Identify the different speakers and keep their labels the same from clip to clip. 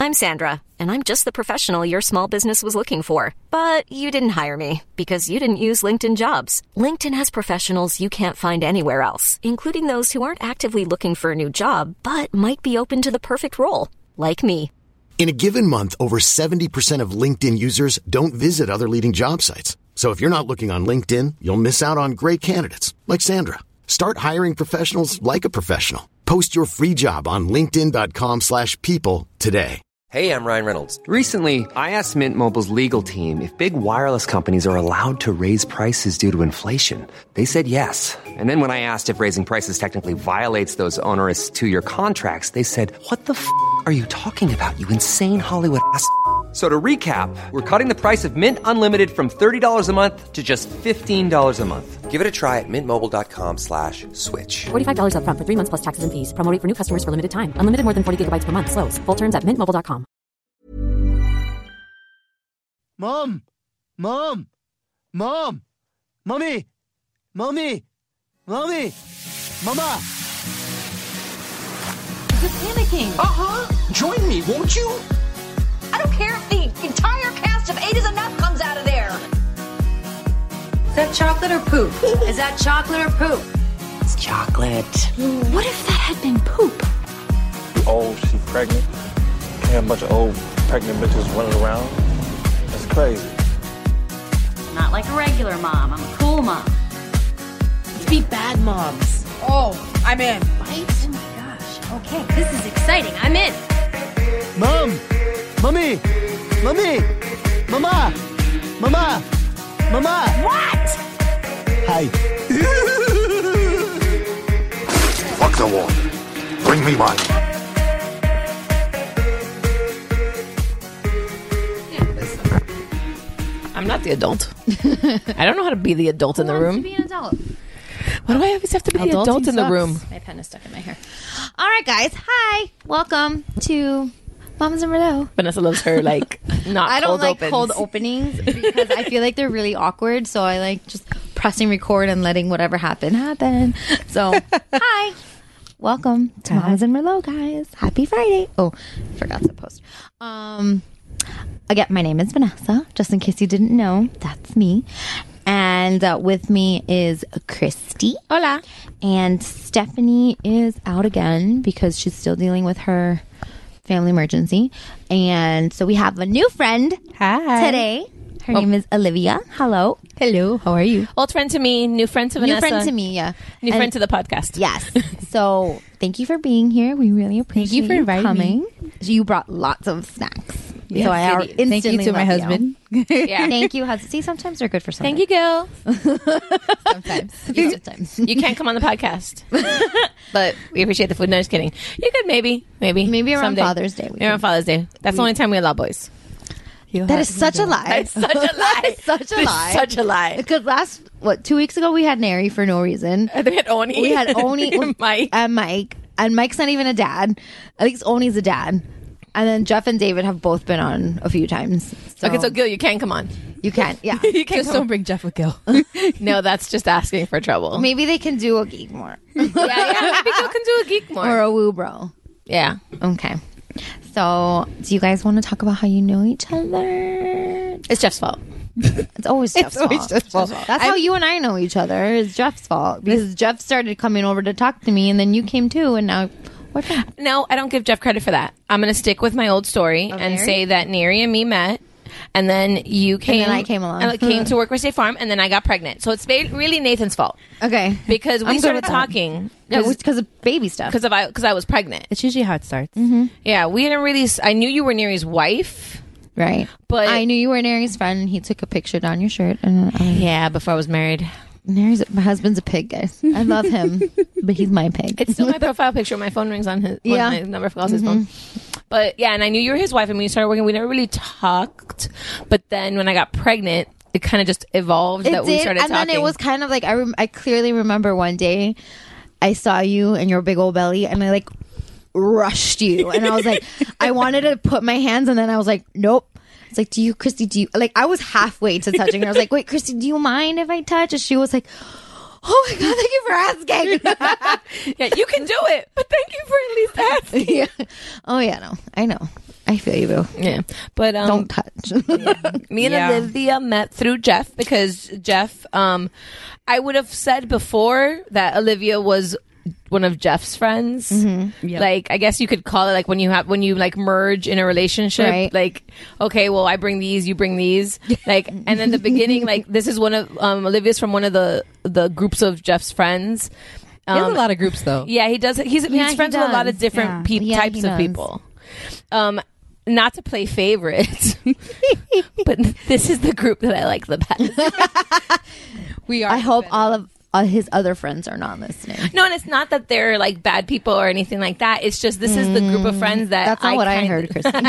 Speaker 1: I'm Sandra, and I'm just the professional your small business was looking for. But you didn't hire me because you didn't use LinkedIn Jobs. LinkedIn has professionals you can't find anywhere else, including those who aren't actively looking for a new job, but might be open to the perfect role, like me.
Speaker 2: In a given month, over 70% of LinkedIn users don't visit other leading job sites. So if you're not looking on LinkedIn, you'll miss out on great candidates like Sandra. Start hiring professionals like a professional. Post your free job on linkedin.com/people today.
Speaker 3: Hey, I'm Ryan Reynolds. Recently, I asked Mint Mobile's legal team if big wireless companies are allowed to raise prices due to inflation. They said yes. And then when I asked if raising prices technically violates those onerous two-year contracts, they said, what the f*** are you talking about, you insane Hollywood ass f- So to recap, we're cutting the price of Mint Unlimited from $30 a month to just $15 a month. Give it a try at mintmobile.com/switch.
Speaker 4: $45 up front for 3 months plus taxes and fees. Promo rate for new customers for limited time. Unlimited more than 40 gigabytes per month. Slows full terms at mintmobile.com.
Speaker 5: Mom! Mom! Mom! Mommy! Mommy! Mommy! Mama!
Speaker 6: You're panicking.
Speaker 7: Join me, won't you?
Speaker 6: I don't care if the entire cast of 8 is Enough comes out of there. Is that chocolate or poop? Is that chocolate or poop?
Speaker 7: It's chocolate.
Speaker 6: What if that had been poop?
Speaker 8: Oh, she pregnant. Can't have a bunch of old pregnant bitches running around. That's crazy.
Speaker 6: Not like a regular mom. I'm a cool mom.
Speaker 9: Let's be bad moms.
Speaker 6: Oh, I'm in.
Speaker 9: Right?
Speaker 6: Oh my gosh. Okay, this is exciting. I'm in.
Speaker 5: Mom! Mommy! Mommy! Mama! Mama! Mama!
Speaker 6: What?
Speaker 5: Hi.
Speaker 7: Fuck the water. Bring me one.
Speaker 9: I'm not the adult. I don't know how to be the adult in the room.
Speaker 6: To be an adult.
Speaker 9: Why do I always have to be the adult in the room?
Speaker 10: My pen is stuck in my hair. All right, guys. Hi. Welcome to Mamas and Merlot.
Speaker 9: Vanessa loves her, like, not
Speaker 10: I don't
Speaker 9: cold
Speaker 10: like
Speaker 9: opens.
Speaker 10: cold openings because I feel like they're really awkward. So I like just pressing record and letting whatever happen. So, hi. Welcome to Mamas and Merlot, guys. Happy Friday. Oh, forgot to post. Again, my name is Vanessa. Just in case you didn't know, that's me. And with me is Christy.
Speaker 9: Hola.
Speaker 10: And Stephanie is out again because she's still dealing with her family emergency. And so we have a new friend today. Her name is Olivia. Hello.
Speaker 9: Hello. How are you? Old friend to me, new friend to Vanessa.
Speaker 10: New friend to me, yeah.
Speaker 9: New friend to the podcast.
Speaker 10: Yes. So thank you for being here. We really appreciate you for coming. So you brought lots of snacks.
Speaker 9: Yes,
Speaker 10: so I instantly
Speaker 11: thank you to my
Speaker 10: love
Speaker 11: husband.
Speaker 10: You.
Speaker 9: Yeah.
Speaker 10: Thank you. See, sometimes they're good for something.
Speaker 9: Thank you, girl.
Speaker 10: Sometimes. Sometimes.
Speaker 9: You can't come on the podcast. But we appreciate the food. No, just kidding. You could maybe
Speaker 10: around
Speaker 9: someday.
Speaker 10: Father's Day.
Speaker 9: Maybe around Father's Day. That's the only time we allow boys.
Speaker 10: That is such a lie.
Speaker 9: That's such a lie.
Speaker 10: Such a lie.
Speaker 9: Such a lie.
Speaker 10: Because 2 weeks ago we had Neri for no reason.
Speaker 9: And we had Oni.
Speaker 10: We had Oni
Speaker 9: Mike.
Speaker 10: and Mike. And Mike's not even a dad. At least Oni's a dad. And then Jeff and David have both been on a few times.
Speaker 9: Okay, so Gil, you can come on.
Speaker 10: You can't. Yeah.
Speaker 9: You can't
Speaker 11: Just don't bring Jeff with Gil.
Speaker 9: No, that's just asking for trouble.
Speaker 10: Maybe they can do a geek more.
Speaker 9: Yeah. Maybe Gil can do a geek more.
Speaker 10: Or a woo bro.
Speaker 9: Yeah.
Speaker 10: Okay. So, do you guys want to talk about how you know each other?
Speaker 9: It's Jeff's fault.
Speaker 10: It's always Jeff's fault. That's how you and I know each other. It's Jeff's fault. Because Jeff started coming over to talk to me, and then you came too, and now we're friends.
Speaker 9: No, I don't give Jeff credit for that. I'm going to stick with my old story and
Speaker 10: Neri?
Speaker 9: say that Neri and me met, and then you came.
Speaker 10: And then I came along.
Speaker 9: I came to work with State Farm, and then I got pregnant. So it's really Nathan's fault.
Speaker 10: Okay.
Speaker 9: Because we
Speaker 10: I'm good
Speaker 9: started
Speaker 10: with that.
Speaker 9: talking.
Speaker 10: Because of baby stuff.
Speaker 9: Because I was pregnant.
Speaker 11: It's usually how it starts.
Speaker 9: Yeah, we didn't really. I knew you were Neri's wife.
Speaker 10: Right.
Speaker 9: But
Speaker 10: I knew you were Neri's friend, and he took a picture down your shirt. And
Speaker 9: yeah, before I was married.
Speaker 10: My husband's a pig, guys. I love him, but he's my pig.
Speaker 9: It's still my profile picture. My phone rings on his.
Speaker 10: Yeah.
Speaker 9: My number calls his phone. But yeah, and I knew you were his wife, and when we started working, we never really talked. But then when I got pregnant, it kind of just evolved that we started
Speaker 10: and
Speaker 9: talking.
Speaker 10: then it was kind of like I clearly remember one day I saw you and your big old belly, and I like rushed you, and I was like, I wanted to put my hands, and then I was like, nope. It's like, Christy, do you, like, I was halfway to touching her. I was like, wait, Christy, do you mind if I touch? And she was like, oh my God, thank you for asking.
Speaker 9: Yeah, you can do it, but thank you for at least asking.
Speaker 10: Yeah. Oh, yeah, no, I know. I feel you, boo.
Speaker 9: Yeah, but
Speaker 10: Don't touch.
Speaker 9: me and Olivia met through Jeff because Jeff. I would have said before that Olivia was one of Jeff's friends.
Speaker 10: Mm-hmm.
Speaker 9: Like, I guess you could call it like when you like merge in a relationship.
Speaker 10: Right.
Speaker 9: Like, okay, well, I bring these, you bring these. Like, and then the beginning, like, this is one of Olivia's from one of the groups of Jeff's friends.
Speaker 11: He has a lot of groups, though.
Speaker 9: Yeah, he does. He's friends with a lot of different types of people. Not to play favorites, but this is the group that I like the best.
Speaker 10: We are. I hope all of his other friends are not listening.
Speaker 9: No, and it's not that they're like bad people or anything like that. It's just this is the group of friends that
Speaker 10: That's not what I heard, Kristen.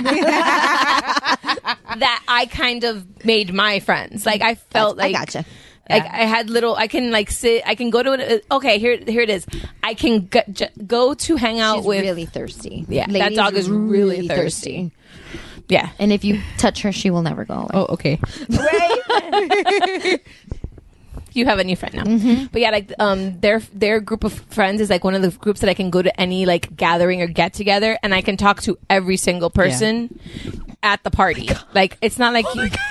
Speaker 9: that I kind of made my friends. Like I felt like
Speaker 10: I gotcha.
Speaker 9: Like I had little. I can like sit. I can go to it. Okay, here it is. I can go to hang out
Speaker 10: She's
Speaker 9: with.
Speaker 10: Really thirsty.
Speaker 9: Yeah,
Speaker 10: Lady
Speaker 9: that dog is really thirsty. Yeah,
Speaker 10: and if you touch her, she will never go away.
Speaker 11: Oh, okay.
Speaker 9: Right. You have a new friend now. But yeah, like their group of friends is like one of the groups that I can go to any like gathering or get together, and I can talk to every single person at the party. Like it's not like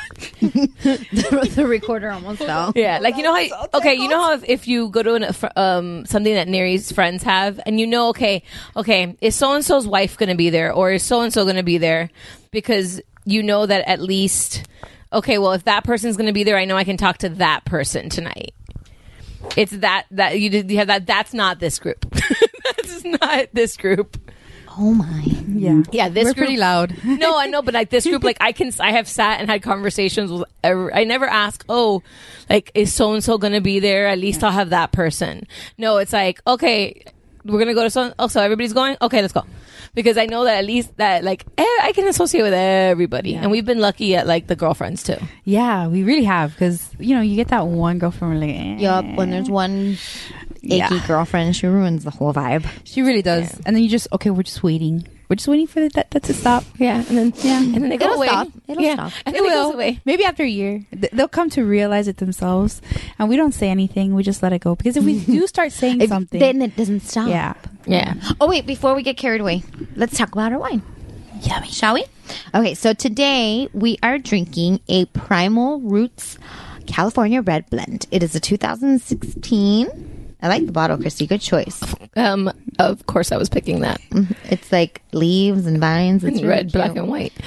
Speaker 10: the recorder almost fell.
Speaker 9: Yeah, like you know how you know how if you go to something that Neri's friends have, and you know okay, is so and so's wife going to be there, or is so and so going to be there, because you know that at least. Okay, well, if that person's going to be there, I know I can talk to that person tonight. It's that you have that. That's not this group. That's not this group.
Speaker 10: Oh my.
Speaker 9: Yeah. This
Speaker 11: We're
Speaker 9: group,
Speaker 11: pretty loud.
Speaker 9: No, I know, but like this group, like I have sat and had conversations with. I never ask, oh, like is so and so going to be there? At least I'll have that person. No, it's like okay, we're gonna go to so. Oh, so everybody's going. Okay, let's go. Because I know that at least that like I can associate with everybody, and we've been lucky at like the girlfriends too.
Speaker 11: Yeah, we really have, because you get that one girlfriend like.
Speaker 10: Yup, when there's one icky girlfriend, she ruins the whole vibe.
Speaker 11: She really does, and then you just we're just waiting. We're just waiting for that to stop.
Speaker 9: Yeah, and then they go away.
Speaker 10: It'll stop.
Speaker 9: And then it goes away.
Speaker 11: Maybe after a year, they'll come to realize it themselves, and we don't say anything. We just let it go, because if we do start saying something,
Speaker 10: then it doesn't stop.
Speaker 9: Yeah.
Speaker 10: Oh wait, before we get carried away, let's talk about our wine.
Speaker 11: Yummy.
Speaker 10: Shall we? Okay, so today we are drinking a Primal Roots California Red Blend. It is a 2016. I like the bottle, Christy. Good choice.
Speaker 9: Of course, I was picking that.
Speaker 10: It's like leaves and vines. It's really
Speaker 9: red,
Speaker 10: cute.
Speaker 9: black, and white.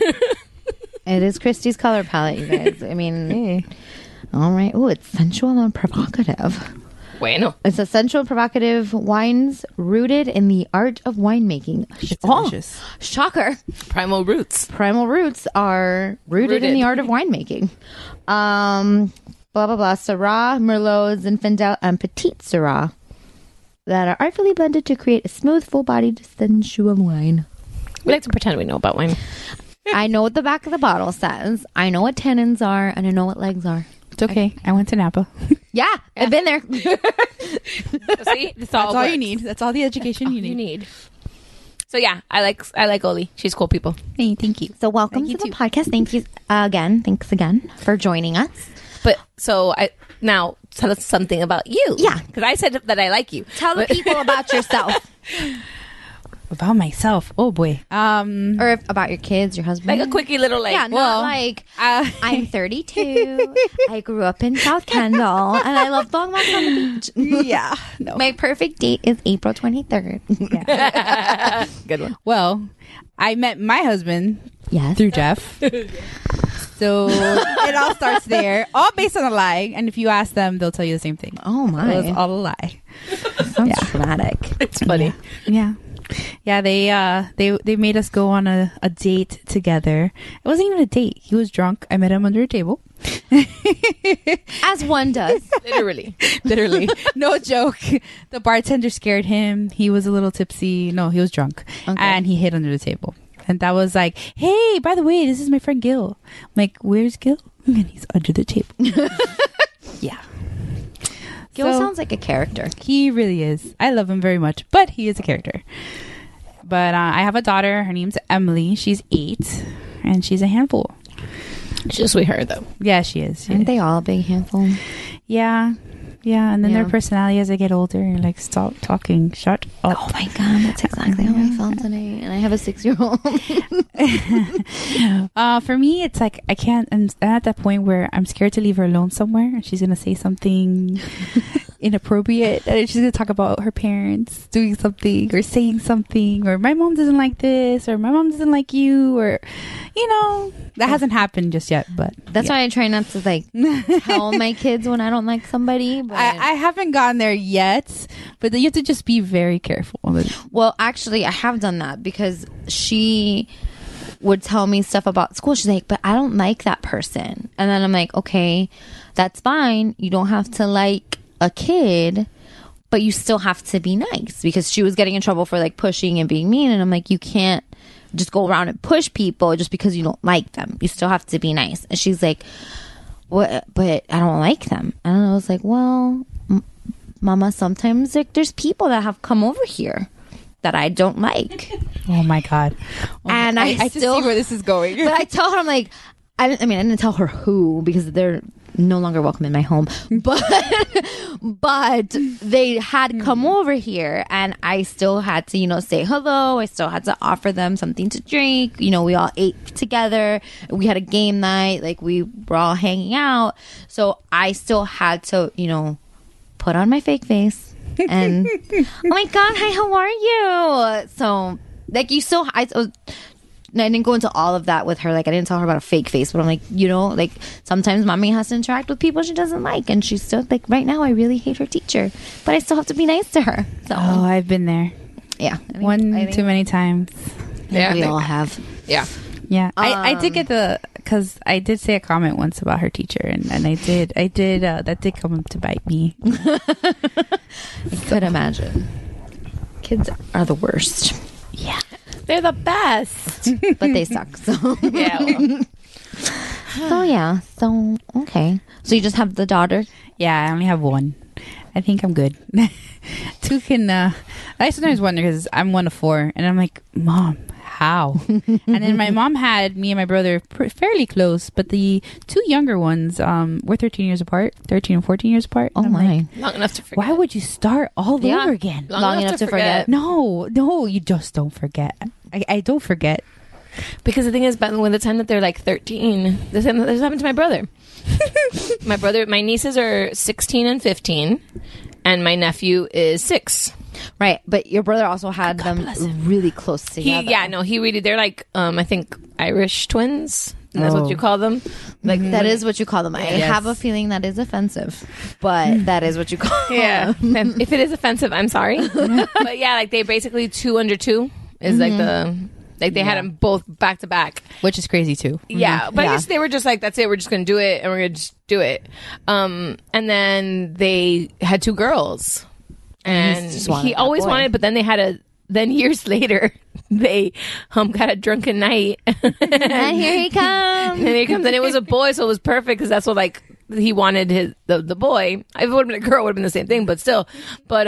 Speaker 10: It is Christy's color palette, you guys. I mean, all right. Oh, it's sensual and provocative.
Speaker 9: Bueno.
Speaker 10: It's a sensual, provocative wines rooted in the art of winemaking.
Speaker 11: It's delicious.
Speaker 10: Shocker.
Speaker 9: Primal Roots.
Speaker 10: Primal Roots are rooted in the art of winemaking. Blah, blah, blah. Syrah, Merlot, Zinfandel, and Petit Syrah that are artfully blended to create a smooth, full-bodied, sensual wine.
Speaker 9: We like to pretend we know about wine.
Speaker 10: I know what the back of the bottle says. I know what tannins are, and I know what legs are.
Speaker 11: It's okay. I went to Napa.
Speaker 10: Yeah, I've been there.
Speaker 9: See,
Speaker 11: that's all you need. That's all the education you need.
Speaker 9: So yeah, I like Oli. She's cool people.
Speaker 11: Hey, thank you.
Speaker 10: So welcome to the podcast. Thank you again. Thanks again for joining us.
Speaker 9: But so now tell us something about you.
Speaker 10: Yeah,
Speaker 9: because I said that I like you.
Speaker 10: Tell the people about yourself.
Speaker 11: About myself. Oh boy.
Speaker 10: Or about your kids, your husband.
Speaker 9: Like a quickie little like.
Speaker 10: Yeah, not like I'm 32. I grew up in South Kendall, and I love long walks on the beach.
Speaker 11: Yeah. No.
Speaker 10: My perfect date is April 23rd.
Speaker 9: Yeah. Good one.
Speaker 11: Well, I met my husband through Jeff. So it all starts there, all based on a lie. And if you ask them, they'll tell you the same thing.
Speaker 10: Oh my!
Speaker 11: It was all a lie.
Speaker 10: Sounds traumatic.
Speaker 9: It's funny.
Speaker 11: Yeah. They made us go on a date together. It wasn't even a date. He was drunk. I met him under a table.
Speaker 10: As one does.
Speaker 9: Literally.
Speaker 11: No joke. The bartender scared him. He was a little tipsy. No, he was drunk. Okay. And he hid under the table. And that was like, hey, by the way, this is my friend Gil. I'm like, where's Gil? And he's under the table. Yeah.
Speaker 10: Gil sounds like a character.
Speaker 11: He really is. I love him very much, but he is a character. But I have a daughter. Her name's Emily. She's 8, and she's a handful.
Speaker 9: She's a sweetheart, though.
Speaker 11: Yeah, she is.
Speaker 10: Aren't they all a big handful?
Speaker 11: Yeah. Yeah, and then their personality as they get older, you're like, stop talking, shut up.
Speaker 10: Oh my god, that's exactly how I felt today. And I have a 6-year-old.
Speaker 11: For me, it's like I can't. I'm at that point where I'm scared to leave her alone somewhere, and she's gonna say something inappropriate, and she's gonna talk about her parents doing something or saying something, or my mom doesn't like this, or my mom doesn't like you, or that hasn't happened just yet. But
Speaker 10: that's why I try not to like tell my kids when I don't like somebody. But
Speaker 11: I haven't gotten there yet, but you have to just be very careful.
Speaker 10: Well, actually, I have done that because she would tell me stuff about school. She's like, but I don't like that person. And then I'm like, okay, that's fine. You don't have to like a kid, but you still have to be nice, because she was getting in trouble for like pushing and being mean. And I'm like, you can't just go around and push people just because you don't like them. You still have to be nice. And she's like, what? But I don't like them. And I was like, well, Mama, sometimes like there's people that have come over here that I don't like.
Speaker 11: Oh my god!
Speaker 10: And I still
Speaker 11: see where this is going.
Speaker 10: But I tell her, I'm like, I didn't tell her who, because they're no longer welcome in my home. But they had come over here, and I still had to, say hello. I still had to offer them something to drink. We all ate together. We had a game night. Like, we were all hanging out. So I still had to, put on my fake face and oh my god, hi, how are you? So like, I didn't go into all of that with her. Like, I didn't tell her about a fake face, but I'm like, like sometimes mommy has to interact with people she doesn't like, and she's still like, right now I really hate her teacher, but I still have to be nice to her. So
Speaker 11: I've been there.
Speaker 10: Yeah,
Speaker 11: one too many times.
Speaker 10: Yeah, we all have.
Speaker 11: Yeah, I did get because I did say a comment once about her teacher, and I did that did come to bite me.
Speaker 10: I could imagine. Kids are the worst.
Speaker 11: Yeah,
Speaker 9: they're the best,
Speaker 10: but they suck. So
Speaker 9: yeah. Well.
Speaker 10: So okay. So you just have the daughter?
Speaker 11: Yeah, I only have one. I think I'm good. Two can. I sometimes wonder, because I'm one of 4, and I'm like, Mom, how? And then my mom had me and my brother fairly close, but the 2 younger ones were 13 and 14 years apart.
Speaker 10: Oh my!
Speaker 9: Long enough to forget.
Speaker 11: Why would you start all over again?
Speaker 10: Long enough to forget.
Speaker 11: No, you just don't forget. I don't forget.
Speaker 9: Because the thing is, when the time that they're like 13, this happened to my brother. My nieces are 16 and 15, and my nephew is 6.
Speaker 10: Right, but your brother also had them really close together.
Speaker 9: They're like, I think Irish twins. And that's what you call them.
Speaker 10: Like, that is what you call them. I have a feeling that is offensive, but that is what you call them.
Speaker 9: If it is offensive, I'm sorry. But yeah, like, they basically 2 under 2 is like they had them both back to back,
Speaker 11: which is crazy too.
Speaker 9: Yeah, but I guess they were just like, that's it, we're just gonna do it, and we're gonna just do it. And then they had 2 girls, and he always wanted, but then they had then years later they got a drunken night,
Speaker 10: and here he comes,
Speaker 9: and it was a boy, so it was perfect, because that's what, like, he wanted the boy. If it would have been a girl, it would have been the same thing, but still. But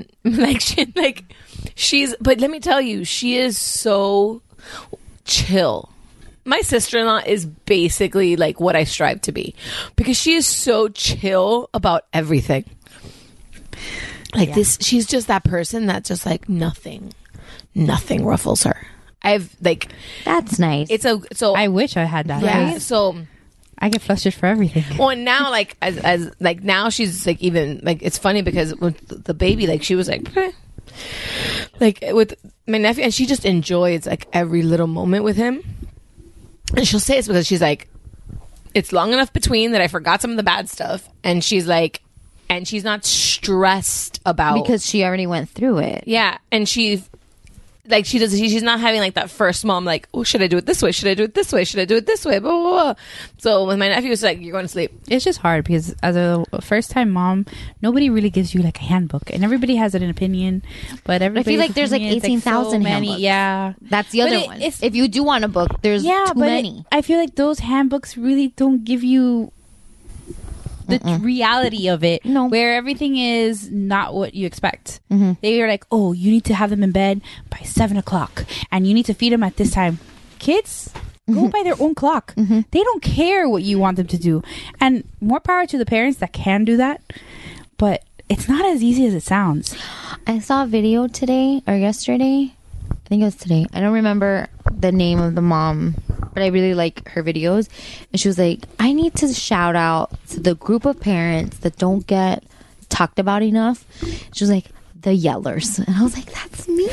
Speaker 9: but let me tell you, she is so chill. My sister-in-law is basically like what I strive to be, because she is so chill about everything. Like this, she's just that person that just like nothing ruffles her.
Speaker 10: That's nice.
Speaker 11: I wish I had that.
Speaker 9: Yeah.
Speaker 11: Right?
Speaker 9: So
Speaker 11: I get flustered for everything.
Speaker 9: Well, and now, like, as now she's like, even like, it's funny because with the baby, like, she was like, like with my nephew, and she just enjoys like every little moment with him. And she'll say it's because she's like, it's long enough between that I forgot some of the bad stuff, and she's like, and she's not stressed about,
Speaker 10: because she already went through it.
Speaker 9: Yeah, and she's not having like that first mom, like, oh, should I do it this way? Should I do it this way? Should I do it this way? Blah, blah, blah. So when my nephew was like, you're going to sleep.
Speaker 11: It's just hard, because as a first time mom, nobody really gives you like a handbook, and everybody has an opinion, but everybody,
Speaker 10: I feel like there's like 18,000 handbooks.
Speaker 11: Yeah.
Speaker 10: That's the other one. If you do want a book, there's too many.
Speaker 11: I feel like those handbooks really don't give you the reality of it, where everything is not what you expect. They are like, oh, you need to have them in bed by 7:00, and you need to feed them at this time. Kids go by their own clock. They don't care what you want them to do, and more power to the parents that can do that. but it's not as easy as it sounds.
Speaker 10: I saw a video today or yesterday. I think it was today. I don't remember the name of the mom, but I really like her videos. And she was like, I need to shout out to the group of parents that don't get talked about enough. She was like, the yellers. And I was like, that's me.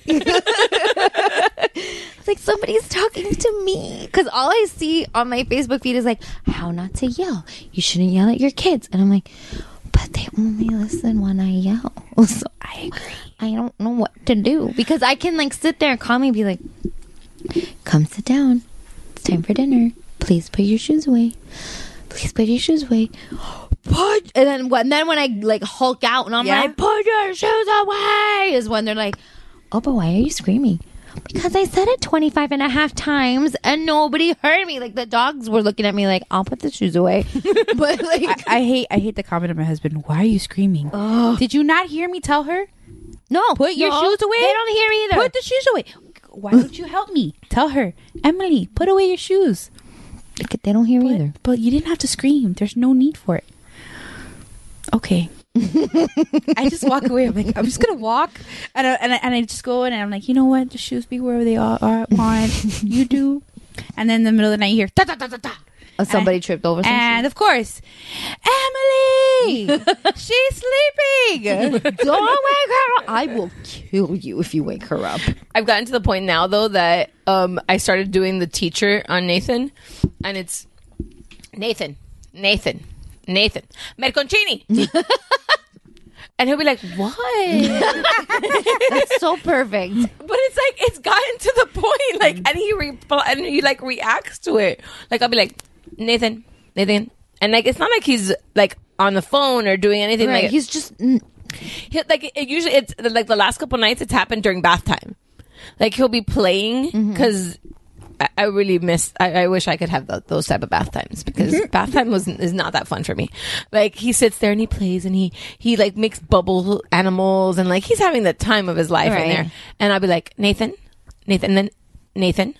Speaker 10: It's like somebody's talking to me. Because all I see on my Facebook feed is like, how not to yell. You shouldn't yell at your kids. And I'm like, but they only listen when I yell. So I agree. I don't know what to do. Because I can like sit there and calmly be like, come sit down. It's time for dinner. Please put your shoes away. Please put your shoes away. Put, and then when I like Hulk out and I'm like, put your shoes away, is when they're like, oh, but why are you screaming? Because I said it 25 and a half times and nobody heard me. Like the dogs were looking at me like, I'll put the shoes away. But like,
Speaker 11: I hate the comment of my husband. Why are you screaming? Did you not hear me tell her?
Speaker 10: No,
Speaker 11: put your shoes away.
Speaker 10: They don't hear me either.
Speaker 11: Put the shoes away. Why don't you help me? Tell her, Emily, put away your shoes.
Speaker 10: They don't hear me either.
Speaker 11: But you didn't have to scream. There's no need for it. Okay. I just walk away. I'm like, I'm just gonna walk, and I just go in, and I'm like, you know what? The shoes be wherever they are. You do. And then in the middle of the night, you hear da da da da da.
Speaker 10: Somebody tripped over something.
Speaker 11: And of course, Emily, she's sleeping.
Speaker 10: Don't wake her up. I will kill you if you wake her up.
Speaker 9: I've gotten to the point now, though, that I started doing the teacher on Nathan, and it's Nathan, Merconcini. And he'll be like, what?
Speaker 10: That's so perfect.
Speaker 9: But it's like, it's gotten to the point, like, and he like reacts to it. Like, I'll be like, Nathan. And like, it's not like he's like on the phone or doing anything.
Speaker 10: Right.
Speaker 9: Like,
Speaker 10: He's just
Speaker 9: like, usually it's like the last couple nights it's happened during bath time. Like, he'll be playing because I really miss. I wish I could have those type of bath times, because bath time is not that fun for me. Like, he sits there and he plays and he like makes bubble animals and like he's having the time of his life in there. And I'll be like, Nathan, and then Nathan,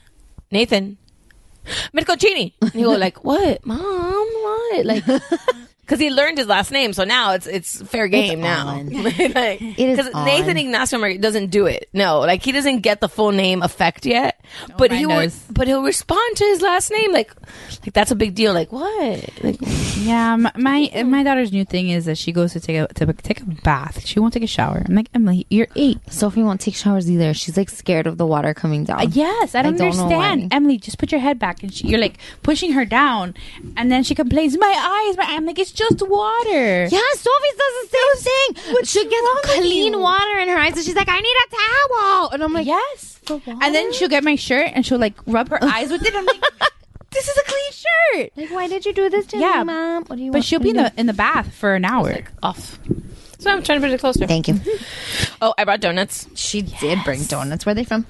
Speaker 9: Merconcini. And he'll go like, what, Mom? What? Like. Because he learned his last name, so now it's fair game now. Because Nathan Ignacio doesn't do it. No, like he doesn't get the full name effect yet. But he'll respond to his last name like that's a big deal. Like what? Like,
Speaker 11: yeah, my daughter's new thing is that she goes to take a bath. She won't take a shower. I'm like, Emily, you're 8.
Speaker 10: Sophie won't take showers either. She's like scared of the water coming down.
Speaker 11: Yes, I don't understand. Emily, just put your head back, and you're like pushing her down, and then she complains, my eyes. I'm like, it's just water.
Speaker 10: Yeah, Sophie does the same thing. She gets clean water in her eyes, and she's like, I need a towel. And I'm like,
Speaker 11: yes. And then she'll get my shirt and she'll like rub her eyes with it. I'm like, this is a clean shirt.
Speaker 10: Like, why did you do this to me, Mom? What do you want?
Speaker 11: But she'll be in the bath for an hour.
Speaker 9: Like, off. So I'm trying to put it closer.
Speaker 10: Thank you.
Speaker 9: Oh, I brought donuts.
Speaker 10: She did bring donuts. Where are they from?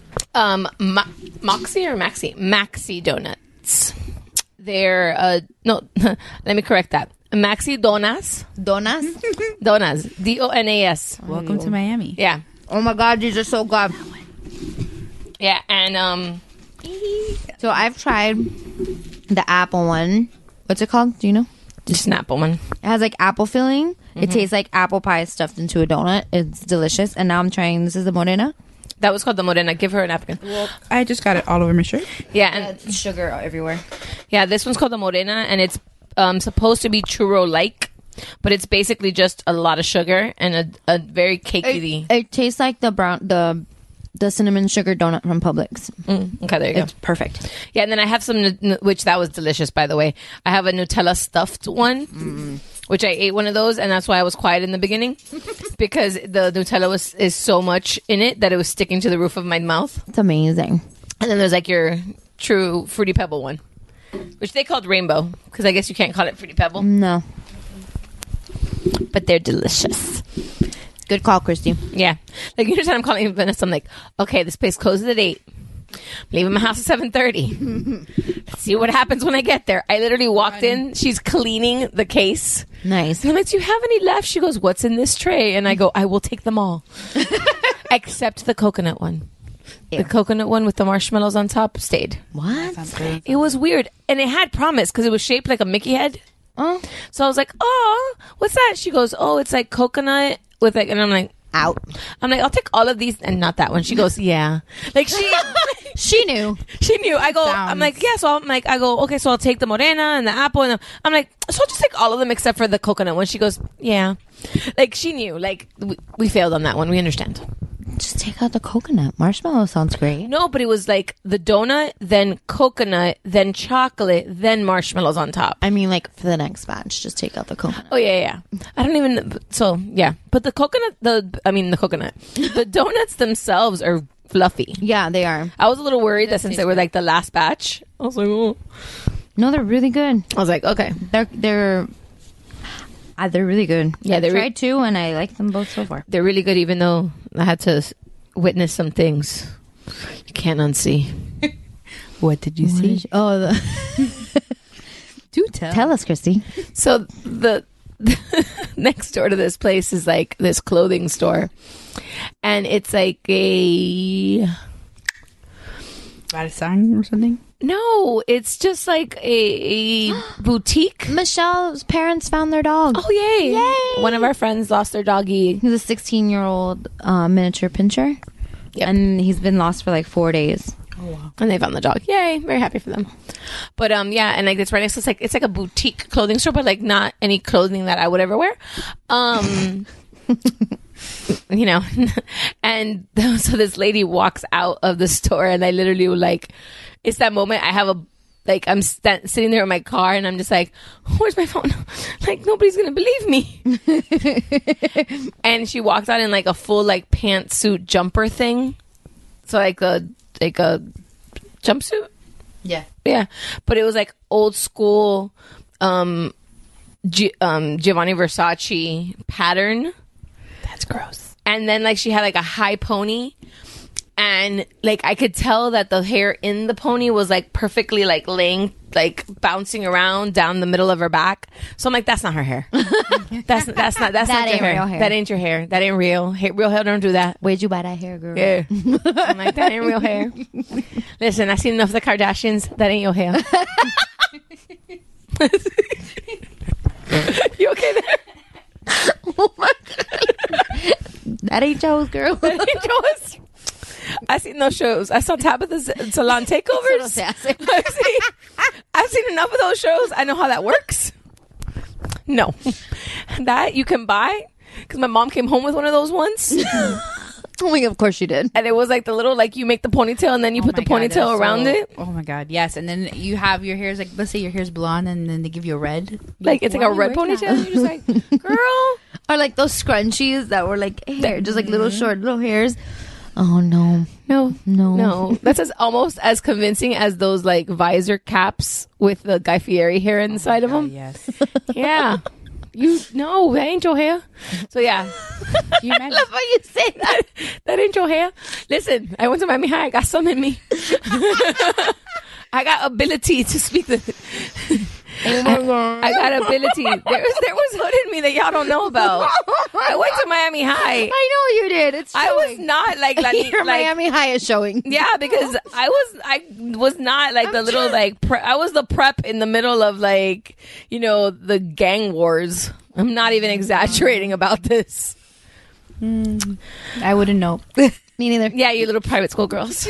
Speaker 9: Moxie or Maxi? Maxi donuts. They're no. Let me correct that. Maxi Donas.
Speaker 10: Donas?
Speaker 9: Donas. Donas.
Speaker 11: Welcome to Miami.
Speaker 9: Yeah.
Speaker 10: Oh my God, these are so good.
Speaker 9: Yeah, and
Speaker 10: so I've tried the apple one. What's it called? Do you know?
Speaker 9: Just an apple one.
Speaker 10: It has like apple filling. It tastes like apple pie stuffed into a donut. It's delicious. And now I'm trying, this is the Morena.
Speaker 9: That was called the Morena. Give her a napkin.
Speaker 11: Well, I just got it all over my shirt.
Speaker 9: Yeah, and
Speaker 10: it's sugar everywhere.
Speaker 9: Yeah, this one's called the Morena, and it's supposed to be churro-like, but it's basically just a lot of sugar and a very cakey.
Speaker 10: It tastes like the cinnamon sugar donut from Publix.
Speaker 9: Okay, there you go.
Speaker 10: It's perfect.
Speaker 9: Yeah, and then I have some, which that was delicious, by the way. I have a Nutella stuffed one, which I ate one of those, and that's why I was quiet in the beginning, because the Nutella is so much in it that it was sticking to the roof of my mouth.
Speaker 10: It's amazing.
Speaker 9: And then there's like your true Fruity Pebble one, which they called Rainbow, because I guess you can't call it Fruity Pebble.
Speaker 10: No.
Speaker 9: But they're delicious.
Speaker 10: Good call, Christy.
Speaker 9: Yeah. Like, you know what I'm calling Vanessa? I'm like, okay, this place closes at 8. I'm leaving my house at 7:30. Let's see what happens when I get there. I literally walked in. She's cleaning the case.
Speaker 10: Nice.
Speaker 9: And I'm like, do you have any left? She goes, what's in this tray? And I go, I will take them all. Except the coconut one. Ew. The coconut one with the marshmallows on top stayed.
Speaker 10: What?
Speaker 9: It was weird. And it had promise because it was shaped like a Mickey head. So I was like, oh, what's that? She goes, oh, it's like coconut with like, and I'm like,
Speaker 10: out.
Speaker 9: I'm like, I'll take all of these and not that one. She goes, yeah. Like
Speaker 10: she knew.
Speaker 9: She knew. I go, I'm like, yeah. So I'm like, I go, okay, so I'll take the morena and the apple. And I'm like, so I'll just take all of them except for the coconut one. She goes, yeah. Like she knew. Like we failed on that one. We understand.
Speaker 10: Just take out the coconut. Marshmallow sounds great.
Speaker 9: No, but it was like the donut, then coconut, then chocolate, then marshmallows on top.
Speaker 10: I mean, like for the next batch, just take out the coconut.
Speaker 9: Oh yeah. I don't even. So yeah, but the coconut, the donuts themselves are fluffy.
Speaker 10: Yeah, they are.
Speaker 9: I was a little worried that since they were like the last batch, I was like, oh.
Speaker 10: No, they're really good.
Speaker 9: I was like, okay,
Speaker 10: they're really good.
Speaker 9: Yeah,
Speaker 10: I tried two, and I like them both so far.
Speaker 9: They're really good, even though I had to witness some things you can't unsee.
Speaker 11: What did you see?
Speaker 10: Do tell us, Christy.
Speaker 9: So the next door to this place is like this clothing store, and it's like a
Speaker 11: Barsan or something.
Speaker 9: No, it's just like a boutique.
Speaker 10: Michelle's parents found their dog.
Speaker 9: Oh, yay. Yay. One of our friends lost their doggy.
Speaker 10: He's a 16-year-old miniature pinscher.
Speaker 9: Yep.
Speaker 10: And he's been lost for like 4 days.
Speaker 9: Oh, wow. And they found the dog. Yay. Very happy for them. But yeah, and like it's right next to it's like a boutique clothing store, but like not any clothing that I would ever wear. You know, and so this lady walks out of the store, and I literally like, it's that moment I have I'm sitting there in my car, and I'm just like, where's my phone? Like, nobody's gonna believe me. And she walks out in like a full like pantsuit jumper thing, so like a jumpsuit.
Speaker 10: Yeah,
Speaker 9: but it was like old school Giovanni Versace pattern.
Speaker 11: That's gross.
Speaker 9: And then like she had like a high pony, and like I could tell that the hair in the pony was like perfectly like laying, like bouncing around down the middle of her back. So I'm like, that's not her hair. That's not your hair.
Speaker 10: Real hair.
Speaker 9: That ain't your hair. That ain't real. Real hair don't do that.
Speaker 10: Where'd you buy that hair, girl?
Speaker 9: Yeah. I'm like, that ain't real hair. Listen, I've seen enough of the Kardashians. That ain't your hair. You okay there?
Speaker 10: Oh my God. That ain't Joe's, girl.
Speaker 9: That ain't Joe's. I seen those shows. I saw Tabitha's Salon Takeovers. I've seen enough of those shows. I know how that works. No. That you can buy, because my mom came home with one of those once.
Speaker 10: Oh my God, of course she did.
Speaker 9: And it was like the little, like you make the ponytail and then you put the ponytail around it.
Speaker 11: Oh my God, yes. And then you have your hair's like, let's say your hair's blonde, and then they give you a red.
Speaker 9: Like it's like a red ponytail. And you're just like, girl.
Speaker 10: Or like those scrunchies that were like hair, just like little short little hairs. Oh no.
Speaker 9: No. That's almost as convincing as those like visor caps with the Guy Fieri hair inside of them.
Speaker 11: Yes.
Speaker 9: Yeah. That ain't your hair. So yeah.
Speaker 10: I love how you say that.
Speaker 9: That ain't your hair. Listen, I went to Miami High. I got some in me. I got ability to speak the. Oh my God. I got ability. There was hood in me that y'all don't know about. I went to Miami High.
Speaker 10: I know you did. It's showing.
Speaker 9: I was not like
Speaker 10: your Miami High is showing.
Speaker 9: Yeah, because I was not like the little like I was the prep in the middle of like, you know, the gang wars. I'm not even exaggerating about this.
Speaker 11: I wouldn't know.
Speaker 10: Me neither.
Speaker 9: Yeah, you little private school girls.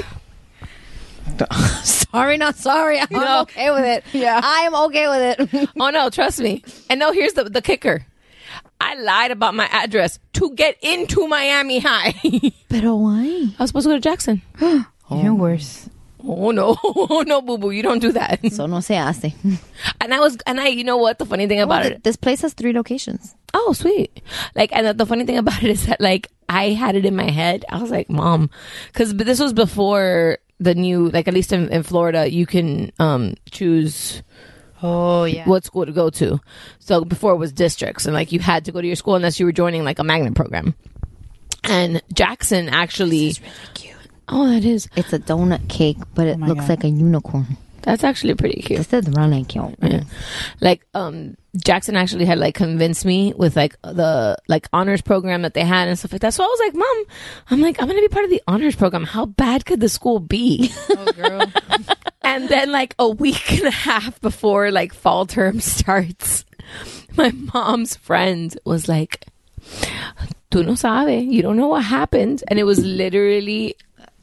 Speaker 10: Sorry, not sorry. I'm okay with it.
Speaker 9: Yeah,
Speaker 10: I am okay with it.
Speaker 9: Oh no, trust me. And no, here's the kicker. I lied about my address to get into Miami High.
Speaker 10: But why?
Speaker 9: I was supposed to go to Jackson.
Speaker 11: Even worse.
Speaker 9: Oh no, boo boo, you don't do that.
Speaker 10: So no se hace.
Speaker 9: And I, you know what? The funny thing about it,
Speaker 10: this place has 3 locations.
Speaker 9: Oh, sweet. Like, and the funny thing about it is that like I had it in my head. I was like, Mom, because this was before the new, like at least in Florida, you can choose.
Speaker 11: Oh yeah.
Speaker 9: What school to go to? So before it was districts, and like you had to go to your school unless you were joining like a magnet program. And Jackson actually.
Speaker 10: This is really cute.
Speaker 9: Oh, that is.
Speaker 10: It's a donut cake, but it looks like a unicorn.
Speaker 9: That's actually pretty cute.
Speaker 10: This is really cute.
Speaker 9: Yeah. Like, Jackson actually had like convinced me with like the like honors program that they had and stuff like that. So I was like, Mom, I'm going to be part of the honors program. How bad could the school be?
Speaker 11: Oh, girl.
Speaker 9: And then like a week and a half before like fall term starts, my mom's friend was like, "Tú no sabes, you don't know what happened," and it was literally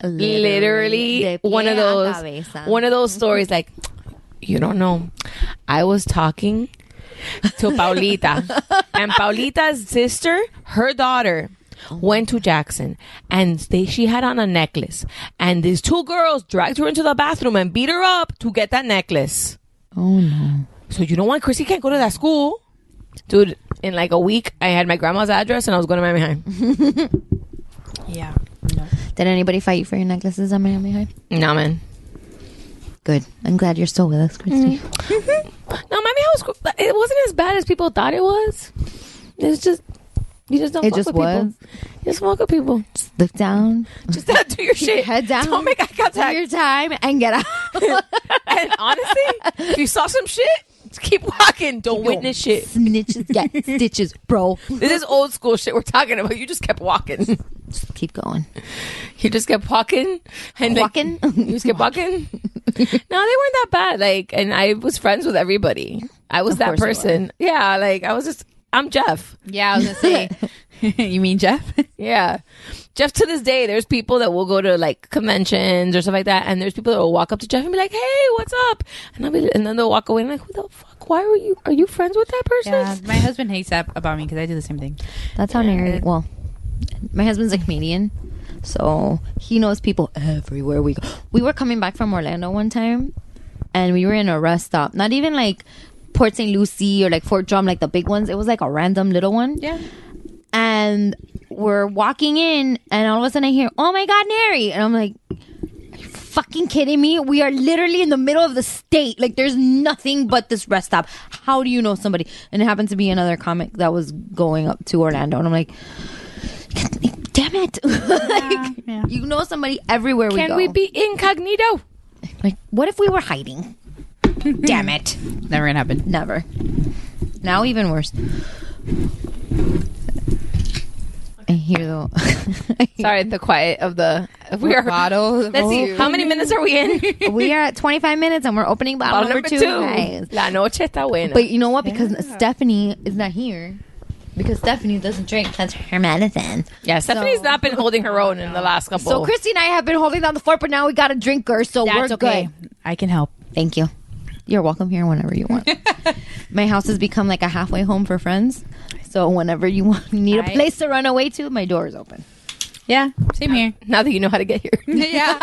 Speaker 9: one of those stories. Like, you don't know. I was talking to Paulita, and Paulita's sister, her daughter, went to Jackson, and she had on a necklace, and these two girls dragged her into the bathroom and beat her up to get that necklace.
Speaker 10: Oh no.
Speaker 9: So you know what? Chrissy can't go to that school. Dude, in like a week, I had my grandma's address and I was going to Miami High.
Speaker 11: Yeah.
Speaker 10: No. Did anybody fight for your necklaces at Miami High?
Speaker 9: No, man.
Speaker 10: Good. I'm glad you're still with us, Christy.
Speaker 9: No, Miami High it wasn't as bad as people thought it was. It was just, you just don't fuck with people. You just fuck with people.
Speaker 10: Just look down.
Speaker 9: Just do your shit.
Speaker 10: Head down.
Speaker 9: Don't make eye contact.
Speaker 10: Do your time and get out.
Speaker 9: And honestly, if you saw some shit, just keep walking. Don't witness shit.
Speaker 10: Snitches get stitches, bro.
Speaker 9: This is old school shit we're talking about. You just kept walking.
Speaker 10: Just keep going.
Speaker 9: You just kept walking. And
Speaker 10: walking?
Speaker 9: You just kept walking? No, they weren't that bad. Like, and I was friends with everybody. I was that person. Yeah, like, I'm Jeff.
Speaker 11: Yeah, I was gonna say. You mean Jeff?
Speaker 9: Yeah. Jeff, to this day, there's people that will go to like conventions or stuff like that, and there's people that will walk up to Jeff and be like, "Hey, what's up?" And then they'll walk away and I'm like, "Who the fuck? Why are you friends with that person?"
Speaker 11: Yeah, my husband hates that about me because I do the same thing.
Speaker 10: That's how Nary. Well, my husband's a comedian, so he knows people everywhere we go. We were coming back from Orlando one time, and we were in a rest stop. Not even like Port St. Lucie or like Fort Drum, like the big ones. It was like a random little one.
Speaker 11: Yeah.
Speaker 10: And we're walking in, and all of a sudden I hear, "Oh my God, Nary!" And I'm like, "Are you fucking kidding me? We are literally in the middle of the state. Like, there's nothing but this rest stop. How do you know somebody?" And it happened to be another comic that was going up to Orlando, and I'm like, damn it. Like, you know somebody everywhere we go.
Speaker 9: Can we be incognito?
Speaker 10: Like, what if we were hiding? Damn it.
Speaker 11: Never gonna happen.
Speaker 10: Never. Now even worse. I hear though.
Speaker 9: Sorry, the quiet of the we are
Speaker 11: bottle.
Speaker 9: Let's see, how many minutes are we in?
Speaker 10: We are at 25 minutes and we're opening bottle number two. Guys.
Speaker 9: La noche está buena.
Speaker 10: But you know what? Because Stephanie is not here. Because Stephanie doesn't drink. That's her medicine.
Speaker 9: Yeah, Stephanie's not been holding her own in the last couple.
Speaker 10: So Christy and I have been holding down the fort, but now we got a drinker, so
Speaker 11: That's
Speaker 10: we're
Speaker 11: okay.
Speaker 10: good.
Speaker 11: I can help.
Speaker 10: Thank you. You're welcome here whenever you want. My house has become like a halfway home for friends. So whenever you need a place to run away to, my door is open.
Speaker 11: Yeah, same here.
Speaker 9: Now that you know how to get here.
Speaker 11: Yeah.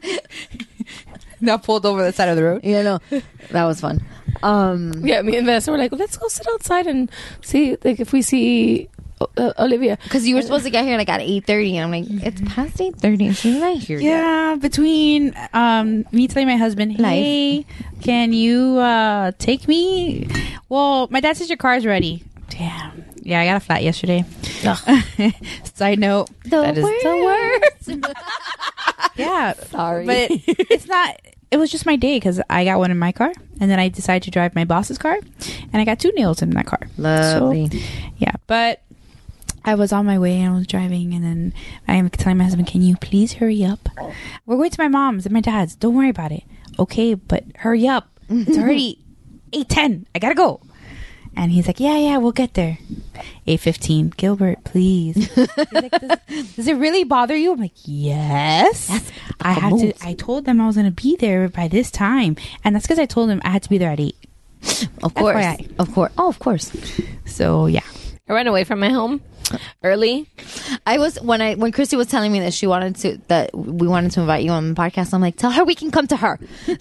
Speaker 11: Not pulled over the side of the road.
Speaker 10: You know, that was fun.
Speaker 9: Yeah, me and Vanessa were like, let's go sit outside and see like if we see Olivia.
Speaker 10: Because you were supposed to get here like at 8:30. And I'm like, it's past 8:30. She's not here yet.
Speaker 11: Yeah, between me telling my husband, hey, can you take me? Well, my dad says your car's ready. Damn. Yeah, I got a flat yesterday. Side note.
Speaker 10: That is the worst.
Speaker 11: Yeah.
Speaker 10: Sorry.
Speaker 11: But it's not. It was just my day because I got one in my car and then I decided to drive my boss's car and I got 2 nails in that car.
Speaker 10: Lovely.
Speaker 11: So, yeah. But I was on my way and I was driving and then I'm telling my husband, can you please hurry up? We're going to my mom's and my dad's. Don't worry about it. Okay, but hurry up. It's already 8:10. I gotta go. And he's like, yeah, we'll get there. 8:15. Gilbert, please. He's like, does it really bother you? I'm like, yes. I told them I was going to be there by this time. And that's because I told them I had to be there at 8.
Speaker 10: Of course. FYI. Of course. Oh, of course.
Speaker 11: So, yeah.
Speaker 9: I ran away from my home early.
Speaker 10: I was when Christy was telling me that we wanted to invite you on the podcast. I'm like, tell her we can come to her.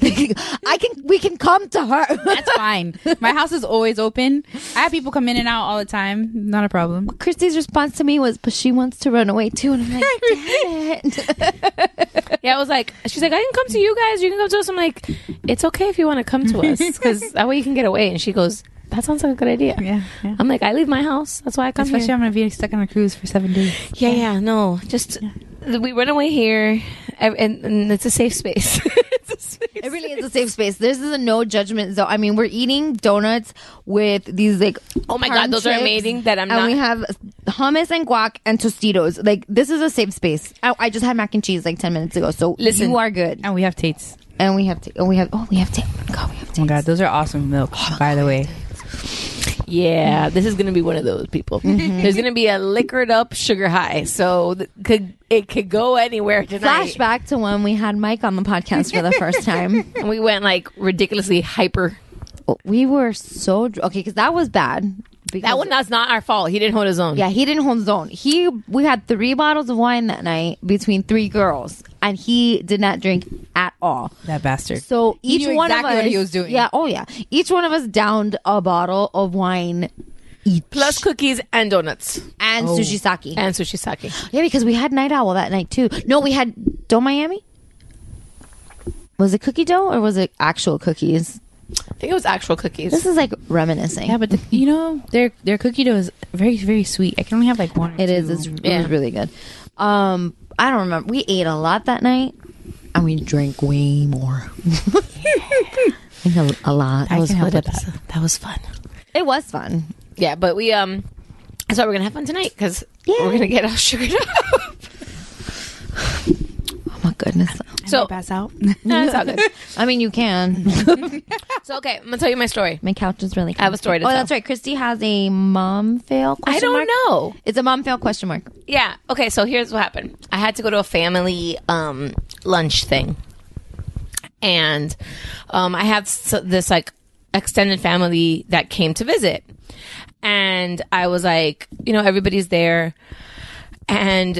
Speaker 10: We can come to her.
Speaker 11: That's fine. My house is always open. I have people come in and out all the time. Not a problem.
Speaker 10: Christy's response to me was, but she wants to run away too. And I'm like, damn it.
Speaker 9: Yeah, I was like, she's like, I can come to you guys. You can come to us. I'm like, it's okay if you want to come to us because that way you can get away. And she goes, that sounds like a good idea.
Speaker 11: Yeah.
Speaker 9: I'm like, I leave my house. That's why I come
Speaker 11: Especially
Speaker 9: here.
Speaker 11: I'm going to be stuck on a cruise for 7 days.
Speaker 9: Yeah. No, just we run away here, and it's a safe space.
Speaker 10: It really is a safe space. This is a no judgment zone. I mean, we're eating donuts with these like,
Speaker 9: oh my God, those are amazing.
Speaker 10: And we have hummus and guac and Tostitos. Like, this is a safe space. I just had mac and cheese like 10 minutes ago. So listen, you are good.
Speaker 11: And we have Tate's.
Speaker 10: We have Tate's. Oh my God, we have Tate's.
Speaker 11: Oh my God, those are awesome milk, by the way.
Speaker 9: yeah, this is going to be one of those people. There's going to be a liquored up sugar high. So it could go anywhere tonight.
Speaker 10: Flashback to when we had Mike on the podcast for the first time.
Speaker 9: And we went like ridiculously hyper.
Speaker 10: We were so... Okay, because that was bad.
Speaker 9: That one, that's not our fault. He didn't hold his own.
Speaker 10: Yeah, he didn't hold his own. We had 3 bottles of wine that night between 3 girls, and he did not drink at all.
Speaker 11: That bastard.
Speaker 10: So
Speaker 11: He
Speaker 10: each
Speaker 11: knew
Speaker 10: one
Speaker 11: exactly
Speaker 10: of us,
Speaker 11: what he was doing.
Speaker 10: Yeah, oh yeah. Each one of us downed a bottle of wine each.
Speaker 9: Plus cookies and donuts.
Speaker 10: And sushi sake.
Speaker 9: And sushi sake.
Speaker 10: Yeah, because we had Night Owl that night too. No, we had Dough Miami. Was it cookie dough or was it actual cookies?
Speaker 9: I think it was actual cookies.
Speaker 10: This is like reminiscing.
Speaker 11: Yeah, but their cookie dough is very, very sweet. I can only have like 1 or 2.
Speaker 10: It is. It was really good. I don't remember. We ate a lot that night, and we drank way more. A lot.
Speaker 9: That was fun.
Speaker 10: It was fun.
Speaker 9: Yeah, but we that's why we're gonna have fun tonight because we're gonna get all sugared up.
Speaker 10: Oh my goodness.
Speaker 9: So
Speaker 11: pass out.
Speaker 9: No, it's all good.
Speaker 10: I mean, you can.
Speaker 9: So okay, I'm gonna tell you my story.
Speaker 10: My couch is really.
Speaker 9: I have a story to tell.
Speaker 10: Oh, that's right. Christy has a mom fail.
Speaker 9: I don't know.
Speaker 10: It's a mom fail question mark.
Speaker 9: Yeah. Okay. So here's what happened. I had to go to a family lunch thing, and I have this like extended family that came to visit, and I was like, everybody's there, and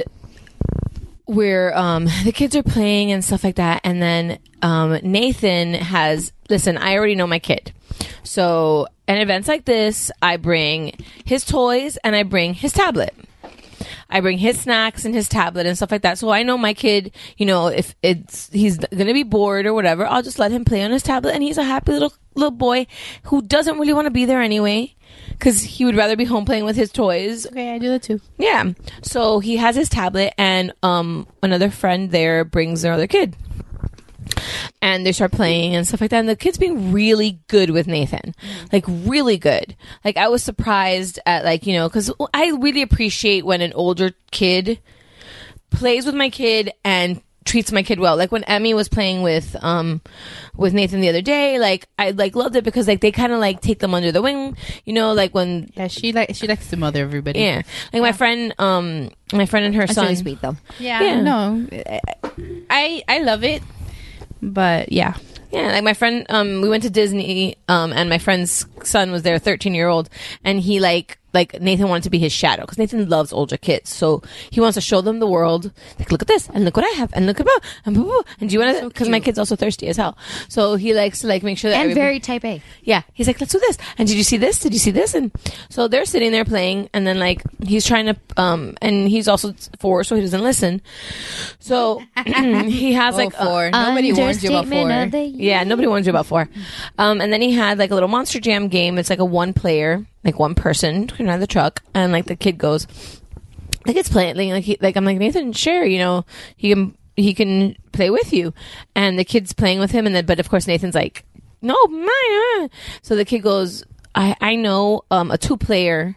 Speaker 9: we're the kids are playing and stuff like that, and then Nathan listen, I already know my kid, so in events like this I bring his toys and I bring his tablet, I bring his snacks and his tablet and stuff like that, so I know my kid, if he's gonna be bored or whatever, I'll just let him play on his tablet, and he's a happy little boy who doesn't really want to be there anyway because he would rather be home playing with his toys.
Speaker 11: Okay, I do that too.
Speaker 9: Yeah. So he has his tablet, and another friend there brings their other kid. And they start playing and stuff like that. And the kid's being really good with Nathan. Like, really good. Like, I was surprised at, because I really appreciate when an older kid plays with my kid and treats my kid well. Like when Emmy was playing with Nathan the other day, like I loved it because like they kind of like take them under the wing, like when
Speaker 11: she likes to mother everybody.
Speaker 9: Yeah, like my friend and her
Speaker 10: That's
Speaker 9: son.
Speaker 10: really sweet though.
Speaker 11: Yeah, no, I love it, but yeah.
Speaker 9: Yeah, like my friend, we went to Disney, and my friend's son was there, 13-year-old, and he like Nathan wanted to be his shadow because Nathan loves older kids, so he wants to show them the world. Like, look at this, and look what I have, and look at and do you want to? Because my kid's also thirsty as hell, so he likes to like make sure that
Speaker 10: and very type A.
Speaker 9: Yeah, he's like, let's do this. And did you see this? Did you see this? And so they're sitting there playing, and then like he's trying to, and he's also 4, so he doesn't listen. So he has like
Speaker 11: 4. Nobody warns you about 4.
Speaker 9: Yeah, nobody warns you about 4. And then he had like a little Monster Jam game. It's like a 1 player, like 1 person can ride the truck, and like the kid goes, the kid's playing, like I'm like, Nathan, share, he can play with you, and the kid's playing with him, and then but of course Nathan's like, no, mine. So the kid goes, I know a 2-player,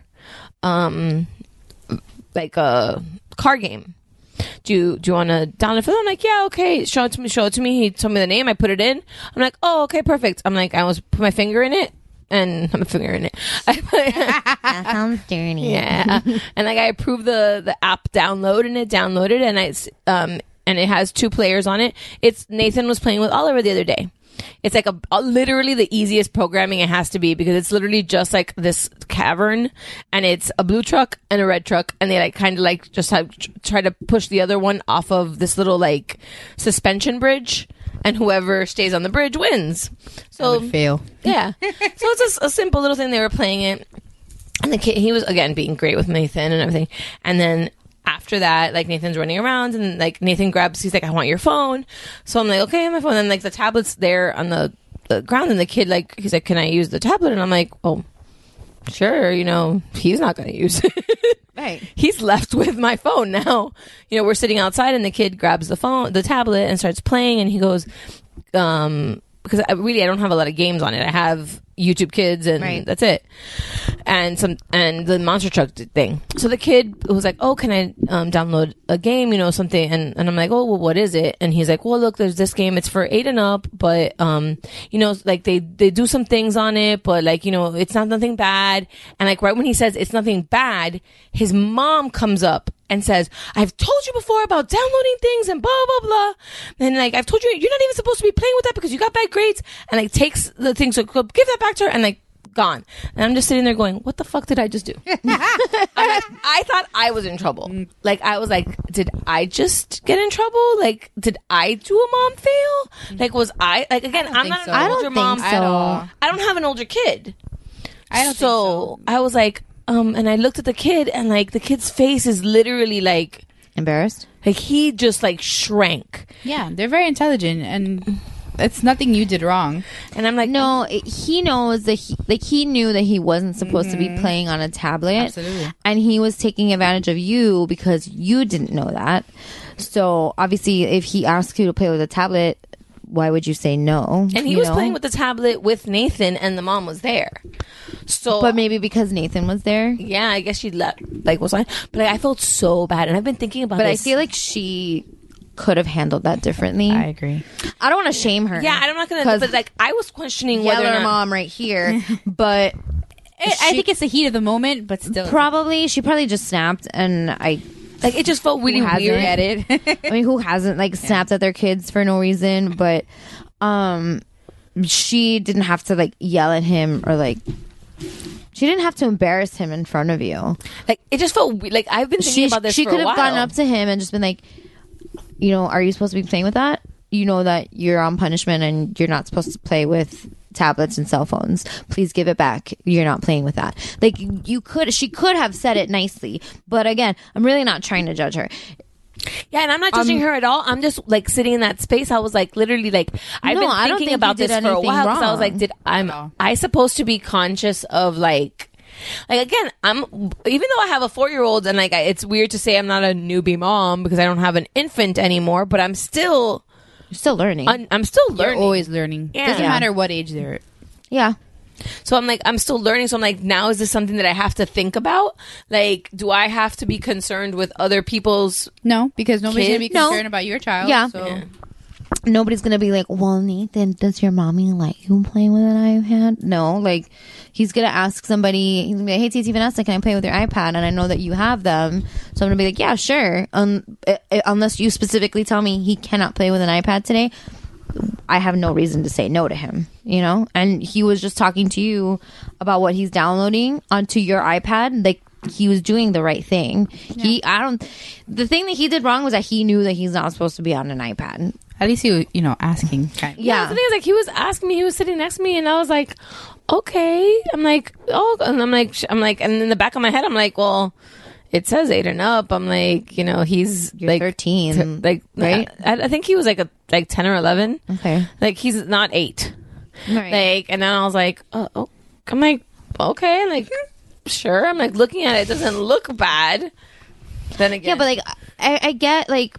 Speaker 9: like a car game. Do you want to download for them? I'm like, yeah, okay. Show it to me. He told me the name. I put it in. I'm like, oh, okay, perfect. I'm like, I was put my finger in it. And I'm a finger in it.
Speaker 10: That sounds dirty.
Speaker 9: Yeah. And like I approved the app download, and it downloaded, and and it has 2 players on it. Nathan was playing with Oliver the other day. It's like a literally the easiest programming it has to be, because it's literally just like this cavern, and it's a blue truck and a red truck, and they like kind of like just try to push the other one off of this little like suspension bridge, and whoever stays on the bridge wins. So
Speaker 11: I would fail.
Speaker 9: Yeah. So it's just a simple little thing. They were playing it, and the kid, he was again being great with Nathan and everything, and then after that, like Nathan's running around, and like Nathan grabs, he's like, I want your phone. So I'm like, okay, my phone. And then like the tablet's there on the ground, and the kid like, he's like, can I use the tablet? And I'm like, oh, sure. He's not going to use it.
Speaker 10: Right.
Speaker 9: He's left with my phone now. We're sitting outside, and the kid grabs the tablet and starts playing, and he goes, because I don't have a lot of games on it. I have YouTube Kids, and that's it. and the monster truck thing. So the kid was like, "Oh, can I download a game? You know, something?" And I'm like, "Oh, well, what is it?" And he's like, "Well, look, there's this game. It's for 8 and up, but you know, like they do some things on it, but like, you know, it's not nothing bad." And like right when he says it's nothing bad, his mom comes up and says, "I've told you before about downloading things and blah blah blah, and like I've told you you're not even supposed to be playing with that because you got bad grades." And like takes the thing, so give that back to her, and like gone. And I'm just sitting there going, "What the fuck did I just do?" I thought I was in trouble. Like I was like, did I just get in trouble? Like, did I do a mom fail? Like, was I like again? I'm not an older mom
Speaker 10: at all.
Speaker 9: I don't have an older kid. I don't think so. I was like, and I looked at the kid, and like the kid's face is literally like
Speaker 10: embarrassed.
Speaker 9: Like he just like shrank.
Speaker 11: Yeah, they're very intelligent, and it's nothing you did wrong.
Speaker 9: And I'm like,
Speaker 10: no, he knows that he knew that he wasn't supposed to be playing on a tablet.
Speaker 11: Absolutely.
Speaker 10: And he was taking advantage of you because you didn't know that. So obviously, if he asks you to play with a tablet, why would you say no?
Speaker 9: And he was playing with the tablet with Nathan, and the mom was there. So,
Speaker 10: but maybe because Nathan was there.
Speaker 9: Yeah, I guess she was on. But like, I felt so bad, and I've been thinking about.
Speaker 10: But
Speaker 9: this.
Speaker 10: I feel like she could have handled that differently.
Speaker 11: I agree.
Speaker 10: I don't want to shame her.
Speaker 9: Yeah, I'm not gonna. But like, I was questioning whether or not
Speaker 10: mom right here, but
Speaker 11: I think it's the heat of the moment. But still,
Speaker 10: she probably just snapped, and
Speaker 9: like it just felt really weird
Speaker 11: at it.
Speaker 10: I mean, who hasn't like snapped at their kids for no reason? But she didn't have to like yell at him or like. She didn't have to embarrass him in front of you.
Speaker 9: Like it just felt like I've been thinking about this.
Speaker 10: She
Speaker 9: for
Speaker 10: could
Speaker 9: a
Speaker 10: have
Speaker 9: while.
Speaker 10: gone up to him and just been like, you know, are you supposed to be playing with that? You know that you're on punishment and you're not supposed to play with tablets and cell phones. Please give it back. You're not playing with that. Like she could have said it nicely, but again, I'm really not trying to judge her.
Speaker 9: Yeah, and I'm not judging her at all. I'm just like sitting in that space. I was like, literally, like I've been thinking about this for a while because I was like, I supposed to be conscious of like again, even though I have a 4-year-old and like it's weird to say I'm not a newbie mom because I don't have an infant anymore, but I'm still
Speaker 10: learning.
Speaker 9: I'm still learning.
Speaker 11: You're always learning.
Speaker 9: Yeah.
Speaker 11: Doesn't matter what age they're.
Speaker 10: Yeah.
Speaker 9: So I'm like, I'm still learning. So I'm like, now is this something that I have to think about? Like, do I have to be concerned with other people's?
Speaker 11: No, because nobody's going to be
Speaker 10: No.
Speaker 11: concerned about your child.
Speaker 10: Yeah.
Speaker 11: So.
Speaker 9: Yeah.
Speaker 10: Nobody's gonna be like, well, Nathan, does your mommy let you play with an iPad? No, like he's gonna ask somebody. He's gonna be like, hey, Titi Vanessa, can I play with your iPad? And I know that you have them, so I'm gonna be like, yeah, sure. Unless you specifically tell me he cannot play with an iPad today, I have no reason to say no to him. You know. And he was just talking to you about what he's downloading onto your iPad, like. He was doing the right thing. Yeah. The thing that he did wrong was that he knew that he's not supposed to be on an iPad.
Speaker 11: At least he was, asking.
Speaker 9: Yeah. The thing is, like, he was asking me, he was sitting next to me, and I was like, okay. I'm like, oh, and I'm like, and in the back of my head, I'm like, well, it says 8 and up. I'm like, he's like
Speaker 10: 13,
Speaker 9: right? I think he was like 10 or 11.
Speaker 10: Okay,
Speaker 9: like he's not 8.
Speaker 10: Right.
Speaker 9: Like, and then I was like, oh, I'm like, okay, and like. Sure, I'm like looking at it. It doesn't look bad. Then again,
Speaker 10: yeah, but like I get like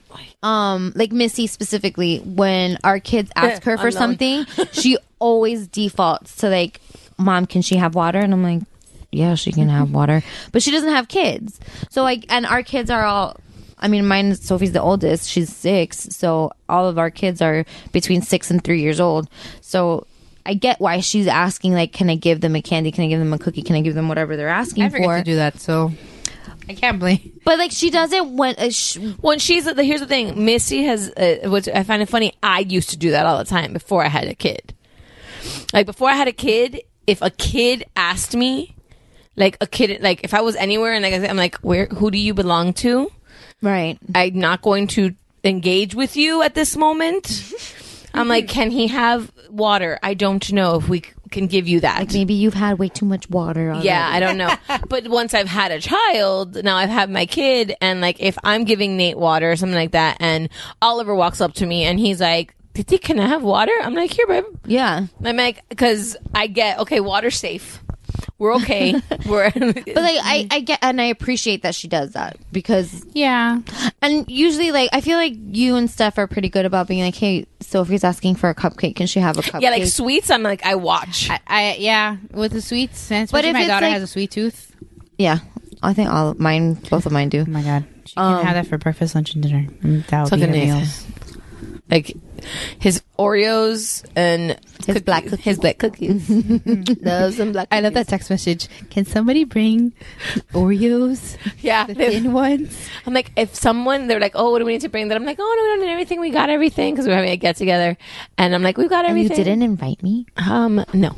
Speaker 10: Missy specifically when our kids ask her for something, she always defaults to like, Mom, can she have water? And I'm like, yeah, she can have water, but she doesn't have kids. So and our kids are all. I mean, Sophie's the oldest. She's 6, so all of our kids are between 6 and 3 years old. So. I get why she's asking, like, can I give them a candy? Can I give them a cookie? Can I give them whatever they're asking
Speaker 11: I forget
Speaker 10: for?
Speaker 11: to do that, so I can't blame.
Speaker 10: But, like, she does it when
Speaker 9: she's... Here's the thing. Missy has... which I find it funny. I used to do that all the time before I had a kid. Like, before I had a kid, if a kid asked me, like, if I was anywhere and I'm like, who do you belong to?
Speaker 10: Right.
Speaker 9: I'm not going to engage with you at this moment. I'm like, can he have water? I don't know if we can give you that.
Speaker 10: Like maybe you've had way too much water already.
Speaker 9: Yeah, I don't know. But once I've had a child, now I've had my kid, and like if I'm giving Nate water or something like that, and Oliver walks up to me and he's like, Titi, can I have water? I'm like, here, babe.
Speaker 10: Yeah.
Speaker 9: I'm like, because I get, okay, water's safe. We're okay.
Speaker 10: But like I get, and I appreciate that she does that because
Speaker 11: yeah.
Speaker 10: And usually, like I feel like you and Steph are pretty good about being like, hey, Sophie's asking for a cupcake. Can she have a cupcake?
Speaker 9: Yeah, like sweets. I'm like, I watch.
Speaker 11: Yeah, with the sweets. And
Speaker 10: But
Speaker 11: especially
Speaker 10: if
Speaker 11: my
Speaker 10: it's
Speaker 11: daughter
Speaker 10: like-
Speaker 11: has a sweet tooth.
Speaker 10: Yeah, I think both of mine do.
Speaker 11: Oh my god, she can have that for breakfast, lunch, and dinner. And that would be her
Speaker 9: Fucking
Speaker 11: meals.
Speaker 9: Like his Oreos and
Speaker 10: His black cookies.
Speaker 9: His black cookies. Loves them black.
Speaker 11: I love that text message. Can somebody bring Oreos?
Speaker 9: Yeah,
Speaker 11: The thin ones.
Speaker 9: I'm like, if someone, they're like, oh, what do we need to bring? Then I'm like, oh, no, we don't need everything. We got everything because we're having a get together. And I'm like, we've got
Speaker 10: And you
Speaker 9: everything.
Speaker 10: didn't invite me?
Speaker 9: No.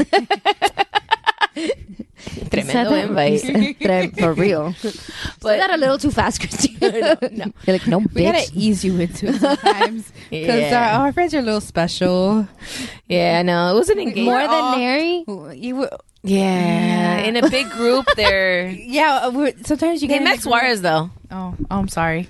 Speaker 9: Tremendo invite.
Speaker 10: For real. But that a little too fast, Christina.
Speaker 9: No.
Speaker 10: You're like, no,
Speaker 11: We gotta
Speaker 10: bitch.
Speaker 11: ease you into it sometimes because
Speaker 9: Yeah.
Speaker 11: our friends are a little special.
Speaker 9: Yeah, no, it was an engagement.
Speaker 10: More than Mary?
Speaker 9: Yeah, in a big group, they're.
Speaker 11: Yeah, sometimes you
Speaker 9: They
Speaker 11: get
Speaker 9: met Suarez though.
Speaker 11: Oh, I'm sorry.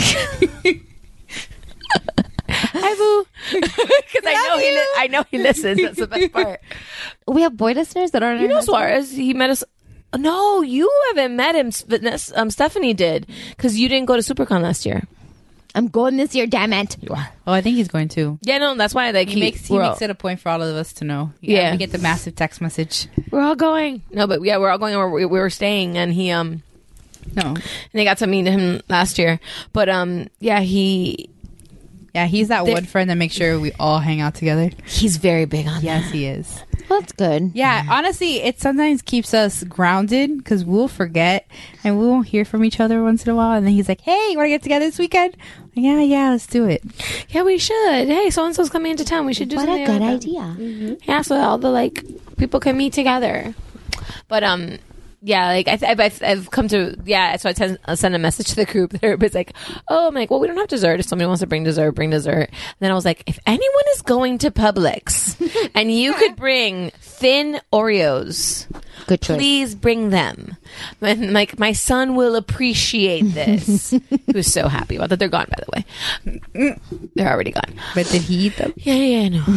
Speaker 9: Hi, boo. Because I know he listens. That's the best part.
Speaker 10: We have boy listeners that aren't.
Speaker 9: You know Suarez. He met us. No, you haven't met him. Stephanie did because you didn't go to SuperCon last year.
Speaker 10: I'm going this year, damn it.
Speaker 11: Oh, I think he's going to.
Speaker 9: Yeah, no, that's why like
Speaker 11: He makes it a point for all of us to know.
Speaker 9: Yeah.
Speaker 11: We get the massive text message.
Speaker 9: We're all going. No, but yeah, we're all going. And we were staying, and he
Speaker 11: No.
Speaker 9: and they got to meet him last year. But yeah, he's
Speaker 11: that one friend that makes sure we all hang out together.
Speaker 9: He's very big on
Speaker 11: Yes, he is.
Speaker 10: Well, that's good.
Speaker 11: Yeah, honestly, it sometimes keeps us grounded because we'll forget and we won't hear from each other once in a while. And then he's like, hey, you want to get together this weekend? Yeah, let's do it.
Speaker 9: Yeah, we should. Hey, so-and-so's coming into town. We should do
Speaker 10: What
Speaker 9: something
Speaker 10: a good
Speaker 9: like that.
Speaker 10: idea.
Speaker 9: Mm-hmm. Yeah, so all the people can meet together. But yeah, like I've come to so I sent a message to the group. Everybody's like, oh, I'm like, well, we don't have dessert. If somebody wants to bring dessert, bring dessert. And then I was like, if anyone is going to Publix and you could bring thin Oreos,
Speaker 10: Good choice.
Speaker 9: please bring them. And like, my son will appreciate this. He was so happy about that. They're gone, by the way. They're already gone.
Speaker 11: But did he eat them?
Speaker 9: Yeah, no.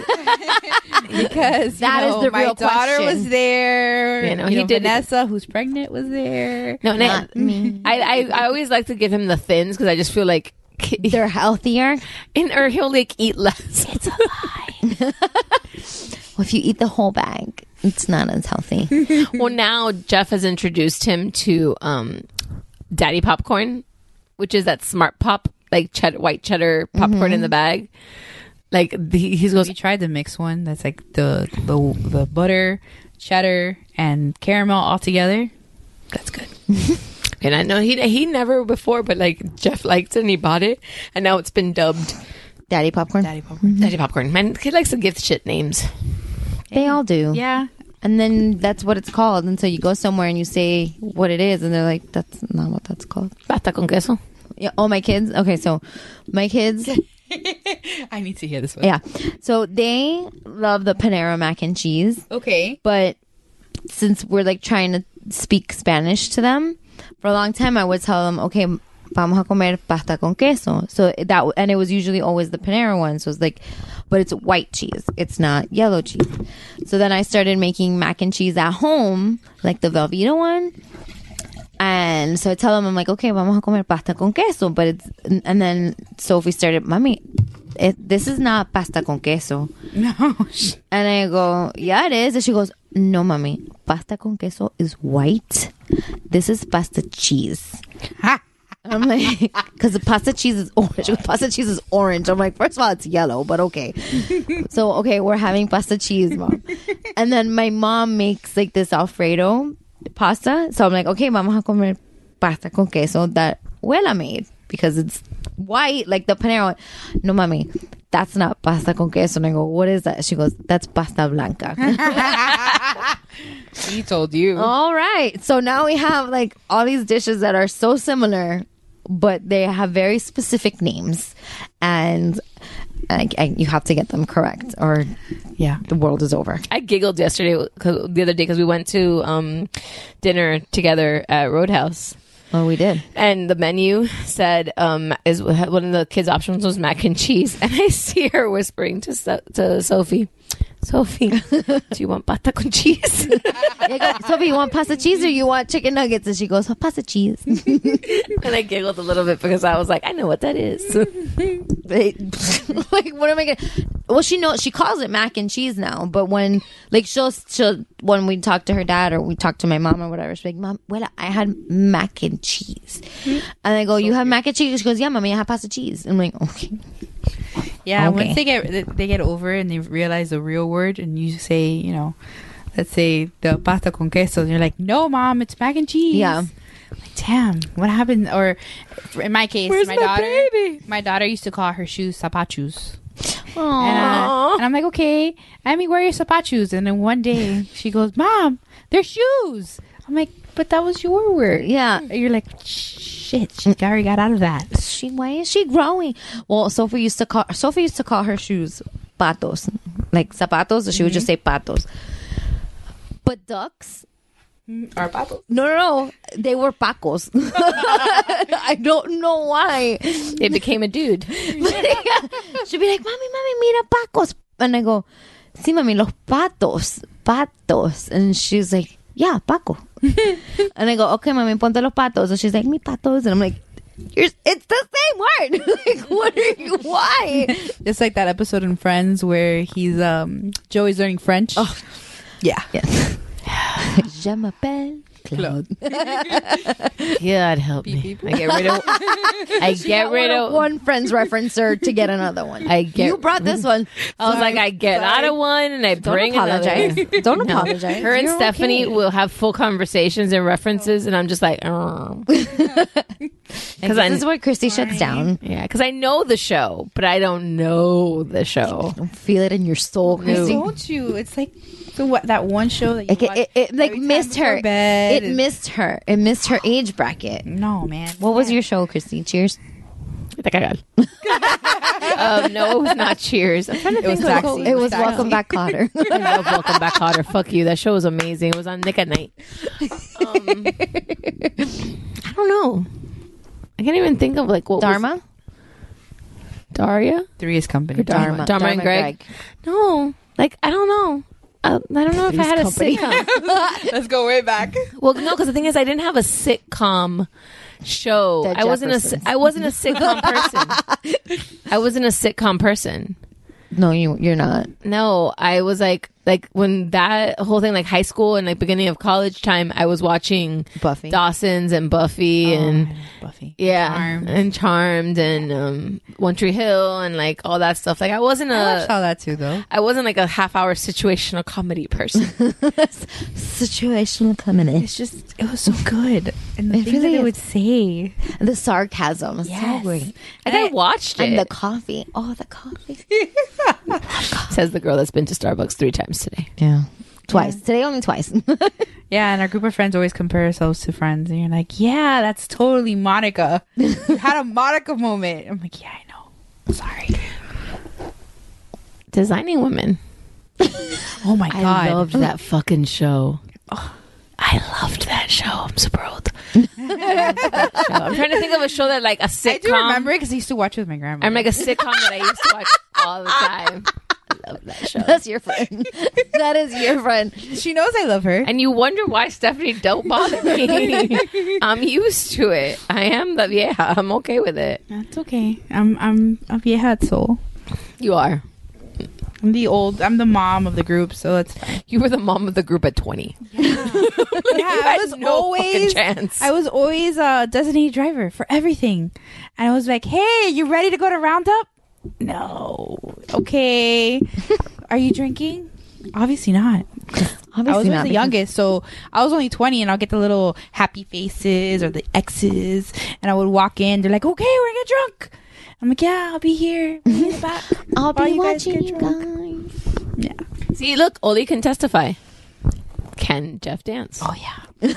Speaker 11: Because
Speaker 10: That is the
Speaker 11: my
Speaker 10: real
Speaker 11: daughter
Speaker 10: question.
Speaker 11: was there.
Speaker 9: Yeah, no, he did.
Speaker 11: Vanessa, who's pregnant, was there.
Speaker 9: No,
Speaker 10: Not me.
Speaker 9: I always like to give him the thins because I just feel like
Speaker 10: They're healthier.
Speaker 9: or he'll like eat less.
Speaker 10: It's a lie. Well, if you eat the whole bag, it's not as healthy.
Speaker 9: Well, now Jeff has introduced him to Daddy Popcorn, which is that Smart Pop, like white cheddar popcorn in the bag. Like he goes,
Speaker 11: You tried the mix one that's like the butter, cheddar, and caramel all together.
Speaker 9: that's good. And I know he never before, but like Jeff liked it and he bought it, and now it's been dubbed
Speaker 10: Daddy popcorn.
Speaker 11: Daddy popcorn.
Speaker 9: Daddy Popcorn. Man, he likes to give shit names.
Speaker 10: They all do.
Speaker 11: Yeah.
Speaker 10: And then that's what it's called. And so you go somewhere and you say what it is, and they're like, that's not what that's called.
Speaker 9: Pasta con queso.
Speaker 10: Yeah. Oh, my kids. Okay, so my kids.
Speaker 11: I need to hear this one.
Speaker 10: Yeah. So they love the Panera mac and cheese.
Speaker 11: Okay.
Speaker 10: But since we're like trying to speak Spanish to them, for a long time I would tell them, okay, vamos a comer pasta con queso. So that, and it was usually always the Panera one. So it's like, but it's white cheese. It's not yellow cheese. So then I started making mac and cheese at home, like the Velveeta one. And so I tell them, I'm like, okay, vamos a comer pasta con queso. But it's, and then Sophie started, Mommy, this is not pasta con queso.
Speaker 11: No.
Speaker 10: And I go, yeah, it is. And she goes, no, Mommy, pasta con queso is white. This is pasta cheese. I'm like, because the pasta cheese is orange. She goes, pasta cheese is orange. I'm like, first of all, it's yellow, but okay. So, okay, we're having pasta cheese, Mom. And then my mom makes like this Alfredo pasta. So I'm like, okay, vamos a comer pasta con queso that Abuela made because it's white, like the Panera one. No, Mommy, that's not pasta con queso. And I go, what is that? She goes, that's pasta blanca.
Speaker 11: He told you.
Speaker 10: All right. So now we have like all these dishes that are so similar, but they have very specific names. And you have to get them correct or
Speaker 11: Yeah.
Speaker 10: the world is over.
Speaker 9: I giggled the other day because we went to dinner together at Roadhouse.
Speaker 10: Oh, we did.
Speaker 9: And the menu said, is one of the kids' options was mac and cheese. And I see her whispering to Sophie, Sophie, do you want pasta con cheese?
Speaker 10: I go, Sophie, you want pasta cheese or you want chicken nuggets? And she goes, pasta cheese.
Speaker 9: And I giggled a little bit because I was like, I know what that is.
Speaker 10: Like, what am I gonna? Well, she calls it mac and cheese now. But when like she'll when we talk to her dad or we talk to my mom or whatever, she's like, Mom, well, I had mac and cheese. And I go, you have mac and cheese? She goes, yeah, Mommy, I have pasta cheese. I'm like, okay.
Speaker 11: Yeah,
Speaker 10: Okay.
Speaker 11: once they get over it and they realize the real word, and you say, you know, let's say the pasta con queso, and you're like, no, Mom, it's mac and cheese.
Speaker 10: Yeah.
Speaker 11: Like, damn, what happened? Or in my case,
Speaker 9: Where's
Speaker 11: my
Speaker 9: my
Speaker 11: daughter,
Speaker 9: baby?
Speaker 11: my daughter used to call her shoes zapachus.
Speaker 10: Aww.
Speaker 11: And I'm like, okay, let me wear your zapachus. And then one day she goes, Mom, they're shoes. I'm like, but that was your word.
Speaker 10: Yeah.
Speaker 11: And you're like, shit, she already got out of that.
Speaker 10: Why is she growing? Well, Sophie used to call her shoes patos, like zapatos. So she would just say patos. But ducks
Speaker 11: are patos.
Speaker 10: No, they were pacos. I don't know why.
Speaker 9: It became a dude.
Speaker 10: She'd be like, Mami, mira pacos, and I go, sí, Mami, los patos, and she's like, yeah, Paco. And I go, okay, Mami, ponte los patos. And she's like, mi patos. And I'm like, it's the same word. Like, what are you? Why?
Speaker 11: It's like that episode in Friends where he's Joey's learning French.
Speaker 10: Oh,
Speaker 11: yeah.
Speaker 10: Yes. Je m'appelle Claude.
Speaker 9: God help me. I get rid of
Speaker 10: one Friends referencer to get another one. You brought this one.
Speaker 9: I was like, I get out of one and I bring
Speaker 10: apologize.
Speaker 9: another.
Speaker 10: Don't apologize.
Speaker 9: Her and
Speaker 10: You're
Speaker 9: Stephanie
Speaker 10: okay.
Speaker 9: will have full conversations and references, and I'm just like,
Speaker 10: Because this is where Christy shuts down.
Speaker 9: Yeah, because I know the show, but I don't know the show.
Speaker 10: Don't feel it in your soul, Christy.
Speaker 11: Don't you? It's like that one show that you watch
Speaker 10: it like missed her.
Speaker 11: bed
Speaker 10: It missed her. It missed her age bracket.
Speaker 11: No, man.
Speaker 10: What was your show, Christy? Cheers.
Speaker 9: No, it was not Cheers. I'm trying to think.
Speaker 10: It was Welcome Back, Kotter.
Speaker 9: I love Welcome Back, Kotter. Fuck you. That show was amazing. It was on Nick at Night. I don't know. I can't even think of like what
Speaker 10: Dharma?
Speaker 9: Daria?
Speaker 11: Three's Company.
Speaker 9: Or Dharma and Greg. No, like I don't know. I don't know if I had a sitcom.
Speaker 11: Let's go way back.
Speaker 9: Well, no, because the thing is, I didn't have a sitcom show.
Speaker 10: The
Speaker 9: I wasn't a sitcom person. I wasn't a sitcom person.
Speaker 10: No, you're not.
Speaker 9: No, I was like when that whole thing, like high school and like beginning of college time, I was watching
Speaker 10: Buffy,
Speaker 9: Dawson's and Buffy and
Speaker 11: Buffy,
Speaker 9: Charmed and One Tree Hill and like all that stuff. Like I wasn't
Speaker 11: I watched all that too, though.
Speaker 9: I wasn't like a half-hour situational comedy person.
Speaker 10: Situational comedy.
Speaker 11: It's just it was so good, and the things that they would say,
Speaker 10: the sarcasm,
Speaker 11: yes.
Speaker 10: so great.
Speaker 9: And I watched it.
Speaker 10: And the coffee. Oh, the coffee.
Speaker 9: Says the girl that's been to Starbucks 3 times today.
Speaker 10: Yeah. Twice. Today, only twice.
Speaker 11: Yeah, and our group of friends always compare ourselves to friends. And you're like, yeah, that's totally Monica. You had a Monica moment. I'm like, yeah, I know. Sorry.
Speaker 9: Designing Women.
Speaker 11: Oh my God.
Speaker 9: I loved that fucking show. Oh, I loved that show. I'm super old. I'm trying to think of a show that like a sitcom.
Speaker 11: I do remember it because I used to watch it with my grandma.
Speaker 9: I'm like a sitcom that I used to watch all the time. I love that show.
Speaker 10: That's your friend. That is your friend.
Speaker 11: She knows I love her.
Speaker 9: And you wonder why Stephanie don't bother me. I'm used to it. I am the vieja. I'm okay with it.
Speaker 11: That's okay. I'm a vieja at soul.
Speaker 9: You are.
Speaker 11: I'm the mom of the group, so it's fine.
Speaker 9: You were the mom of the group at 20.
Speaker 11: I was
Speaker 9: no fucking chance.
Speaker 11: I was always a designated driver for everything. And I was like, hey, you ready to go to Roundup? No. Okay. Are you drinking? Obviously not. I was the youngest, so I was only 20, and I'll get the little happy faces or the X's, and I would walk in. They're like, okay, we're gonna get drunk. I'm like, yeah, I'll be here. I'll be in the back.
Speaker 10: I'll be
Speaker 11: you guys
Speaker 10: watching
Speaker 11: get
Speaker 10: you
Speaker 11: drunk.
Speaker 10: guys.
Speaker 11: Yeah.
Speaker 9: See, look, Oli can testify. Can Jeff dance?
Speaker 11: Oh yeah.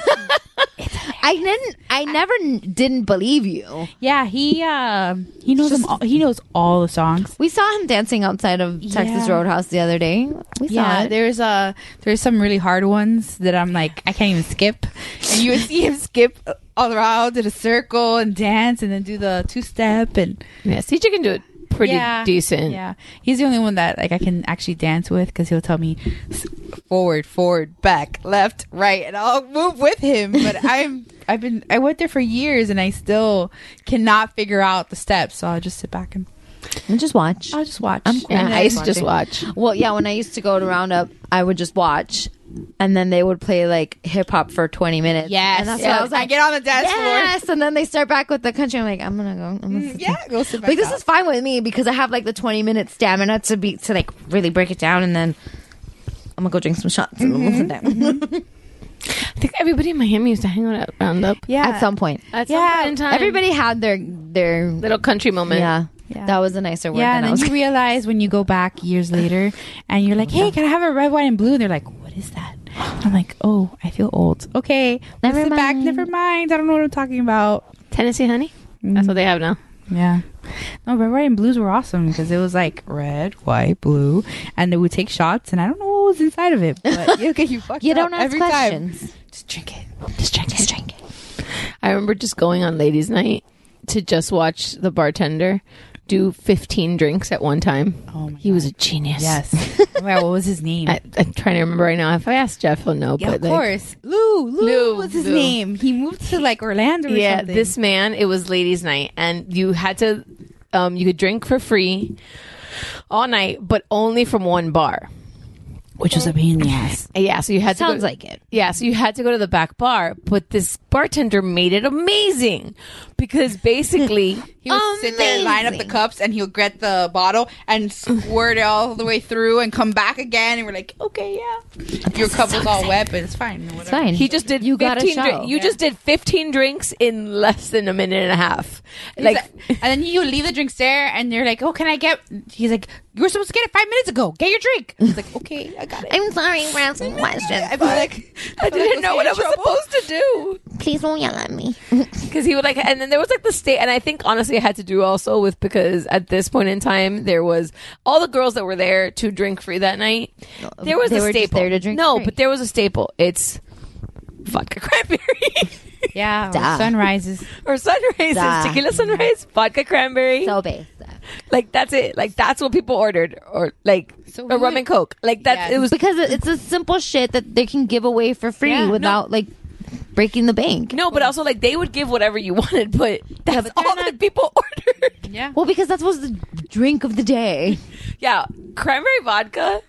Speaker 10: I never didn't believe you.
Speaker 11: Yeah, he knows them all, he knows all the songs.
Speaker 10: We saw him dancing outside of Texas Roadhouse the other day. We saw it.
Speaker 11: There's some really hard ones that I'm like, I can't even skip. And you would see him skip all around in a circle and dance and then do the 2-step and
Speaker 9: yeah, CJ can do it pretty decent.
Speaker 11: Yeah, he's the only one that like I can actually dance with because he'll tell me forward, back, left, right, and I'll move with him. But I went there for years and I still cannot figure out the steps. So I'll just sit back and
Speaker 10: just watch.
Speaker 11: I'll just watch.
Speaker 9: I used to just watch.
Speaker 10: Well, yeah, when I used to go to Roundup, I would just watch. And then they would play like hip hop for 20 minutes.
Speaker 11: Yes.
Speaker 10: And that's what I was like,
Speaker 11: I get on the dance floor.
Speaker 10: Yes. And then they start back with the country. I'm like, I'm going to go.
Speaker 11: Go sit back
Speaker 10: Like, this
Speaker 11: out.
Speaker 10: is fine with me because I have like the 20-minute stamina to like really break it down. And then I'm going to go drink some shots. And we'll sit down.
Speaker 9: I think everybody in Miami used to hang out at Roundup.
Speaker 10: Yeah. At some point.
Speaker 9: At some point in time.
Speaker 10: Everybody had their
Speaker 9: little country moment.
Speaker 10: Yeah. That was a nicer word.
Speaker 11: Yeah, and
Speaker 10: than I
Speaker 11: then
Speaker 10: was
Speaker 11: you realize when you go back years later and you're like, hey, can I have a red, white, and blue? And they're like, what is that? I'm like, oh, I feel old. Okay,
Speaker 10: Never
Speaker 11: sit back.
Speaker 10: mind.
Speaker 11: Never mind. I don't know what I'm talking about.
Speaker 9: Tennessee honey? That's what they have now.
Speaker 11: Yeah. No, red, white, and blues were awesome because it was like red, white, blue, and they would take shots, and I don't know what was inside of it, but you fucked
Speaker 10: You
Speaker 11: up
Speaker 10: don't ask
Speaker 11: every
Speaker 10: questions.
Speaker 11: time. Just drink it.
Speaker 10: Just drink it.
Speaker 9: I remember just going on ladies' night to just watch the bartender do 15 drinks at one time.
Speaker 11: Oh my
Speaker 9: he was a genius.
Speaker 11: Yes. Wow, what was his name?
Speaker 9: I'm trying to remember right now. If I ask Jeff, he'll know.
Speaker 11: Yeah,
Speaker 9: but
Speaker 11: of course. Lou was his name. He moved to like Orlando or something.
Speaker 9: This man, it was ladies' night, and you had to, you could drink for free all night, but only from one bar.
Speaker 11: Which was a pain in the ass.
Speaker 9: Yeah, so you had to
Speaker 10: Sounds like it.
Speaker 9: Yeah, so you had to go to the back bar, but this bartender made it amazing because basically
Speaker 11: he would sit there and line up the cups and he'll get the bottle and squirt it all the way through and come back again, and we're like, okay, yeah. Your cup was all wet, but it's fine. Whatever.
Speaker 10: It's fine.
Speaker 9: He just did
Speaker 10: You got a
Speaker 9: 15
Speaker 10: show.
Speaker 9: You just did 15 drinks in less than a minute and a half. Like,
Speaker 11: and then you leave the drinks there and you're like, oh, can I get, he's like, you were supposed to get it 5 minutes ago. Get your drink. He's like, okay, I got it.
Speaker 10: I'm sorry for asking questions.
Speaker 11: I feel like
Speaker 9: I didn't know what I was supposed to do.
Speaker 10: Please don't yell at me.
Speaker 9: Because he would like, and then there was like the state, and I think honestly it had to do also with because at this point in time there was all the girls that were there to drink free that night. There was
Speaker 10: They
Speaker 9: a
Speaker 10: were just
Speaker 9: staple.
Speaker 10: there to drink
Speaker 9: no,
Speaker 10: free.
Speaker 9: but there was a staple. It's vodka cranberry
Speaker 11: yeah,
Speaker 10: Duh.
Speaker 11: sunrises.
Speaker 9: or sunrises,
Speaker 10: Duh.
Speaker 9: tequila sunrise, vodka cranberry.
Speaker 10: So base.
Speaker 9: Like that's it. Like that's what people ordered, or like
Speaker 11: So
Speaker 9: a
Speaker 11: who
Speaker 9: rum
Speaker 11: would-
Speaker 9: and coke. Like that.
Speaker 11: Yeah.
Speaker 9: It was
Speaker 10: Because it's a simple shit that they can give away for free
Speaker 11: Yeah,
Speaker 10: without like breaking the bank.
Speaker 9: no, but also like they would give whatever you wanted, but that's
Speaker 10: but they're
Speaker 9: all
Speaker 10: not-
Speaker 9: that people ordered.
Speaker 11: Yeah.
Speaker 10: Well, because that was the drink of the day.
Speaker 9: Yeah, cranberry vodka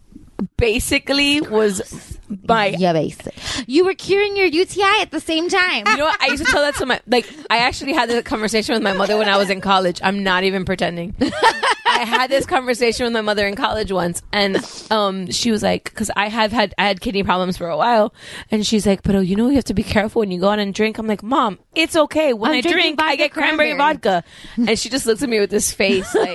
Speaker 9: basically was my.
Speaker 10: Yeah, basic. You were curing your UTI at the same time.
Speaker 9: You know what? I used to tell that to my I actually had this conversation with my mother when I was in college. I'm not even pretending. I had this conversation with my mother in college once, and she was like, because I had kidney problems for a while, and she's like, but you know you have to be careful when you go out and drink. I'm like, Mom, it's okay. When
Speaker 10: I'm
Speaker 9: I
Speaker 10: drinking
Speaker 9: drink, I get cranberry vodka, and she just looks at me with this face like.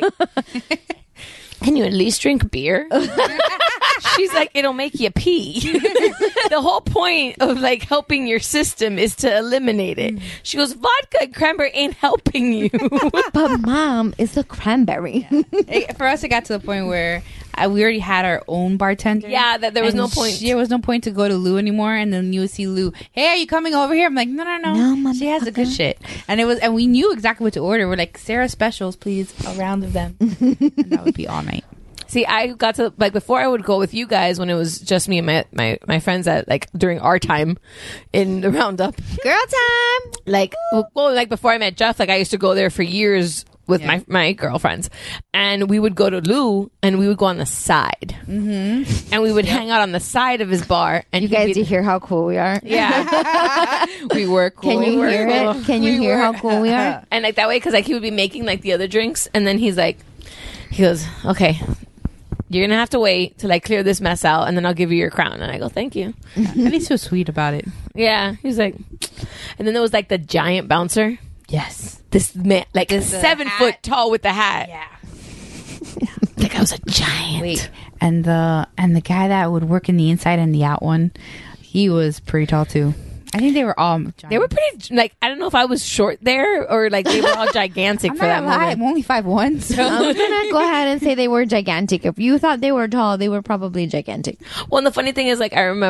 Speaker 9: Can you at least drink beer? She's like, it'll make you pee. The whole point of like helping your system is to eliminate it. She goes, vodka and cranberry ain't helping you.
Speaker 10: But Mom, it's the cranberry.
Speaker 11: For us, it got to the point where we already had our own bartender.
Speaker 9: Yeah, that there was
Speaker 11: And
Speaker 9: no point.
Speaker 11: There was no point to go to Lou anymore. And then you would see Lou, hey, are you coming over here? I'm like, no.
Speaker 10: No,
Speaker 11: She has the good shit. And and we knew exactly what to order. We're like, Sarah specials, please, a round of them. And that would be all night.
Speaker 9: See, I got to like before I would go with you guys when it was just me and my friends at like during our time in the Roundup.
Speaker 10: Girl time.
Speaker 9: Like well, like before I met Jeff, like I used to go there for years with my girlfriends, and we would go to Lou and we would go on the side, and we would hang out on the side of his bar. And
Speaker 10: You guys, do you hear how cool we are?
Speaker 9: yeah,
Speaker 11: We were cool.
Speaker 10: Can you hear it? Can you hear how cool we are?
Speaker 9: and like that way because like he would be making like the other drinks, and then he goes, okay. You're gonna have to wait till I clear this mess out, and then I'll give you your crown. And I go, thank you.
Speaker 11: At least so sweet about it.
Speaker 9: Yeah, he's like, and then there was like the giant bouncer.
Speaker 11: Yes.
Speaker 9: This man, like a 7
Speaker 11: hat.
Speaker 9: foot tall with the hat.
Speaker 11: Yeah.
Speaker 9: Like I was a giant.
Speaker 11: Wait, and the guy that would work in the inside and the out one, he was pretty tall too. I think they were all giant.
Speaker 9: They were pretty like I don't know if I was short there or like they were all gigantic
Speaker 11: I'm
Speaker 9: for that
Speaker 11: not gonna lie,
Speaker 9: moment.
Speaker 11: I'm only 5'1", so
Speaker 10: I'm gonna go ahead and say they were gigantic. If you thought they were tall, they were probably gigantic.
Speaker 9: Well, and the funny thing is, like I remember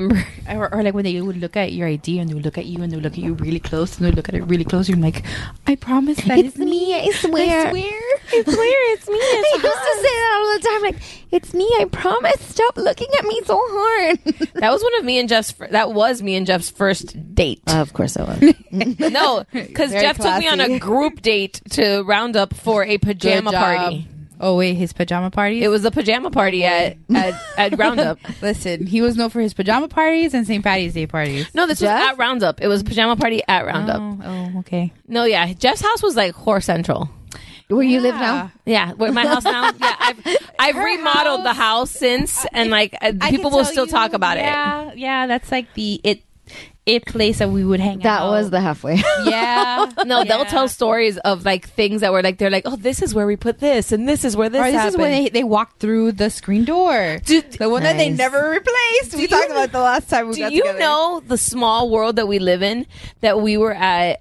Speaker 11: Or like when they would look at your ID and they would look at you and they would look at you really close and they would look at it really close. You're like, I promise that
Speaker 10: It's me. I swear.
Speaker 11: I swear. It's me.
Speaker 10: I used to say that all the time. Like, it's me. I promise. Stop looking at me so hard.
Speaker 9: That was one of me and Jeff's. That was me and Jeff's first date.
Speaker 10: Of course it was.
Speaker 9: No, because
Speaker 10: Very
Speaker 9: Jeff took me on a
Speaker 10: classy.
Speaker 9: group date to Roundup for a pajama
Speaker 11: Good job.
Speaker 9: party.
Speaker 11: Oh wait, his pajama parties?
Speaker 9: It was a pajama party at Roundup.
Speaker 11: Listen, he was known for his pajama parties and St. Patty's Day parties.
Speaker 9: No, this was at Roundup. It was a pajama party at Roundup.
Speaker 11: Oh, okay.
Speaker 9: No, yeah, Jeff's house was like Whore Central.
Speaker 10: Where you live now?
Speaker 9: Yeah, where my house now. Yeah, I've remodeled the house since, and like people will still talk about it.
Speaker 11: Yeah, that's like the it place that we would hang out.
Speaker 10: That was the halfway.
Speaker 11: Yeah.
Speaker 9: No, they'll tell stories of like things that were like, they're like, oh, this is where we put this, and this is where this
Speaker 11: Or this
Speaker 9: happened.
Speaker 11: is when they walked through the screen door. The one that they
Speaker 10: Nice.
Speaker 11: never replaced. We talked about the last time we got
Speaker 9: Do you
Speaker 11: together.
Speaker 9: know the small world that we live in? That we were at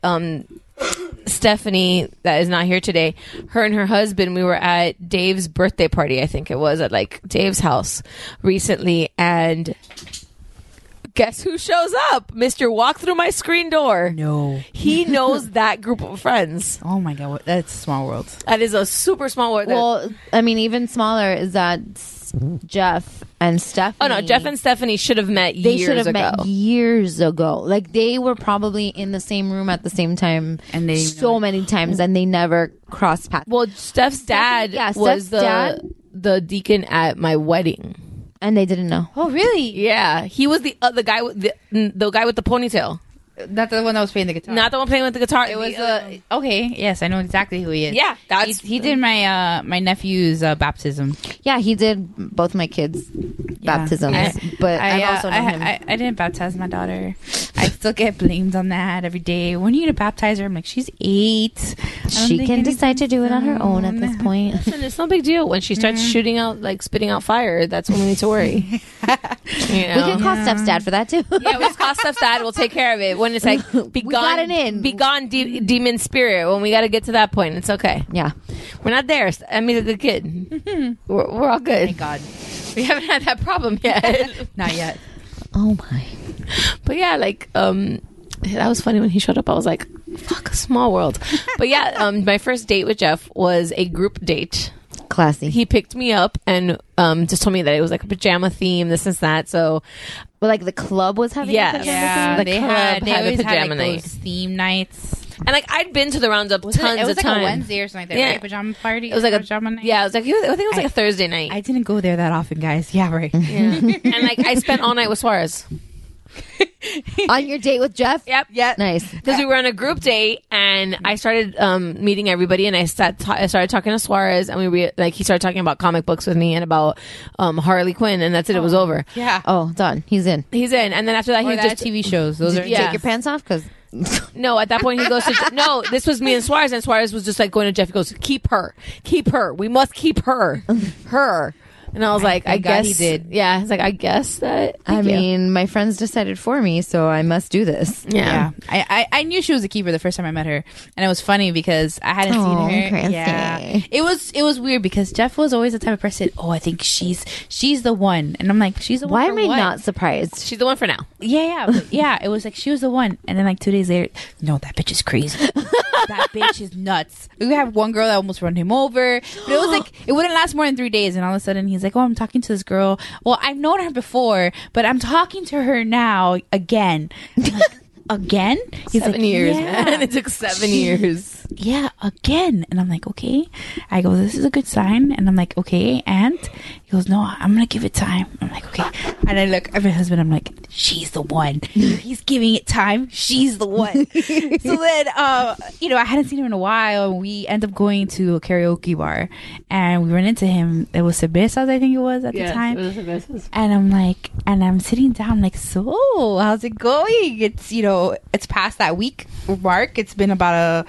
Speaker 9: Stephanie, that is not here today, her and her husband, we were at Dave's birthday party, I think it was, at like Dave's house recently, and guess who shows up? Mr. Walk Through My Screen Door.
Speaker 11: No.
Speaker 9: He knows that group of friends.
Speaker 11: Oh my God, that's a small world.
Speaker 9: That is a super small world.
Speaker 10: Well, I mean, even smaller is that Jeff and Stephanie.
Speaker 9: Oh no, Jeff and Stephanie should have met
Speaker 10: They should
Speaker 9: years
Speaker 10: have
Speaker 9: ago.
Speaker 10: met years ago. Like, they were probably in the same room at the same time,
Speaker 11: And they
Speaker 10: so many times, and they never crossed paths.
Speaker 9: Well, Steph's dad was the deacon at my wedding.
Speaker 10: And they didn't know.
Speaker 11: Oh, really?
Speaker 9: Yeah, he was the guy with the guy with the ponytail.
Speaker 11: Not the one that was playing the guitar.
Speaker 9: Not the one playing with the guitar.
Speaker 11: It was okay. Yes, I know exactly who he is.
Speaker 9: Yeah, that's
Speaker 11: he did my my nephew's baptism.
Speaker 10: Yeah, he did both my kids' baptisms. But I've also known him.
Speaker 11: I didn't baptize my daughter. I still get blamed on that every day. When are you gonna baptize her? I'm like, she's 8.
Speaker 10: She can decide to do it on her own at this point.
Speaker 9: Listen, it's no big deal. When she starts shooting out, like spitting out fire, that's when we need to worry. You know?
Speaker 10: We can call Steph's dad for that too.
Speaker 9: Yeah, we just call Steph's dad. We'll take care of it. When it's like, be
Speaker 10: We got it in.
Speaker 9: Be gone, demon spirit. When we got to get to that point, it's okay.
Speaker 10: Yeah.
Speaker 9: We're not there. I mean, the kid. We're all good.
Speaker 11: Thank God.
Speaker 9: We haven't had that problem yet.
Speaker 11: Not yet.
Speaker 10: Oh my.
Speaker 9: But yeah, like, that was funny when he showed up. I was like, fuck, a small world. But yeah, my first date with Jeff was a group date.
Speaker 10: Classy.
Speaker 9: He picked me up and just told me that it was like a pajama theme, this and that. So,
Speaker 10: but like the club was having
Speaker 9: yes.
Speaker 10: a pajama
Speaker 11: Yeah,
Speaker 10: theme?
Speaker 11: they
Speaker 9: club
Speaker 11: had
Speaker 9: had a
Speaker 11: always
Speaker 9: pajama
Speaker 11: had like
Speaker 9: night.
Speaker 11: those theme nights.
Speaker 9: And like I'd been to the Roundup tons
Speaker 11: It was
Speaker 9: of
Speaker 11: like
Speaker 9: times.
Speaker 11: a Wednesday or something like that.
Speaker 9: Yeah.
Speaker 11: Right? Pajama party.
Speaker 9: It was like a
Speaker 11: pajama night.
Speaker 9: Yeah, it was like I think it was like a Thursday night.
Speaker 11: I didn't go there that often, guys. Yeah, right.
Speaker 9: Yeah. And like I spent all night with Suarez.
Speaker 10: On your date with Jeff?
Speaker 9: Yep.
Speaker 11: Yeah.
Speaker 10: Nice.
Speaker 9: Because we were on a group date, and I started meeting everybody, and I started talking to Suarez, and he started talking about comic books with me and about Harley Quinn, and that's it. It was over.
Speaker 11: Yeah.
Speaker 10: Oh, done. He's in.
Speaker 9: He's in, and then after that,
Speaker 11: Or
Speaker 9: he
Speaker 11: that
Speaker 9: just
Speaker 11: TV shows. Those are
Speaker 10: Did you take your pants off? Because
Speaker 9: no. At that point, he goes to no. This was me and Suarez, and Suarez was just like going to Jeff. He goes, keep her. We must keep her. And I was like, I
Speaker 11: Thank God
Speaker 9: guess
Speaker 11: he did.
Speaker 9: Yeah, it's like I guess that.
Speaker 10: I
Speaker 9: thank you.
Speaker 10: mean, my friends decided for me, so I must do this.
Speaker 9: Yeah.
Speaker 11: I knew she was a keeper the first time I met her, and it was funny because I hadn't
Speaker 10: Oh,
Speaker 11: seen her.
Speaker 10: Christy.
Speaker 11: Yeah, it was weird because Jeff was always the type of person. Oh, I think she's the one, and I'm like, she's the one.
Speaker 10: Why
Speaker 11: for
Speaker 10: am I
Speaker 11: what?
Speaker 10: not surprised?
Speaker 9: She's the one for now.
Speaker 11: Yeah. It was like she was the one, and then like 2 days later, no, that bitch is crazy. That bitch is nuts. We have one girl that almost run him over, but it was like it wouldn't last more than 3 days, and all of a sudden he's like, oh, I'm talking to this girl. Well, I've known her before, but I'm talking to her now again. I'm like, again? He's
Speaker 9: 7 years, man. It took 7 years.
Speaker 11: Yeah, again. And I'm like, okay. I go, this is a good sign. And I'm like, okay. And he goes, no, I'm going to give it time. I'm like, okay. And I look at my husband. I'm like, she's the one. He's giving it time. She's the one. So then, I hadn't seen him in a while. We end up going to a karaoke bar. And we run into him. It was Cervezas, I think it was at the time.
Speaker 9: It was Cervezas.
Speaker 11: And I'm like, and I'm sitting down, I'm like, so how's it going? It's, it's past that week mark. It's been about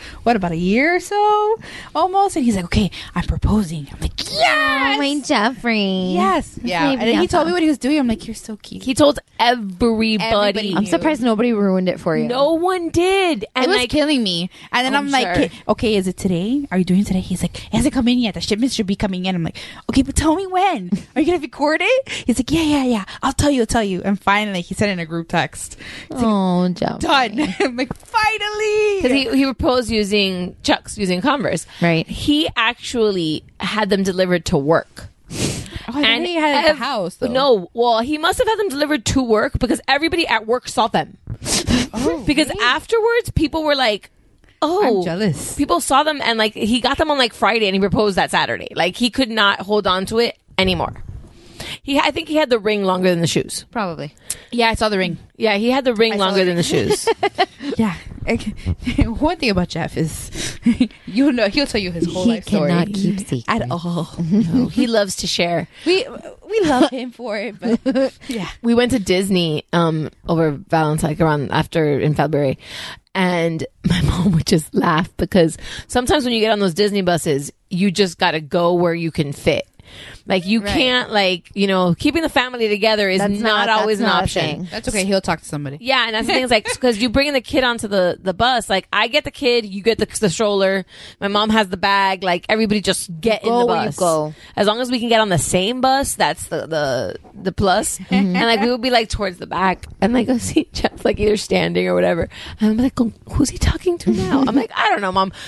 Speaker 11: about a year or so, almost. And he's like, okay, I'm proposing. I'm like, yes!
Speaker 10: Oh, my Jeffrey.
Speaker 11: Yes. Yeah. And then he told me what he was doing. I'm like, you're so cute.
Speaker 9: He told everybody.
Speaker 10: I'm surprised nobody ruined it for you.
Speaker 9: No one did. And
Speaker 11: it was killing me. And then I'm like, okay, is it today? Are you doing it today? He's like, it hasn't come in yet. The shipment should be coming in. I'm like, okay, but tell me when. Are you going to record it? He's like, yeah. I'll tell you. And finally, he sent in a group text.
Speaker 10: Oh, Jeff.
Speaker 11: Done. I'm like, finally.
Speaker 9: Because he proposed using Chucks, using Converse.
Speaker 10: Right.
Speaker 9: He actually had them delivered to work.
Speaker 11: Oh, and he had it at the house, though.
Speaker 9: No, well, he must have had them delivered to work because everybody at work saw them. Because afterwards, people were like, oh,
Speaker 11: I'm jealous.
Speaker 9: People saw them and like he got them on like Friday and he proposed that Saturday. Like he could not hold on to it anymore. I think he had the ring longer than the shoes.
Speaker 10: Probably.
Speaker 11: Yeah, I saw the ring.
Speaker 9: Yeah, he had the ring longer than the shoes.
Speaker 11: Yeah. One thing about Jeff is, you know, he'll tell you his whole life story.
Speaker 10: He cannot keep secrets.
Speaker 11: At all.
Speaker 9: No, he loves to share.
Speaker 11: We love him for it, but yeah.
Speaker 9: We went to Disney over Valentine's, around after in February. And my mom would just laugh because sometimes when you get on those Disney buses, you just got to go where you can fit. Like you can't, like, you know, keeping the family together is not always an option.
Speaker 11: That's okay. He'll talk to somebody.
Speaker 9: Yeah, and that's the thing is like because you bring the kid onto the bus. Like I get the kid, you get the stroller. My mom has the bag. Like everybody just get in the bus.
Speaker 10: Go.
Speaker 9: As long as we can get on the same bus, that's the plus. And like we would be like towards the back, and like I see Jeff like either standing or whatever. And I'm like, who's he talking to now? I'm like, I don't know, Mom.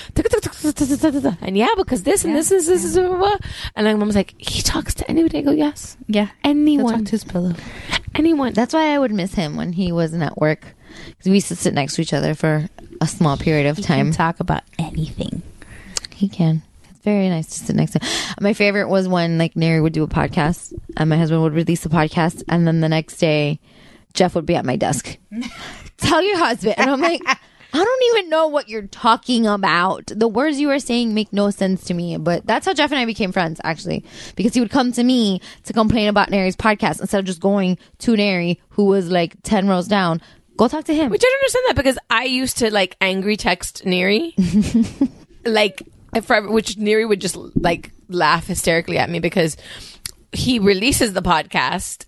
Speaker 9: And yeah, because this and this is blah, blah, blah. And like Mom's like, he talks to anybody. I go, yes.
Speaker 11: Yeah.
Speaker 9: Anyone.
Speaker 11: He'll talk to his pillow.
Speaker 9: Anyone.
Speaker 10: That's why I would miss him when he wasn't at work. Because we used to sit next to each other for a small period of time.
Speaker 11: He can talk about anything.
Speaker 10: He can. It's very nice to sit next to him. My favorite was when like Neri would do a podcast and my husband would release the podcast, and then the next day Jeff would be at my desk. Tell your husband. And I'm like, I don't even know what you're talking about. The words you are saying make no sense to me. But that's how Jeff and I became friends, actually. Because he would come to me to complain about Neri's podcast instead of just going to Neri, who was like 10 rows down. Go talk to him.
Speaker 9: Which I don't understand that because I used to like angry text Neri. Like, which Neri would just like laugh hysterically at me because he releases the podcast.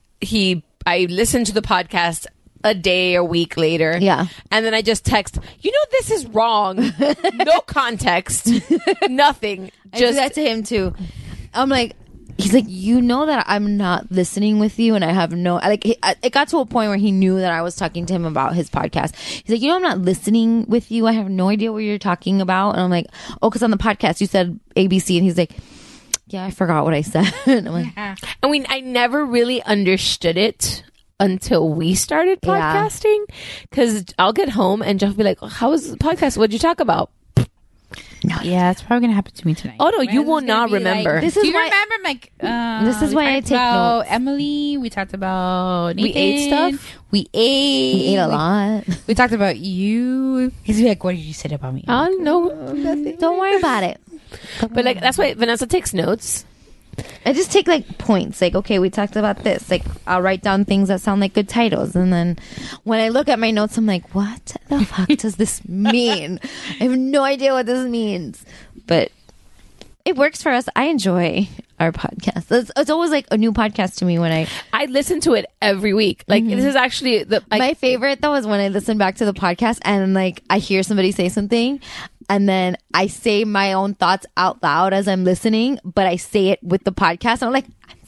Speaker 9: I listen to the podcast a day or week later.
Speaker 10: Yeah.
Speaker 9: And then I just text, you know, this is wrong. No context. Nothing.
Speaker 10: I do that to him too. I'm like, he's like, you know that I'm not listening with you, and I have no, like, it got to a point where he knew that I was talking to him about his podcast. He's like, you know, I'm not listening with you. I have no idea what you're talking about. And I'm like, oh, because on the podcast you said ABC. And he's like, yeah, I forgot what I said. I'm like,
Speaker 9: I never really understood it until we started podcasting, because I'll get home and Jeff will be like, how was the podcast? What'd you talk about?
Speaker 11: No. Yeah, it's probably gonna happen to me tonight.
Speaker 9: Oh no, you will not remember.
Speaker 11: Like, do you remember? Like,
Speaker 10: this is why I take notes.
Speaker 11: Emily, we talked about Nathan.
Speaker 9: We ate stuff.
Speaker 11: We ate
Speaker 10: a lot.
Speaker 11: We talked about you. He's like, what did you say about me?
Speaker 9: Oh no,
Speaker 10: don't worry about it.
Speaker 9: But like that's why Vanessa takes notes.
Speaker 10: I just take like points. Like, okay, we talked about this. Like, I'll write down things that sound like good titles, and then when I look at my notes, I'm like, what the fuck does this mean? I have no idea what this means, but it works for us. I enjoy our podcast. It's always like a new podcast to me when
Speaker 9: I listen to it every week. Like this is actually
Speaker 10: my favorite though is when I listen back to the podcast and like I hear somebody say something, and then I say my own thoughts out loud as I'm listening, but I say it with the podcast. And I'm like,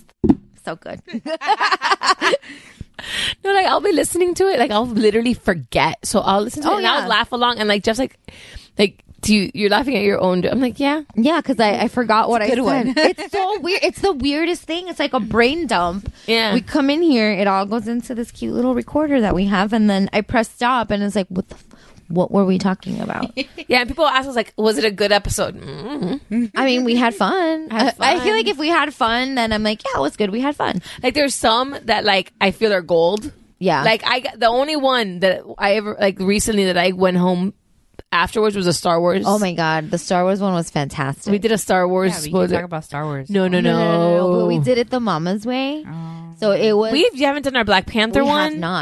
Speaker 10: so good.
Speaker 9: No, like I'll be listening to it, like I'll literally forget. So I'll listen to it and I'll laugh along. And like Jeff's like, you're laughing at your own. I'm like, yeah,
Speaker 10: because I forgot what I said.
Speaker 9: One.
Speaker 10: It's so weird. It's the weirdest thing. It's like a brain dump.
Speaker 9: Yeah,
Speaker 10: we come in here, it all goes into this cute little recorder that we have, and then I press stop, and it's like, what were we talking about?
Speaker 9: Yeah, and people ask us like, was it a good episode? Mm-hmm.
Speaker 10: I mean, we had fun. I feel like if we had fun, then I'm like, yeah, it was good. We had fun.
Speaker 9: Like there's some that like I feel are gold.
Speaker 10: Yeah,
Speaker 9: like the only one that I ever like recently that I went home afterwards was a Star Wars.
Speaker 10: Oh my god, the Star Wars one was fantastic.
Speaker 9: We did a Star Wars.
Speaker 11: Yeah, we can talk about Star Wars.
Speaker 9: No.
Speaker 10: But we did it the mama's way. So it was.
Speaker 9: You haven't done our Black Panther one.
Speaker 10: We have not.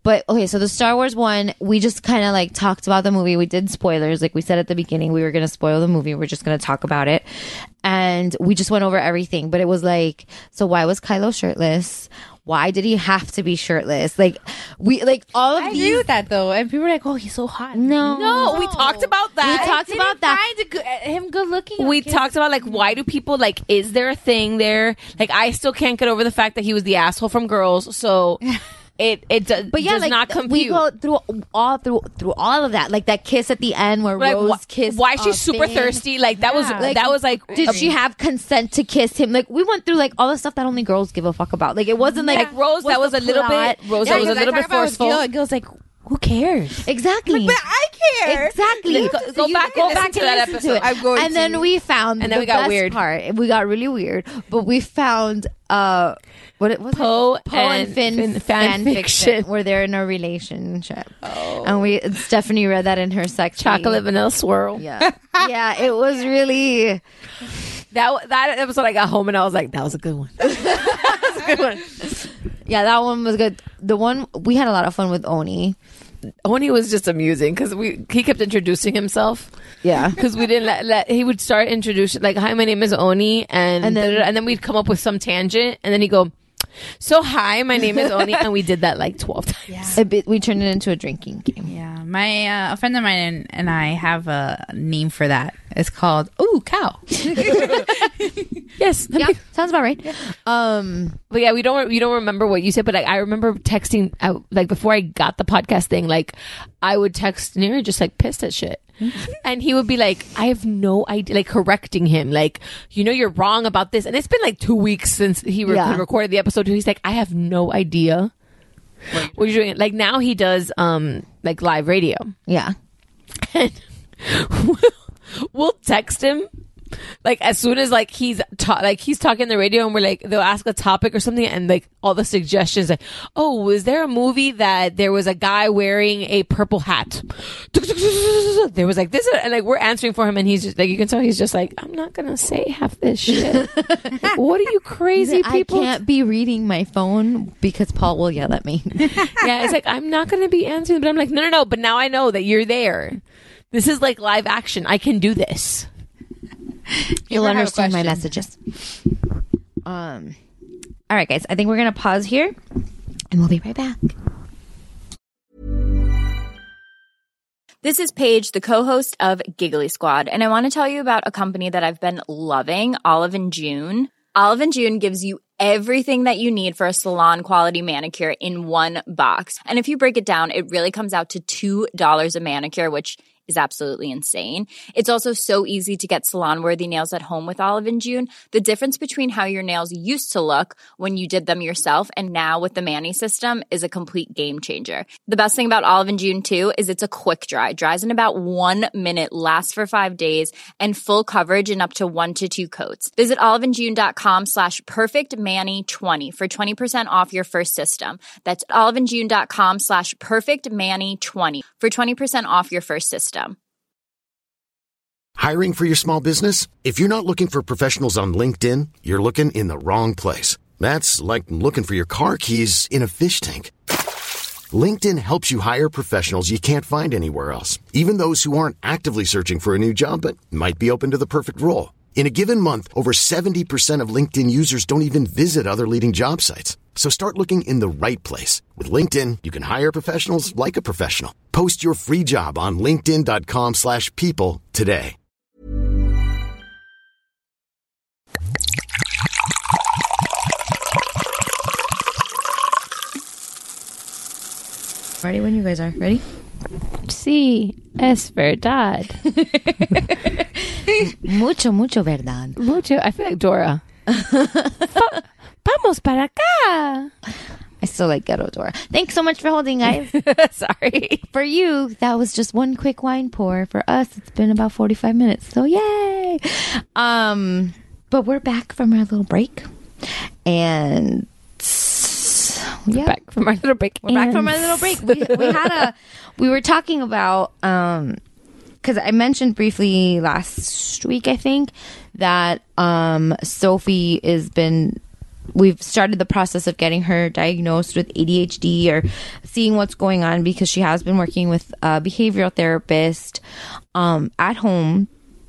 Speaker 10: But okay, so the Star Wars one, we just kind of like talked about the movie. We did spoilers. Like we said at the beginning, we were going to spoil the movie. We're just going to talk about it. And we just went over everything. But it was like, so why was Kylo shirtless? Why did he have to be shirtless? Like we like all of
Speaker 11: I
Speaker 10: these.
Speaker 11: agree with that though, and people were like, "Oh, he's so hot."
Speaker 9: No, we talked about that.
Speaker 10: We talked about that.
Speaker 11: Him good looking.
Speaker 9: We talked about like why do people like is there a thing there? Like I still can't get over the fact that he was the asshole from Girls. So it does,
Speaker 10: But yeah,
Speaker 9: does
Speaker 10: like
Speaker 9: not compute.
Speaker 10: we go through all of that, like that kiss at the end where
Speaker 9: Like,
Speaker 10: Rose kissed.
Speaker 9: why she's super
Speaker 10: Finn.
Speaker 9: thirsty? Like that was like
Speaker 10: Did she have consent to kiss him? Like we went through like all the stuff that only girls give a fuck about. Like it wasn't like
Speaker 9: Rose that was a little bit Rose that was a little bit forceful.
Speaker 11: It was like, who cares?
Speaker 10: Exactly.
Speaker 11: But I care.
Speaker 10: Exactly.
Speaker 9: Go back and listen to that
Speaker 10: listen to
Speaker 9: episode.
Speaker 10: it.
Speaker 11: I'm going
Speaker 10: and then
Speaker 11: to.
Speaker 10: we found
Speaker 9: And then
Speaker 10: the
Speaker 9: we got
Speaker 10: best
Speaker 9: weird.
Speaker 10: part. We got really weird, but we found what it was
Speaker 9: Poe
Speaker 10: and
Speaker 9: and
Speaker 10: Finn
Speaker 9: Finn
Speaker 10: fan
Speaker 9: fan
Speaker 10: fiction
Speaker 9: fiction.
Speaker 10: where they're in a relationship. And Stephanie read that in her section.
Speaker 9: Chocolate vanilla swirl.
Speaker 10: Yeah. Yeah, it was really
Speaker 9: That episode I got home and I was like, that was a good one. That was a good one.
Speaker 10: yeah, that one was good. The one we had a lot of fun with Oni.
Speaker 9: Oni was just amusing because he kept introducing himself.
Speaker 10: Yeah.
Speaker 9: Because we didn't let he would start introducing like, hi, my name is Oni, and then we'd come up with some tangent, and then he'd go, so hi, my name is Oni, and we did that like 12 times.
Speaker 10: Yeah. We turned it into a drinking game.
Speaker 11: Yeah, my a friend of mine and I have a name for that. It's called cow.
Speaker 9: Yes,
Speaker 10: Yeah, sounds about right.
Speaker 9: but yeah, we don't remember what you said, but I remember texting out like before I got the podcast thing, like I would text Neri just like pissed at shit. And he would be like, I have no idea, like correcting him, like, you're wrong about this. And it's been like 2 weeks since he recorded the episode. He's like, I have no idea what you're doing. Like now he does like live radio.
Speaker 10: Yeah.
Speaker 9: And we'll text him like as soon as like he's talking on the radio, and we're like, they'll ask a topic or something, and like all the suggestions like, oh, was there a movie that there was a guy wearing a purple hat? There was like this, and like we're answering for him, and he's just like, you can tell he's just like, I'm not gonna say half this shit. Like, what are you crazy people?
Speaker 10: I can't be reading my phone because Paul will yell at me.
Speaker 9: Yeah, it's like, I'm not gonna be answering, but I'm like, no, but now I know that you're there. This is like live action. I can do this.
Speaker 10: You'll understand my messages. All right, guys. I think we're gonna pause here, and we'll be right back.
Speaker 12: This is Paige, the co-host of Giggly Squad, and I want to tell you about a company that I've been loving, Olive & June. Olive & June gives you everything that you need for a salon-quality manicure in one box. And if you break it down, it really comes out to $2 a manicure, which is absolutely insane. It's also so easy to get salon-worthy nails at home with Olive & June. The difference between how your nails used to look when you did them yourself and now with the Mani system is a complete game changer. The best thing about Olive & June, too, is it's a quick dry. Dries in about 1 minute, lasts for 5 days, and full coverage in up to 1 to 2 coats. Visit oliveandjune.com/perfectmani20 for 20% off your first system. That's oliveandjune.com/perfectmani20 for 20% off your first system.
Speaker 2: Hiring for your small business? If you're not looking for professionals on LinkedIn, you're looking in the wrong place. That's like looking for your car keys in a fish tank. LinkedIn helps you hire professionals you can't find anywhere else, even those who aren't actively searching for a new job but might be open to the perfect role. In a given month, over 70% of LinkedIn users don't even visit other leading job sites. So start looking in the right place. With LinkedIn, you can hire professionals like a professional. Post your free job on linkedin.com/people today.
Speaker 10: Ready when you guys are. Ready?
Speaker 9: Sí, es verdad.
Speaker 10: Mucho verdad.
Speaker 9: Mucho. I feel like Dora. Vamos para acá.
Speaker 10: I still like Ghetto Dora. Thanks so much for holding, guys.
Speaker 9: Sorry.
Speaker 10: For you, that was just one quick wine pour. For us, it's been about 45 minutes. So yay! But we're back from our little break. And
Speaker 9: yeah. Back from our little break.
Speaker 10: We're back from our little break. We were talking about because I mentioned briefly last week, I think, that Sophie has been we've started the process of getting her diagnosed with ADHD or seeing what's going on, because she has been working with a behavioral therapist at home.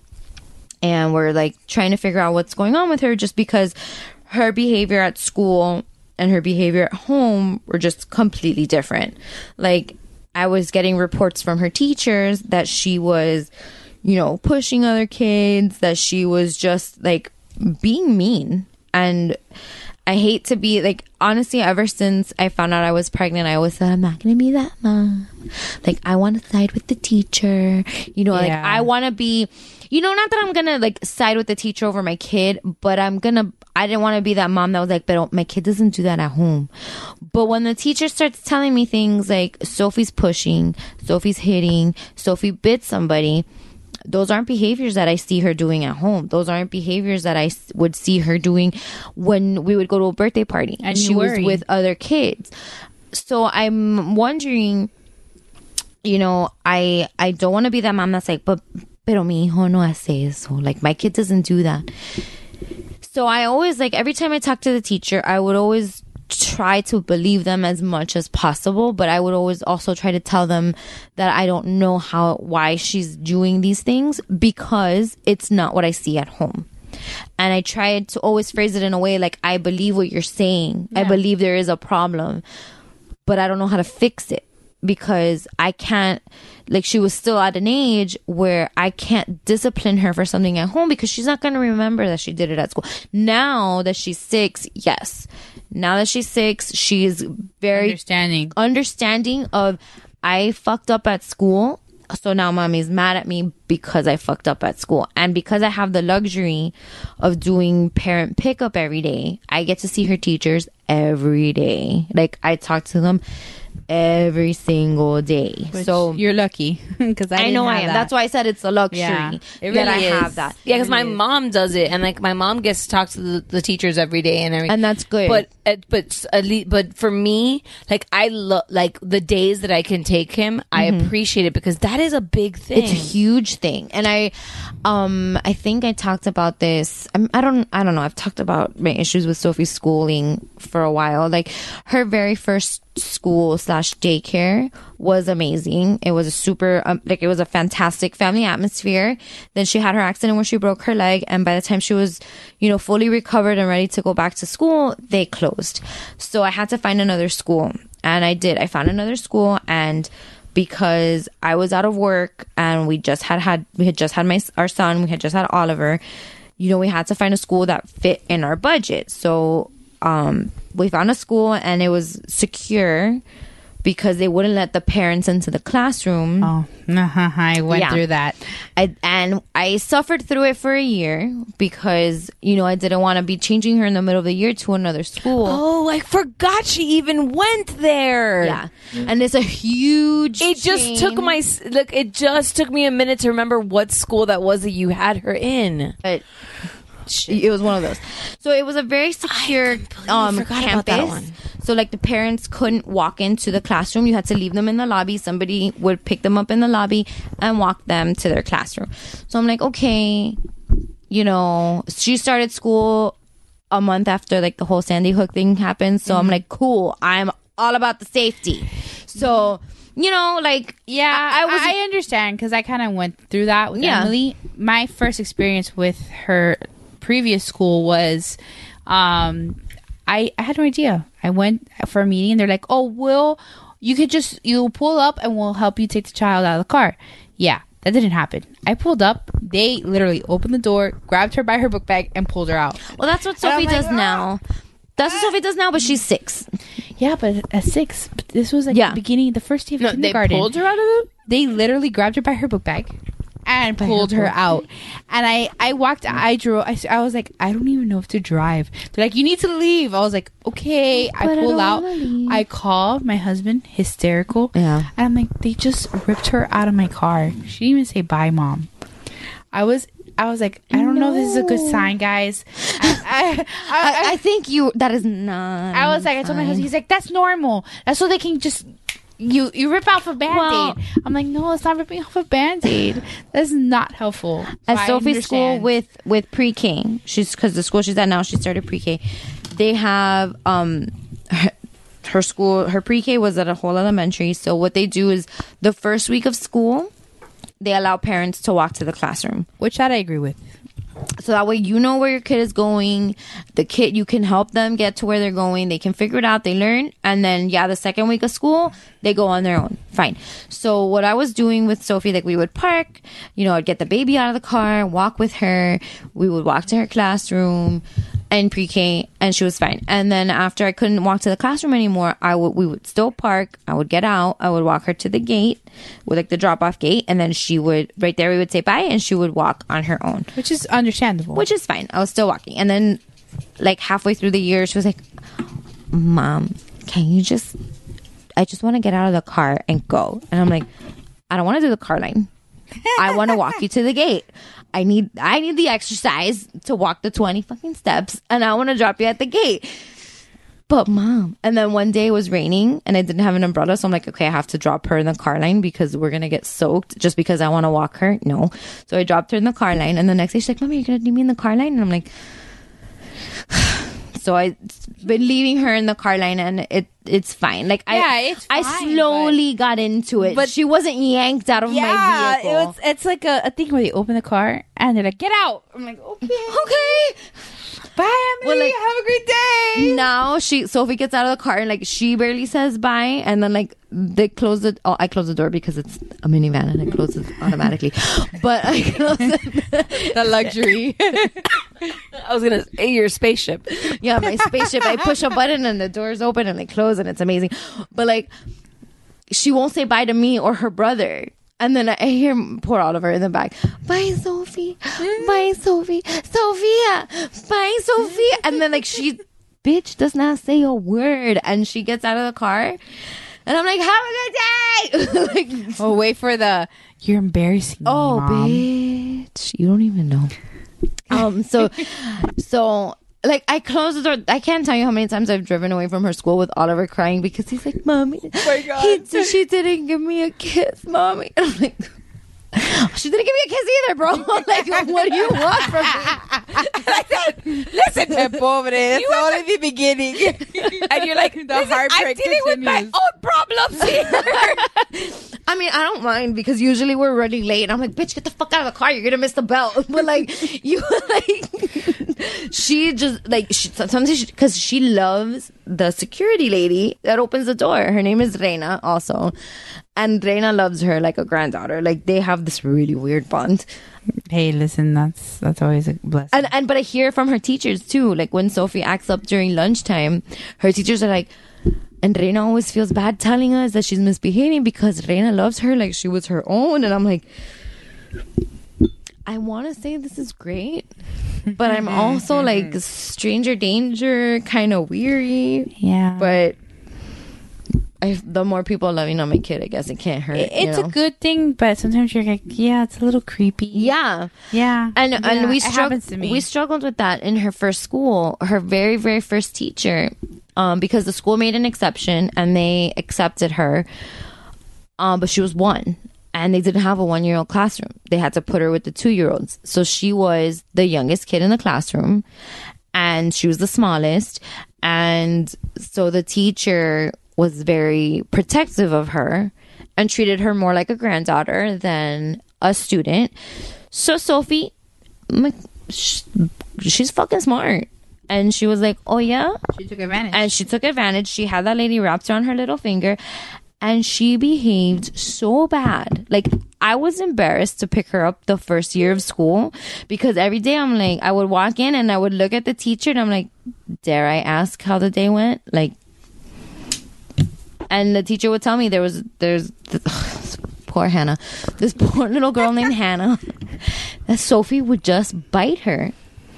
Speaker 10: And we're like trying to figure out what's going on with her, just because her behavior at school and her behavior at home were just completely different. Like, I was getting reports from her teachers that she was, you know, pushing other kids, that she was just like being mean. And I hate to be like, honestly, ever since I found out I was pregnant, I always said, I'm not going to be that mom. Like, I want to side with the teacher. You know, like, I want to be, you know, not that I'm going to like side with the teacher over my kid, but I didn't want to be that mom that was like, but my kid doesn't do that at home. But when the teacher starts telling me things like, Sophie's pushing, Sophie's hitting, Sophie bit somebody, those aren't behaviors that I see her doing at home. Those aren't behaviors that I would see her doing when we would go to a birthday party and she was with other kids. So I'm wondering, you know, I don't want to be that mom that's like, pero mi hijo no hace eso. Like, my kid doesn't do that. So I always, like, every time I talk to the teacher, I would always try to believe them as much as possible, but I would always also try to tell them that I don't know why she's doing these things, because it's not what I see at home. And I tried to always phrase it in a way like, I believe what you're saying. Yeah. I believe there is a problem, but I don't know how to fix it, because I can't, like, she was still at an age where I can't discipline her for something at home, because she's not going to remember that she did it at school. Now that she's 6, yes. Now that she's 6, she's very understanding of, I fucked up at school, so now mommy's mad at me because I fucked up at school. And because I have the luxury of doing parent pickup every day, I get to see her teachers every day. Like, I talk to them every single day.
Speaker 11: Which,
Speaker 10: so
Speaker 11: you're lucky, because I
Speaker 10: know I am. That's why I said it's a luxury.
Speaker 9: Yeah, it really
Speaker 10: that I
Speaker 9: is.
Speaker 10: have that.
Speaker 9: Yeah, because my mom does it, and like my mom gets to talk to the teachers every day and everything,
Speaker 10: and that's good.
Speaker 9: But for me, like, I love, like, the days that I can take him, I appreciate it, because that is a big thing.
Speaker 10: It's a huge thing. And I think I talked about this. I don't know. I've talked about my issues with Sophie's schooling for a while. Like, her very first school/daycare was amazing. It was a super it was a fantastic family atmosphere. Then she had her accident where she broke her leg, and by the time she was, you know, fully recovered and ready to go back to school, they closed. So I had to find another school, and I did. I found another school, and because I was out of work and we had just had our son, we had just had Oliver, you know, we had to find a school that fit in our budget. So we found a school, and it was secure because they wouldn't let the parents into the classroom.
Speaker 11: Oh, I went through that.
Speaker 10: I suffered through it for a year because, you know, I didn't want to be changing her in the middle of the year to another school.
Speaker 9: Oh, I forgot she even went there.
Speaker 10: Yeah. And it's a huge
Speaker 9: It just took me a minute to remember what school that was that you had her in.
Speaker 10: But it was one of those. So it was a very secure campus. So like, the parents couldn't walk into the classroom. You had to leave them in the lobby. Somebody would pick them up in the lobby and walk them to their classroom. So I'm like, okay, you know, she started school a month after like the whole Sandy Hook thing happened. So I'm like, cool, I'm all about the safety. So, you know, like,
Speaker 11: I understand, because I kind of went through that with Emily. My first experience with her previous school was I had no idea. I went for a meeting, and they're like, oh, you'll pull up and we'll help you take the child out of the car. Yeah, that didn't happen. I pulled up, they literally opened the door, grabbed her by her book bag, and pulled her out.
Speaker 10: Well, that's what Sophie does now. That's what Sophie does now, but she's 6.
Speaker 11: Yeah, but at 6, this was like the beginning, the first day of kindergarten.
Speaker 9: They pulled her out of it?
Speaker 11: They literally grabbed her by her book bag and pulled her out. And I walked, I drove, I was like, I don't even know if to drive. They're like, you need to leave. I was like, okay. I pull out. I called my husband, hysterical. Yeah. And I'm like, they just ripped her out of my car. She didn't even say bye, Mom. I was like, I don't know if this is a good sign, guys.
Speaker 10: I think that is not.
Speaker 11: I was like, I told my husband, he's like, that's normal. That's so they can just, you rip off a Band-Aid. Well, I'm like, no, it's not ripping off a Band-Aid. That's not helpful.
Speaker 10: At Sophie's school with pre-K, because the school she's at now, she started pre-K. they have her school, her pre-K was at a whole elementary. So what they do is the first week of school, they allow parents to walk to the classroom.
Speaker 11: Which that I agree with.
Speaker 10: So that way you know where your kid is going. The kid, you can help them get to where they're going. They can figure it out. They learn. And then, the second week of school, they go on their own. Fine. So what I was doing with Sophie, like we would park, I'd get the baby out of the car, walk with her. We would walk to her classroom and pre-K, and she was fine. And then after I couldn't walk to the classroom anymore, we would still park. I would get out. I would walk her to the gate, with like the drop-off gate, and then she would, right there, we would say bye, and she would walk on her own.
Speaker 11: Which is understandable.
Speaker 10: Which is fine. I was still walking. And then, like, halfway through the year, she was like, Mom, I just want to get out of the car and go. And I'm like, I don't want to do the car line. I want to walk you to the gate. I need the exercise to walk the 20 fucking steps, and I want to drop you at the gate. But Mom, and then one day it was raining and I didn't have an umbrella, so I'm like, okay, I have to drop her in the car line because we're gonna get soaked just because I want to walk her. No, so I dropped her in the car line, and the next day she's like, Mommy, you're gonna leave me in the car line? And I'm like, so I've been leaving her in the car line, and it's fine. Like,
Speaker 11: it's fine,
Speaker 10: I slowly got into it, but she wasn't yanked out of my vehicle.
Speaker 11: It's like a thing where they open the car and they're like, get out. I'm like, okay. Bye, Emily. Well, like, have a great day.
Speaker 10: Now Sophie gets out of the car and like she barely says bye, and then like they close it. Oh, I close the door because it's a minivan and it closes automatically. But I close it.
Speaker 9: The luxury. I was gonna say your spaceship.
Speaker 10: Yeah, my spaceship. I push a button and the doors open and they close, and it's amazing. But like, she won't say bye to me or her brother. And then I hear poor Oliver in the back. Bye, Sophie. Bye, Sophie. Sophia. Bye, Sophia. And then like bitch does not say a word. And she gets out of the car. And I'm like, have a good day.
Speaker 11: Like, wait for you're embarrassing me, Mom.
Speaker 10: Bitch. You don't even know. So like, I closed the door. I can't tell you how many times I've driven away from her school with Oliver crying because he's like, Mommy,
Speaker 11: oh my God.
Speaker 10: She didn't give me a kiss, Mommy. And I'm like, she didn't give me a kiss either, bro. Like, what do you want from me?
Speaker 11: Listen, pobre, it's only the beginning.
Speaker 9: And you're like, the heartbreak I'm dealing with my own problems here.
Speaker 10: I mean, I don't mind because usually we're running late and I'm like, bitch, get the fuck out of the car, you're gonna miss the belt. But like, she just like, sometimes because she loves the security lady that opens the door. Her name is Reina also, and Reina loves her like a granddaughter. Like, they have this really weird bond.
Speaker 11: Hey, listen, that's always a blessing.
Speaker 10: And but I hear from her teachers too. Like, when Sophie acts up during lunchtime, her teachers are like, and Reina always feels bad telling us that she's misbehaving because Reina loves her like she was her own. And I'm like, I want to say this is great, but I'm also like stranger danger, kind of weary.
Speaker 11: Yeah.
Speaker 10: But the more people loving on my kid, I guess it can't hurt.
Speaker 11: It's a good thing, but sometimes you're like, yeah, it's a little creepy.
Speaker 10: Yeah.
Speaker 11: Yeah.
Speaker 10: And we
Speaker 11: happens to me.
Speaker 10: We struggled with that in her first school, her very, very first teacher, because the school made an exception and they accepted her. But she was 1. And they didn't have a 1-year-old classroom. They had to put her with the 2-year-olds. So she was the youngest kid in the classroom, and she was the smallest. And so the teacher was very protective of her and treated her more like a granddaughter than a student. So Sophie, she's fucking smart. And she was like, oh yeah?
Speaker 11: She took advantage.
Speaker 10: And she took advantage. She had that lady wrapped around her little finger. And she behaved so bad. Like, I was embarrassed to pick her up the first year of school because every day I'm like, I would walk in and I would look at the teacher and I'm like, dare I ask how the day went? Like, and the teacher would tell me there's poor Hannah, this poor little girl named Hannah, that Sophie would just bite her.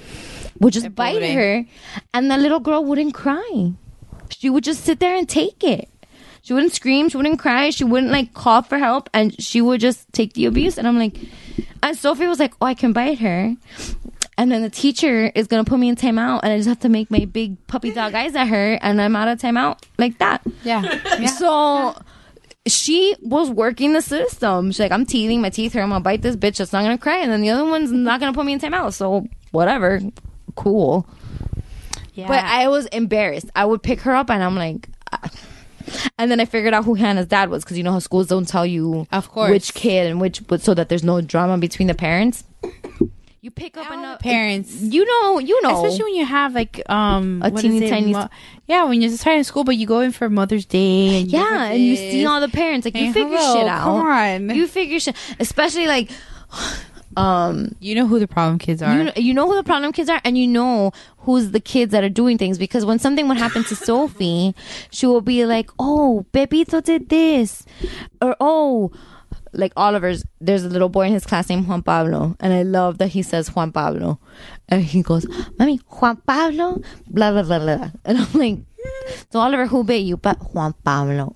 Speaker 10: And the little girl wouldn't cry. She would just sit there and take it. She wouldn't scream. She wouldn't cry. She wouldn't like call for help. And she would just take the abuse. And I'm like, and Sophie was like, oh, I can bite her. And then the teacher is going to put me in timeout. And I just have to make my big puppy dog eyes at her. And I'm out of timeout like that.
Speaker 11: Yeah.
Speaker 10: So she was working the system. She's like, I'm teething. My teeth hurt. I'm going to bite this bitch that's not going to cry. And then the other one's not going to put me in timeout. So whatever. Cool.
Speaker 11: Yeah.
Speaker 10: But I was embarrassed. I would pick her up and I'm like, and then I figured out who Hannah's dad was, because you know how schools don't tell you,
Speaker 11: of course,
Speaker 10: which kid and which, so that there's no drama between the parents. You pick up enough
Speaker 11: parents.
Speaker 10: You know,
Speaker 11: especially when you have like
Speaker 10: a teeny tiny.
Speaker 11: When you're just starting school, but you go in for Mother's Day, and
Speaker 10: and you see all the parents. Like, you figure shit out.
Speaker 11: Come on,
Speaker 10: you figure shit, especially like.
Speaker 11: You know who the problem kids are.
Speaker 10: You know who the problem kids are, and you know who's the kids that are doing things. Because when something would happen to Sophie, she will be like, "Oh, Pepito did this," or "Oh." Like Oliver's, there's a little boy in his class named Juan Pablo, and I love that he says Juan Pablo, and he goes, "Mommy, Juan Pablo, blah blah blah blah," and I'm like, "So Oliver, who bit you?" But Juan Pablo.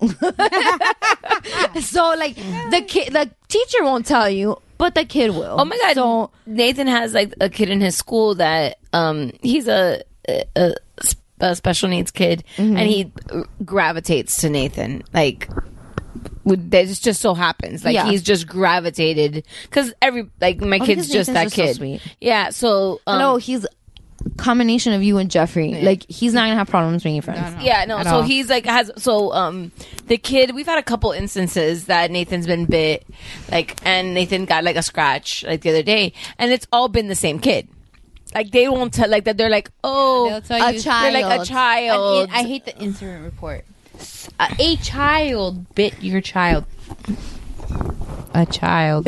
Speaker 10: So like the teacher won't tell you, but the kid will.
Speaker 9: Oh my god!
Speaker 10: So
Speaker 9: Nathan has like a kid in his school that he's a special needs kid, and he gravitates to Nathan like. That just so happens like he's just gravitated because my kid's just that kid.
Speaker 10: So sweet.
Speaker 9: Yeah, so
Speaker 10: no, he's a combination of you and Jeffrey. Yeah. Like, he's not gonna have problems making friends.
Speaker 9: No, so he's like the kid. We've had a couple instances that Nathan's been bit, and Nathan got like a scratch like the other day, and it's all been the same kid. Like, they won't tell like that. They're like, oh,
Speaker 10: a child.
Speaker 9: They're like a child.
Speaker 11: I hate the incident report. A child bit your child. A child.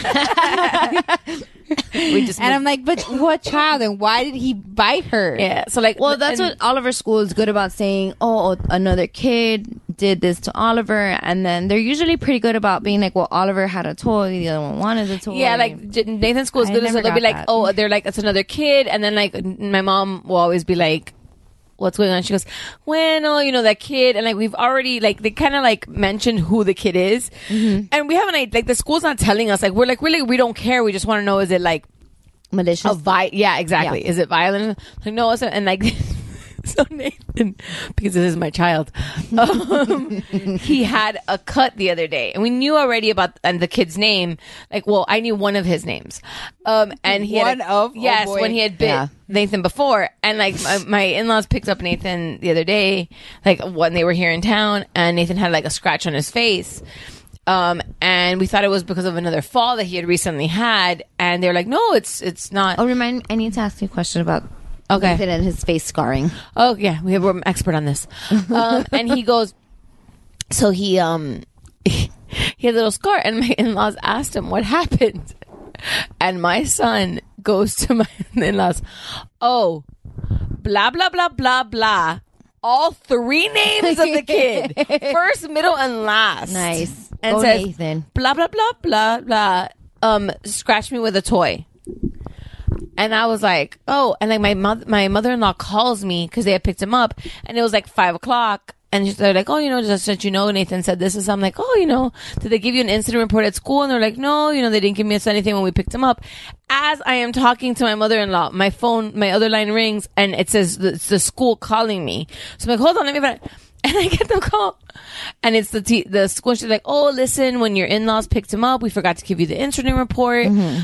Speaker 11: I'm like, but what child, and why did he bite her?
Speaker 9: Yeah, so like,
Speaker 10: well, that's what Oliver School is good about, saying, oh, another kid did this to Oliver, and then they're usually pretty good about being like, well, Oliver had a toy, the other one wanted a toy.
Speaker 9: Yeah, like Nathan's School is good, so they'll be like, oh, they're like, it's another kid, and then like my mom will always be like, what's going on? She goes, well, you know, that kid, and like we've already like they kind of like mentioned who the kid is, and we haven't like the school's not telling us. Like, we're like, really, we don't care. We just want to know, is it like
Speaker 10: malicious?
Speaker 9: Yeah, exactly. Yeah. Is it violent? Like, no, it's not. And like so Nathan, because this is my child, he had a cut the other day, and we knew already about the kid's name. Like, well, I knew one of his names, and he when he had bit Nathan before, and like my in-laws picked up Nathan the other day, like when they were here in town, and Nathan had like a scratch on his face. And we thought it was because of another fall that he had recently had, and they're like, no, it's not.
Speaker 10: Oh, I need to ask you a question about Nathan and his face scarring.
Speaker 9: Oh yeah, we're an expert on this. And he goes, so he had a little scar, and my in-laws asked him what happened, and my son goes to my in-laws, oh, blah blah blah blah blah, all three names of the kid, first, middle, and last.
Speaker 10: Nice.
Speaker 9: And says, Nathan, blah blah blah blah blah, scratch me with a toy. And I was like, oh, and like my mother-in-law calls me because they had picked him up, and it was like 5:00, and they're like, oh, you know, just that, you know, Nathan said this, and so I'm like, oh, you know, did they give you an incident report at school? And they're like, no, you know, they didn't give me anything when we picked him up. As I am talking to my mother-in-law, my phone, my other line rings, and it says it's the school calling me. So I'm like, hold on, let me find it. And I get the call, and it's the school. She's like, oh, listen, when your in-laws picked him up, we forgot to give you the incident report.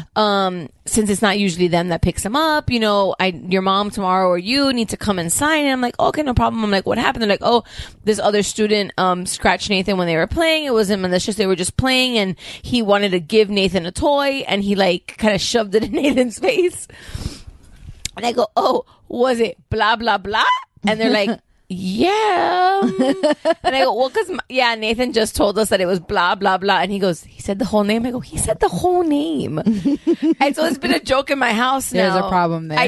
Speaker 9: Since it's not usually them that picks him up, you know, your mom tomorrow or you need to come and sign. And I'm like, okay, no problem. I'm like, what happened? They're like, oh, this other student scratched Nathan when they were playing. It wasn't malicious. They were just playing, and he wanted to give Nathan a toy, and he like kind of shoved it in Nathan's face. And I go, oh, was it blah, blah, blah? And they're like, yeah. And I go, well, because Nathan just told us that it was blah blah blah, and he goes, he said the whole name. I go, he said the whole name. And so it's been a joke in my house now.
Speaker 11: There's a problem there.
Speaker 9: I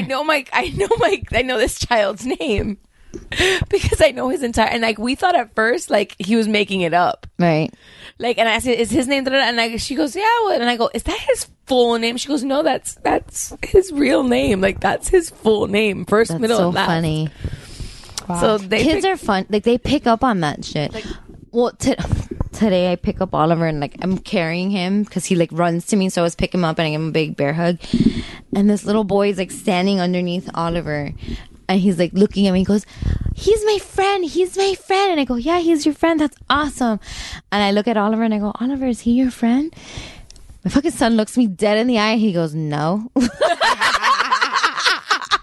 Speaker 9: know this child's name because I know his entire, and like we thought at first like he was making it up,
Speaker 10: right?
Speaker 9: Like, and I said, is his name? And she goes, yeah. And I go, is that his full name? She goes, no, that's his real name. Like, that's his full name, first,
Speaker 10: that's
Speaker 9: middle,
Speaker 10: so
Speaker 9: and last.
Speaker 10: Funny.
Speaker 9: Wow. So
Speaker 10: kids are fun. Like, they pick up on that shit. Like, well, today I pick up Oliver, and like I'm carrying him because he like runs to me. So I was picking him up, and I give him a big bear hug. And this little boy is like standing underneath Oliver, and he's like looking at me. He goes, he's my friend. He's my friend. And I go, yeah, he's your friend. That's awesome. And I look at Oliver, and I go, Oliver, is he your friend? My fucking son looks me dead in the eye. He goes, no.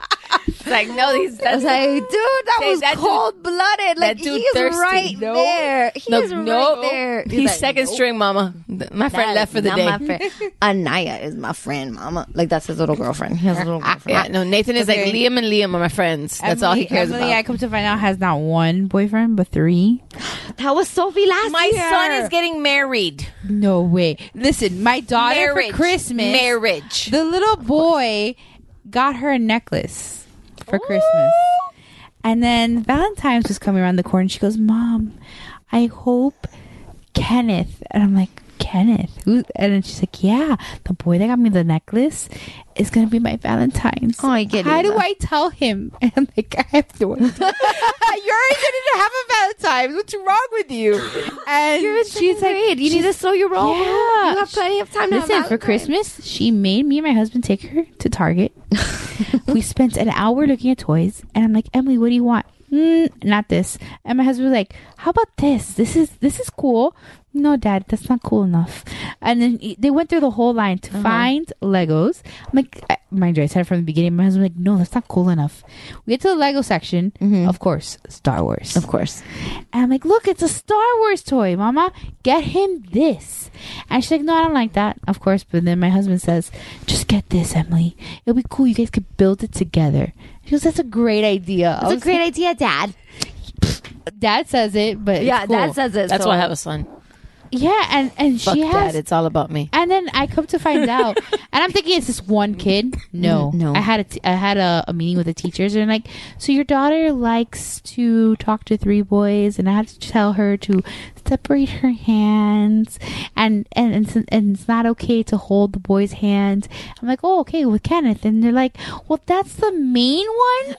Speaker 9: It's like, no,
Speaker 10: I was like, dude, that was cold blooded. Like,
Speaker 9: dude
Speaker 10: he's
Speaker 9: thirsty.
Speaker 10: right
Speaker 9: No.
Speaker 10: there. He's
Speaker 9: No.
Speaker 10: right there.
Speaker 9: He's
Speaker 10: like,
Speaker 9: second string, mama. My friend
Speaker 10: that
Speaker 9: left for
Speaker 10: is
Speaker 9: the
Speaker 10: not
Speaker 9: day.
Speaker 10: my friend. Anaya is my friend, mama. Like, that's his little girlfriend. He has a little girlfriend.
Speaker 9: Yeah, no, Nathan is like
Speaker 11: Okay.
Speaker 9: Liam and Liam are my friends. That's all he cares
Speaker 11: Emily,
Speaker 9: about.
Speaker 11: I come to find out, has not one boyfriend, but 3.
Speaker 10: That was Sophie last
Speaker 9: My
Speaker 10: year.
Speaker 9: son is getting married.
Speaker 11: No way. Listen, my daughter
Speaker 9: Marriage.
Speaker 11: for Christmas.
Speaker 9: Marriage.
Speaker 11: The little boy got her a necklace for Christmas. And then Valentine's was coming around the corner. She goes, Mom, I hope Kenneth. And I'm like, Kenneth? Who? And then she's like, yeah, the boy that got me the necklace is going to be my Valentine's.
Speaker 10: Oh, I get it.
Speaker 11: How do I tell him? And I'm like, I have no idea. You already didn't have a Valentine's. What's wrong with you? And
Speaker 10: You're in
Speaker 11: she's like,
Speaker 10: grade. You need to slow your roll.
Speaker 11: Yeah.
Speaker 10: You have plenty of time to have
Speaker 11: Listen, for
Speaker 10: Valentine's.
Speaker 11: Christmas, she made me and my husband take her to Target. We spent an hour looking at toys, and I'm like, Emily, what do you want? Not this. And my husband was like, how about this? This is cool. No, Dad, that's not cool enough. And then they went through the whole line to find Legos. I'm like, mind you, I said it from the beginning. My husband was like, no, that's not cool enough. We get to the Lego section. Of course, Star Wars.
Speaker 10: Of course.
Speaker 11: And I'm like, look, it's a Star Wars toy, Mama. Get him this. And she's like, no, I don't like that. Of course. But then my husband says, just get this, Emily. It'll be cool. You guys could build it together. She goes, that's a great idea.
Speaker 10: That's a great idea, Dad.
Speaker 11: Dad says it, but
Speaker 10: Yeah,
Speaker 11: it's cool.
Speaker 10: Dad says it.
Speaker 9: That's
Speaker 10: so.
Speaker 9: why I have a son.
Speaker 11: Yeah, and
Speaker 9: Fuck
Speaker 11: she
Speaker 9: Dad,
Speaker 11: has.
Speaker 9: it's all about me.
Speaker 11: And then I come to find out, and I'm thinking it's this one kid. No. I had a meeting with the teachers, and like, so your daughter likes to talk to 3 boys, and I had to tell her to separate her hands, and it's not okay to hold the boy's hand. I'm like, oh, okay, with Kenneth, and they're like, well, that's the main one.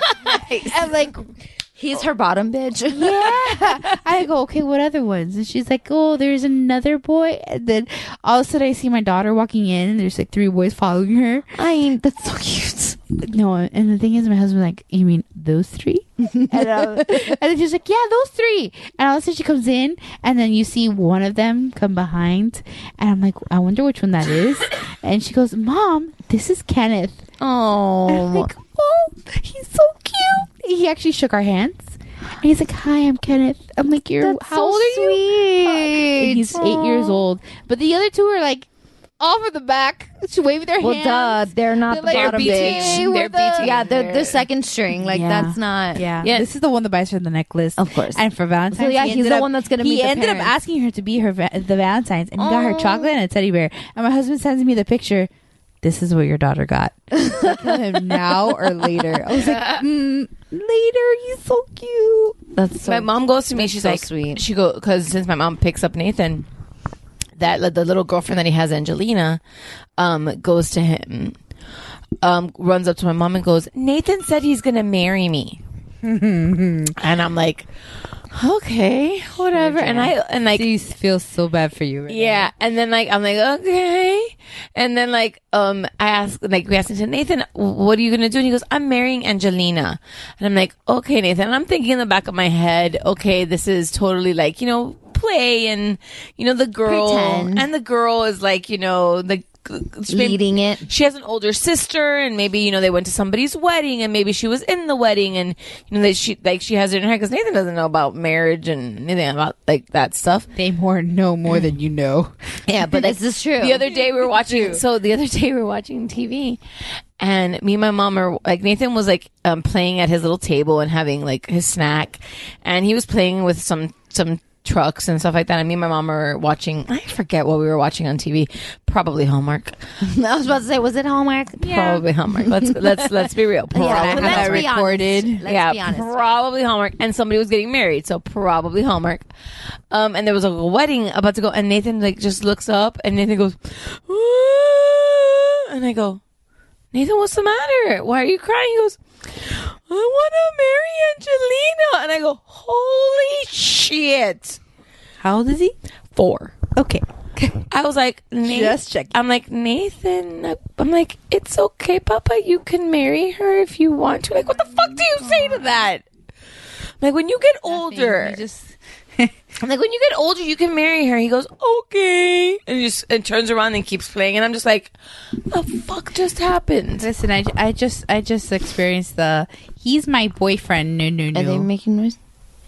Speaker 11: And like,
Speaker 10: he's her bottom bitch.
Speaker 11: Yeah. I go, okay, what other ones? And she's like, oh, there's another boy. And then all of a sudden I see my daughter walking in, and there's like 3 boys following her.
Speaker 10: I mean, that's so cute.
Speaker 11: No, and the thing is, my husband's like, you mean those 3? And then she's like, yeah, those 3. And all of a sudden she comes in, and then you see one of them come behind, and I'm like, I wonder which one that is. And she goes, Mom, this is Kenneth.
Speaker 10: Oh.
Speaker 11: And I'm like, oh, he's so cute. He actually shook our hands. And he's like, hi, I'm Kenneth. I'm like, how old are you?
Speaker 10: Sweet.
Speaker 11: And he's 8 years old. But the other 2 are like off in the back, waving their hands.
Speaker 10: Well, duh, they're not the
Speaker 11: like,
Speaker 10: bottom bitch.
Speaker 9: They're BT.
Speaker 10: Yeah, they're second string. Like,
Speaker 11: Yeah.
Speaker 10: that's not.
Speaker 11: Yeah. This is the one that buys her the necklace.
Speaker 10: Of course.
Speaker 11: And for Valentine's,
Speaker 10: So, yeah,
Speaker 11: he
Speaker 10: he's
Speaker 11: ended
Speaker 10: the
Speaker 11: up-
Speaker 10: one that's gonna meet
Speaker 11: He
Speaker 10: the
Speaker 11: ended up
Speaker 10: parents.
Speaker 11: asking her to be her the Valentine's, and he got her chocolate and a teddy bear. And my husband sends me the picture. This is what your daughter got. Should I kill him now or later? I was like, later. He's so cute.
Speaker 10: That's so.
Speaker 9: My mom goes to me. She's
Speaker 10: so
Speaker 9: like,
Speaker 10: sweet.
Speaker 9: She go because since my mom picks up Nathan, that the little girlfriend that he has, Angelina, goes to him, runs up to my mom and goes, Nathan said he's gonna marry me, and I'm like, okay, whatever. And like
Speaker 11: She feels so bad for you. Right
Speaker 9: yeah, and then like I'm like okay, and then like we asked him, Nathan, what are you gonna do? And he goes, I'm marrying Angelina, and I'm like, okay, Nathan. And I'm thinking in the back of my head, okay, this is totally like, you know, play, and you know, the girl
Speaker 10: Pretend.
Speaker 9: and the girl is like, you know, the
Speaker 10: Leading it.
Speaker 9: She has an older sister, and maybe, you know, they went to somebody's wedding, and maybe she was in the wedding, and you know, that she has it in her head, because Nathan doesn't know about marriage and anything about like that stuff.
Speaker 11: They know more than you know.
Speaker 9: Yeah, but
Speaker 10: This is true.
Speaker 9: The other day we were watching. So the other day we were watching TV, and me and my mom are like, Nathan was like playing at his little table and having like his snack, and he was playing with some trucks and stuff like that. And me and my mom are watching. I forget what we were watching on TV. Probably Hallmark.
Speaker 10: I was about to say, was it Hallmark?
Speaker 9: Probably Hallmark. Let's be real. Probably
Speaker 10: Yeah,
Speaker 11: have
Speaker 10: let's
Speaker 11: that
Speaker 10: be
Speaker 11: recorded.
Speaker 10: honest. Let's
Speaker 9: yeah,
Speaker 10: be honest.
Speaker 9: probably Hallmark. And somebody was getting married, so probably Hallmark. And there was a wedding about to go, and Nathan like just looks up, and Nathan goes, and I go, Nathan, what's the matter? Why are you crying? He goes, I want to marry Angelina. And I go, holy shit.
Speaker 11: How old is he?
Speaker 9: 4.
Speaker 11: Okay.
Speaker 9: I was like,
Speaker 11: Just checking.
Speaker 9: I'm like, Nathan, I'm like, it's okay, Papa. You can marry her if you want to. Like, what the fuck do you say to that? Like, when you get older,
Speaker 11: You just
Speaker 9: I'm like, when you get older, you can marry her. He goes, okay. And turns around and keeps playing. And I'm just like, the fuck just happened?
Speaker 11: Listen, I just experienced he's my boyfriend. No.
Speaker 10: Are they making noise?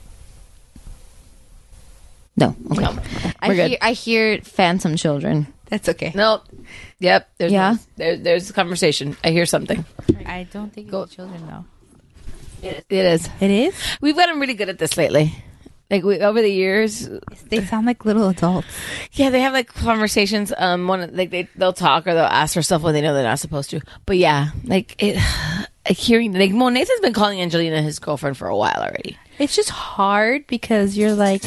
Speaker 10: No. Okay.
Speaker 9: No. We're good.
Speaker 10: I hear phantom children.
Speaker 11: That's okay.
Speaker 9: No. Yep. There's
Speaker 10: Yeah?
Speaker 9: there's a conversation. I hear something.
Speaker 11: I don't think it's children, though.
Speaker 9: It is.
Speaker 11: It is?
Speaker 9: We've gotten really good at this lately. Like over the years,
Speaker 11: they sound like little adults.
Speaker 9: Yeah, they have like conversations. They'll talk or they'll ask for stuff when they know they're not supposed to. But yeah, hearing Nathan's been calling Angelina his girlfriend for a while already.
Speaker 11: It's just hard because you're like,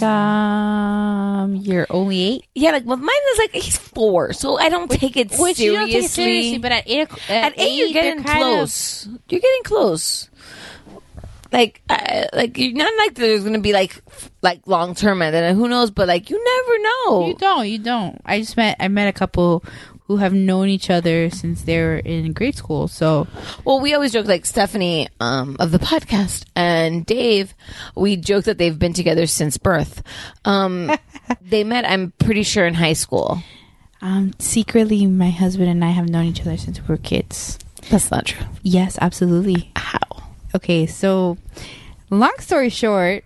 Speaker 11: you're only 8.
Speaker 9: Yeah, like well, mine is like he's 4, so I don't take it seriously.
Speaker 11: You don't take it seriously, but at 8,
Speaker 9: you're getting close. You're getting close. Like you're not like there's gonna be like long term, and then who knows? But like you never know.
Speaker 11: You don't. I met a couple who have known each other since they were in grade school. So,
Speaker 9: well, we always joke like Stephanie of the podcast and Dave. We joke that they've been together since birth. They met, I'm pretty sure, in high school.
Speaker 11: Secretly, my husband and I have known each other since we were kids.
Speaker 9: That's not true.
Speaker 11: Yes, absolutely.
Speaker 9: How?
Speaker 11: Okay, so long story short,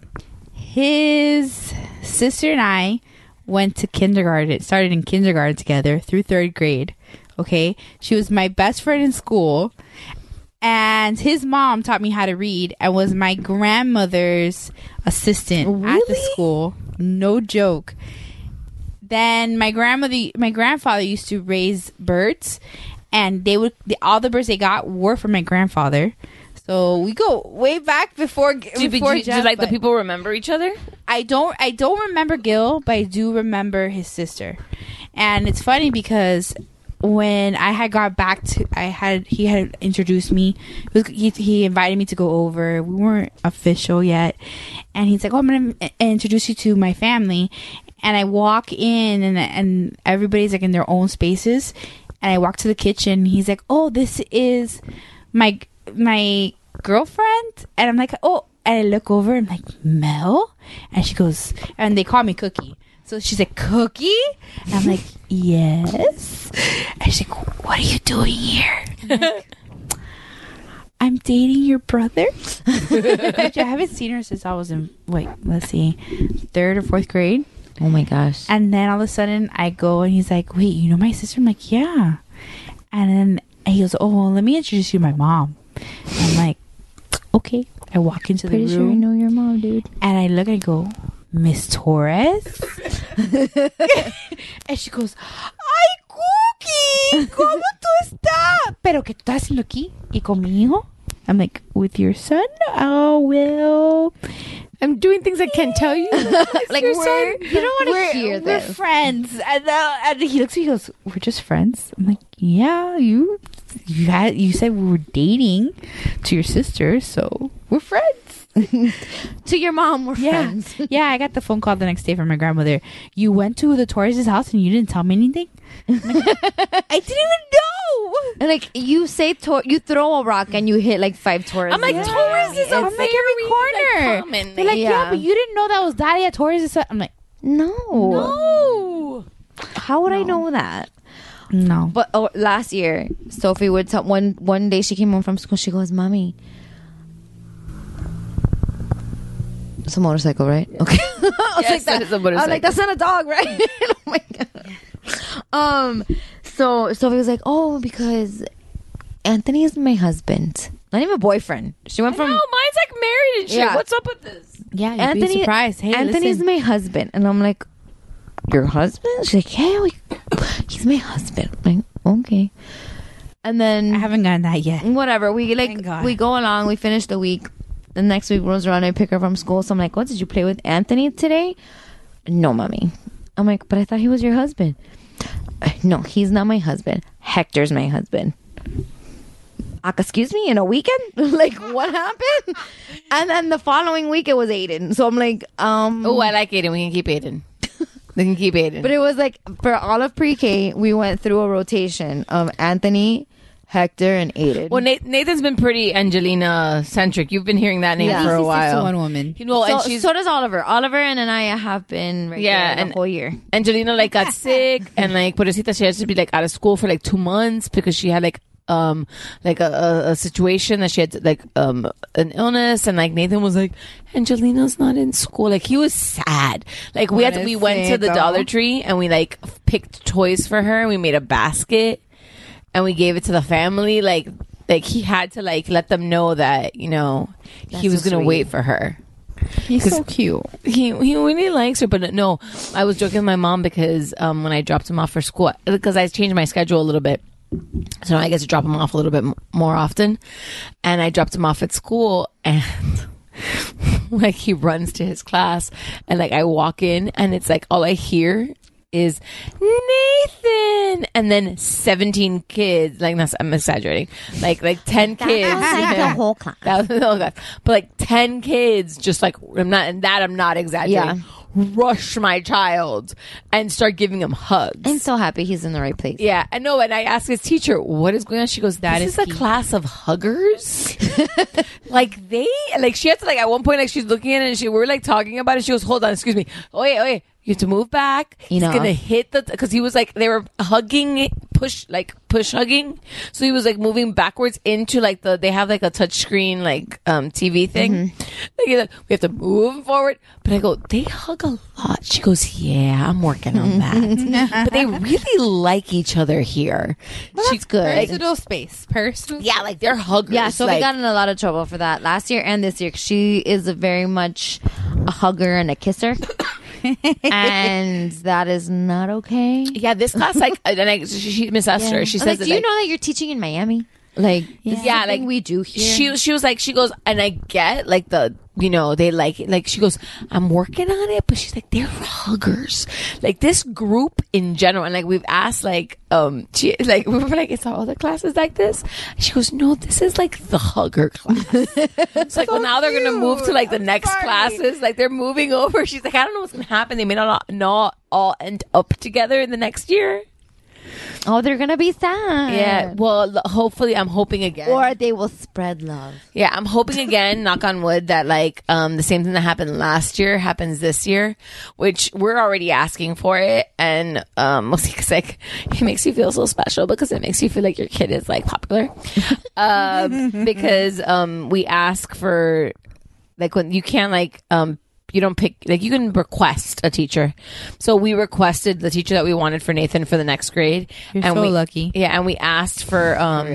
Speaker 11: his sister and I went to kindergarten, started in kindergarten together through 3rd grade. Okay, she was my best friend in school, and his mom taught me how to read and was my grandmother's assistant at the school. No joke. Then my grandfather used to raise birds, and all the birds they got were from my grandfather. So we go way back before.
Speaker 9: Do the people remember each other?
Speaker 11: I don't remember Gil, but I do remember his sister. And it's funny because when I had got back to, he had introduced me. He invited me to go over. We weren't official yet, and he's like, "Oh, I'm gonna introduce you to my family." And I walk in, and everybody's like in their own spaces. And I walk to the kitchen. And he's like, "Oh, this is my girlfriend." And I'm like, "Oh," and I look over and I'm like, "Mel?" And she goes, and they call me Cookie. So she's like, "Cookie?" And I'm like, "Yes." And she's like, "What are you doing here?" I'm like, "I'm dating your brother." I haven't seen her since I was in 3rd or 4th grade.
Speaker 10: Oh my gosh.
Speaker 11: And then all of a sudden I go and he's like, "Wait, you know my sister?" I'm like, "Yeah." And then he goes, "Oh, well, let me introduce you to my mom." I'm like, "Okay." I walk into the room.
Speaker 10: Pretty sure I know your mom, dude.
Speaker 11: And I look and I go, "Miss Torres?" And she goes, "Ay, Cookie, ¿cómo tú estás? ¿Pero qué tú estás haciendo aquí? ¿Y con mi hijo?" I'm like, "With your son?" "Oh, well, I'm doing things I can't tell you."
Speaker 10: Like,
Speaker 11: your son?
Speaker 10: you don't want to hear this.
Speaker 11: We're friends. And he looks at me, he goes, "We're just friends." I'm like, "Yeah, you said we were dating to your sister, so we're friends."
Speaker 10: To your mom, we're friends.
Speaker 11: Yeah, I got the phone call the next day from my grandmother. "You went to the Torres' house and you didn't tell me anything?" Like, I didn't even know.
Speaker 10: And like you say, you throw a rock and you hit like 5 Torres.
Speaker 11: I'm like, Torres is on like every corner.
Speaker 9: Like,
Speaker 11: they're like, "Yeah, but you didn't know that was Daddy at Torres." I'm like,
Speaker 10: No. How would I know that?
Speaker 11: No.
Speaker 10: But last year, Sophie would tell one day she came home from school. She goes, "Mommy, it's a motorcycle, right?" Okay.
Speaker 9: Yes, it's a motorcycle.
Speaker 10: I was like, "That's not a dog, right?" Oh my god. So Sophie was like, "Oh, because Anthony is my husband, not even boyfriend." She went from
Speaker 9: no, mine's like married and shit.
Speaker 10: Yeah.
Speaker 9: What's up with this?
Speaker 11: Yeah, you'd be surprised. Hey,
Speaker 10: Anthony's
Speaker 11: listen.
Speaker 10: my husband, and I'm like, "Your husband?" She's like, "Yeah, he's my husband." I'm like, "Okay." And then
Speaker 11: I haven't gotten that yet.
Speaker 10: Whatever. We go along. We finish the week. The next week rolls around. I pick her from school. So I'm like, "What, did you play with Anthony today?" "No, mommy." I'm like, "But I thought he was your husband." "No, he's not my husband. Hector's my husband." Excuse me, in a weekend? Like, what happened? And then the following week it was Aiden. So I'm like,
Speaker 9: Oh, I like Aiden. We can keep Aiden. We can keep Aiden.
Speaker 10: But it was like for all of pre-K, we went through a rotation of Anthony Hector and Aiden.
Speaker 9: Well, Nathan's been pretty Angelina centric. You've been hearing that name for a while.
Speaker 11: One woman.
Speaker 10: So does Oliver. Oliver and Anaya have been the whole year.
Speaker 9: Angelina like got sick and like pobrecita, she had to be like out of school for like 2 months because she had like a situation that she had like an illness, and like Nathan was like, Angelina's not in school. Like he was sad. Like we went to the Dollar Tree and we like picked toys for her and we made a basket and we gave it to the family. Like he had to like let them know that, you know, he was gonna wait for her.
Speaker 11: He's so cute.
Speaker 9: He really likes her, but no, I was joking with my mom because when I dropped him off for school, because I changed my schedule a little bit, so now I get to drop him off a little bit more often, and I dropped him off at school, and like he runs to his class, and like I walk in, and it's like all I hear is Nathan, and then 17 kids. Like, I'm exaggerating. Like 10 kids.
Speaker 10: That was like the whole class.
Speaker 9: That was the whole class. But like 10 kids, just like I'm not exaggerating. Rush my child and start giving him hugs.
Speaker 10: I'm so happy he's in the right place.
Speaker 9: Yeah, I know. And I asked his teacher, "What is going on?" She goes, "This is a class of huggers." She had to like at one point, like she's looking at it and we were like talking about it. She goes, "Hold on, excuse me. Oh yeah. You have to move back. He's gonna hit because he was like they were hugging, push hugging. So he was like moving backwards into like they have like a touch screen like TV thing. Like, we have to move forward. But I go, they hug a lot. She goes, yeah, I'm working on that. But they really like each other here.
Speaker 10: Well, that's good.
Speaker 11: Personal space.
Speaker 9: Yeah, like they're huggers.
Speaker 10: Yeah, so we got in a lot of trouble for that last year and this year. She is very much a hugger and a kisser. And that is not okay.
Speaker 9: Yeah, this class, like, she Miss Esther, she says,
Speaker 10: do you know that you're teaching in Miami? Like,
Speaker 9: yeah, like
Speaker 10: we do here.
Speaker 9: She was like, she goes, and I get like they like it. Like she goes, I'm working on it, but she's like, they're huggers. Like this group in general, and like we've asked, like, we were like, it's all the classes like this. She goes, no, this is like the hugger class. It's like, well, now they're gonna move to like the next classes. Like they're moving over. She's like, I don't know what's gonna happen. They may not all end up together in the next year.
Speaker 10: Oh, they're gonna be sad.
Speaker 9: Yeah. Well, hopefully, I'm hoping again.
Speaker 10: Or they will spread love.
Speaker 9: Yeah, I'm hoping again, knock on wood, that like the same thing that happened last year happens this year, which we're already asking for it, and mostly because like it makes you feel so special because it makes you feel like your kid is like popular. Because we ask for like when you can't like you don't pick, like you can request a teacher. So we requested the teacher that we wanted for Nathan for the next grade.
Speaker 11: You're so lucky.
Speaker 9: Yeah, and we asked for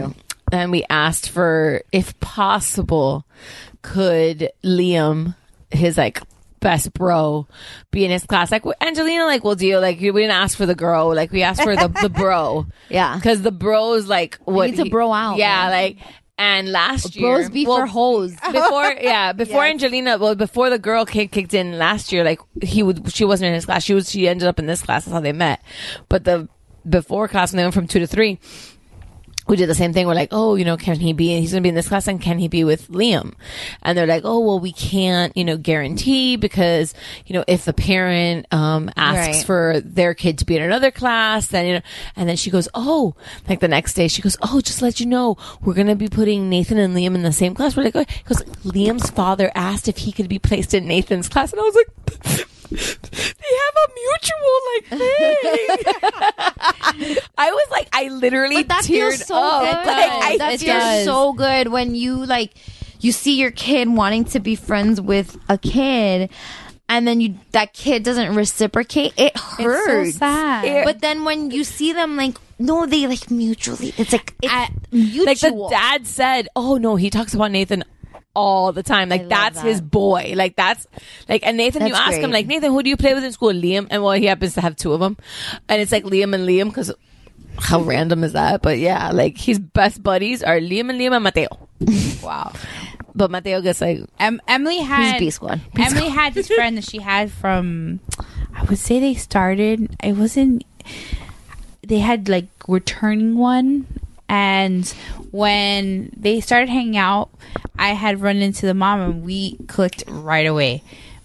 Speaker 9: if possible, could Liam, his like best bro, be in his class. Like Angelina, like we'll deal. Like we didn't ask for the girl. Like we asked for the bro.
Speaker 10: Yeah,
Speaker 9: because the bro is like what
Speaker 10: needs a bro out.
Speaker 9: Yeah, like. And last year,
Speaker 10: bros be for hoes.
Speaker 9: Before Angelina, before the girl kicked in last year, like she wasn't in his class. She ended up in this class. That's how they met. But the before class, when they went from 2 to 3, we did the same thing. We're like, oh, you know, can he be? He's going to be in this class, and can he be with Liam? And they're like, oh, well, we can't, you know, guarantee because, you know, if the parent asks for their kid to be in another class, then you know. And then she goes, oh, like the next day, she goes, oh, just to let you know, we're going to be putting Nathan and Liam in the same class. We're like, oh, because Liam's father asked if he could be placed in Nathan's class, and I was like, they have a mutual like thing. I was like, I literally teared
Speaker 10: so
Speaker 9: up.
Speaker 10: Good.
Speaker 9: Like,
Speaker 10: that feels so good when you like you see your kid wanting to be friends with a kid, and then that kid doesn't reciprocate. It hurts.
Speaker 11: It's so sad.
Speaker 10: But then when you see them like, no, they like mutually. It's like mutual.
Speaker 9: Like the dad said, oh no, he talks about Nathan all the time. Like that's his boy. Like that's like, and Nathan, you ask him like, Nathan, who do you play with in school? Liam. And well, he happens to have 2 of them, and it's like Liam and Liam, because how random is that? But yeah, like his best buddies are Liam and Mateo.
Speaker 11: Wow.
Speaker 9: But Mateo gets like
Speaker 11: Emily had
Speaker 10: B squad.
Speaker 11: Emily had this friend that she had from, I would say they started, they had like returning one. And when they started hanging out, I had run into the mom and we clicked right away.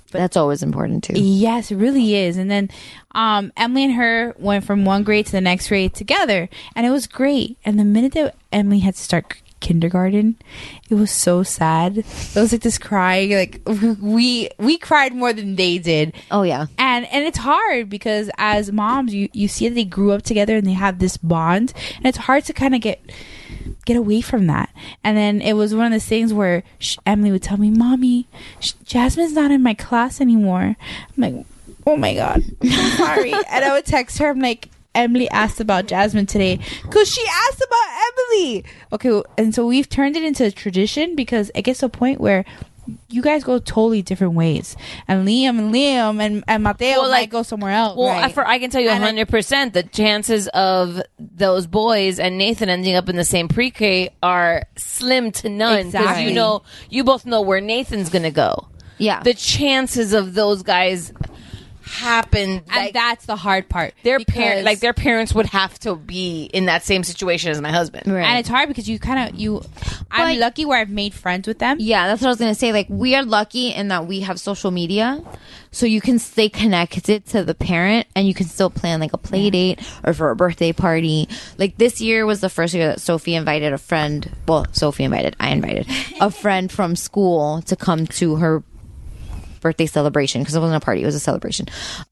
Speaker 10: That's always important too.
Speaker 11: Yes, it really is. And then Emily and her went from one grade to the next grade together, and it was great. And the minute that Emily had to start kindergarten, it was so sad. It was like this crying, like we cried more than they did.
Speaker 10: Oh yeah.
Speaker 11: And it's hard because as moms, you see that they grew up together and they have this bond, and it's hard to kind of get away from that. And then it was one of those things where Emily would tell me, Mommy, Jasmine's not in my class anymore. I'm like, oh my God, I'm so sorry. And I would text her, I'm like, Emily asked about Jasmine today because she asked about Emily. Okay, and so we've turned it into a tradition because it gets to a point where you guys go totally different ways, and Liam and Mateo might go somewhere else.
Speaker 9: Well,
Speaker 11: right?
Speaker 9: I can tell you 100% the chances of those boys and Nathan ending up in the same pre-K are slim to none. Because you both know where Nathan's going to go.
Speaker 10: Yeah.
Speaker 9: The chances of those guys happen,
Speaker 11: and that's the hard part.
Speaker 9: Their parents would have to be in that same situation as my husband,
Speaker 11: right. And it's hard because I'm lucky where I've made friends with them.
Speaker 10: Yeah, that's what I was gonna say. Like, we are lucky in that we have social media, so you can stay connected to the parent, and you can still plan like a play date or for a birthday party. Like, this year was the first year that Sophie invited a friend. Well, I invited a friend from school to come to her birthday celebration, because it wasn't a party, it was a celebration. It's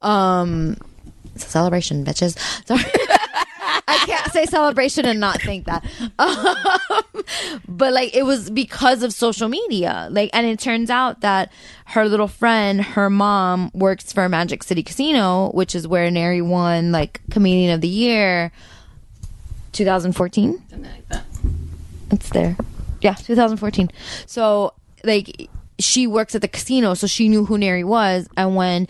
Speaker 10: a celebration, bitches. Sorry. I can't say celebration and not think that. But like, it was because of social media. Like, and it turns out that her little friend, her mom, works for Magic City Casino, which is where Neri won like Comedian of the Year 2014. Something like that. It's there. Yeah, 2014. So like, she works at the casino, so she knew who Neri was. And when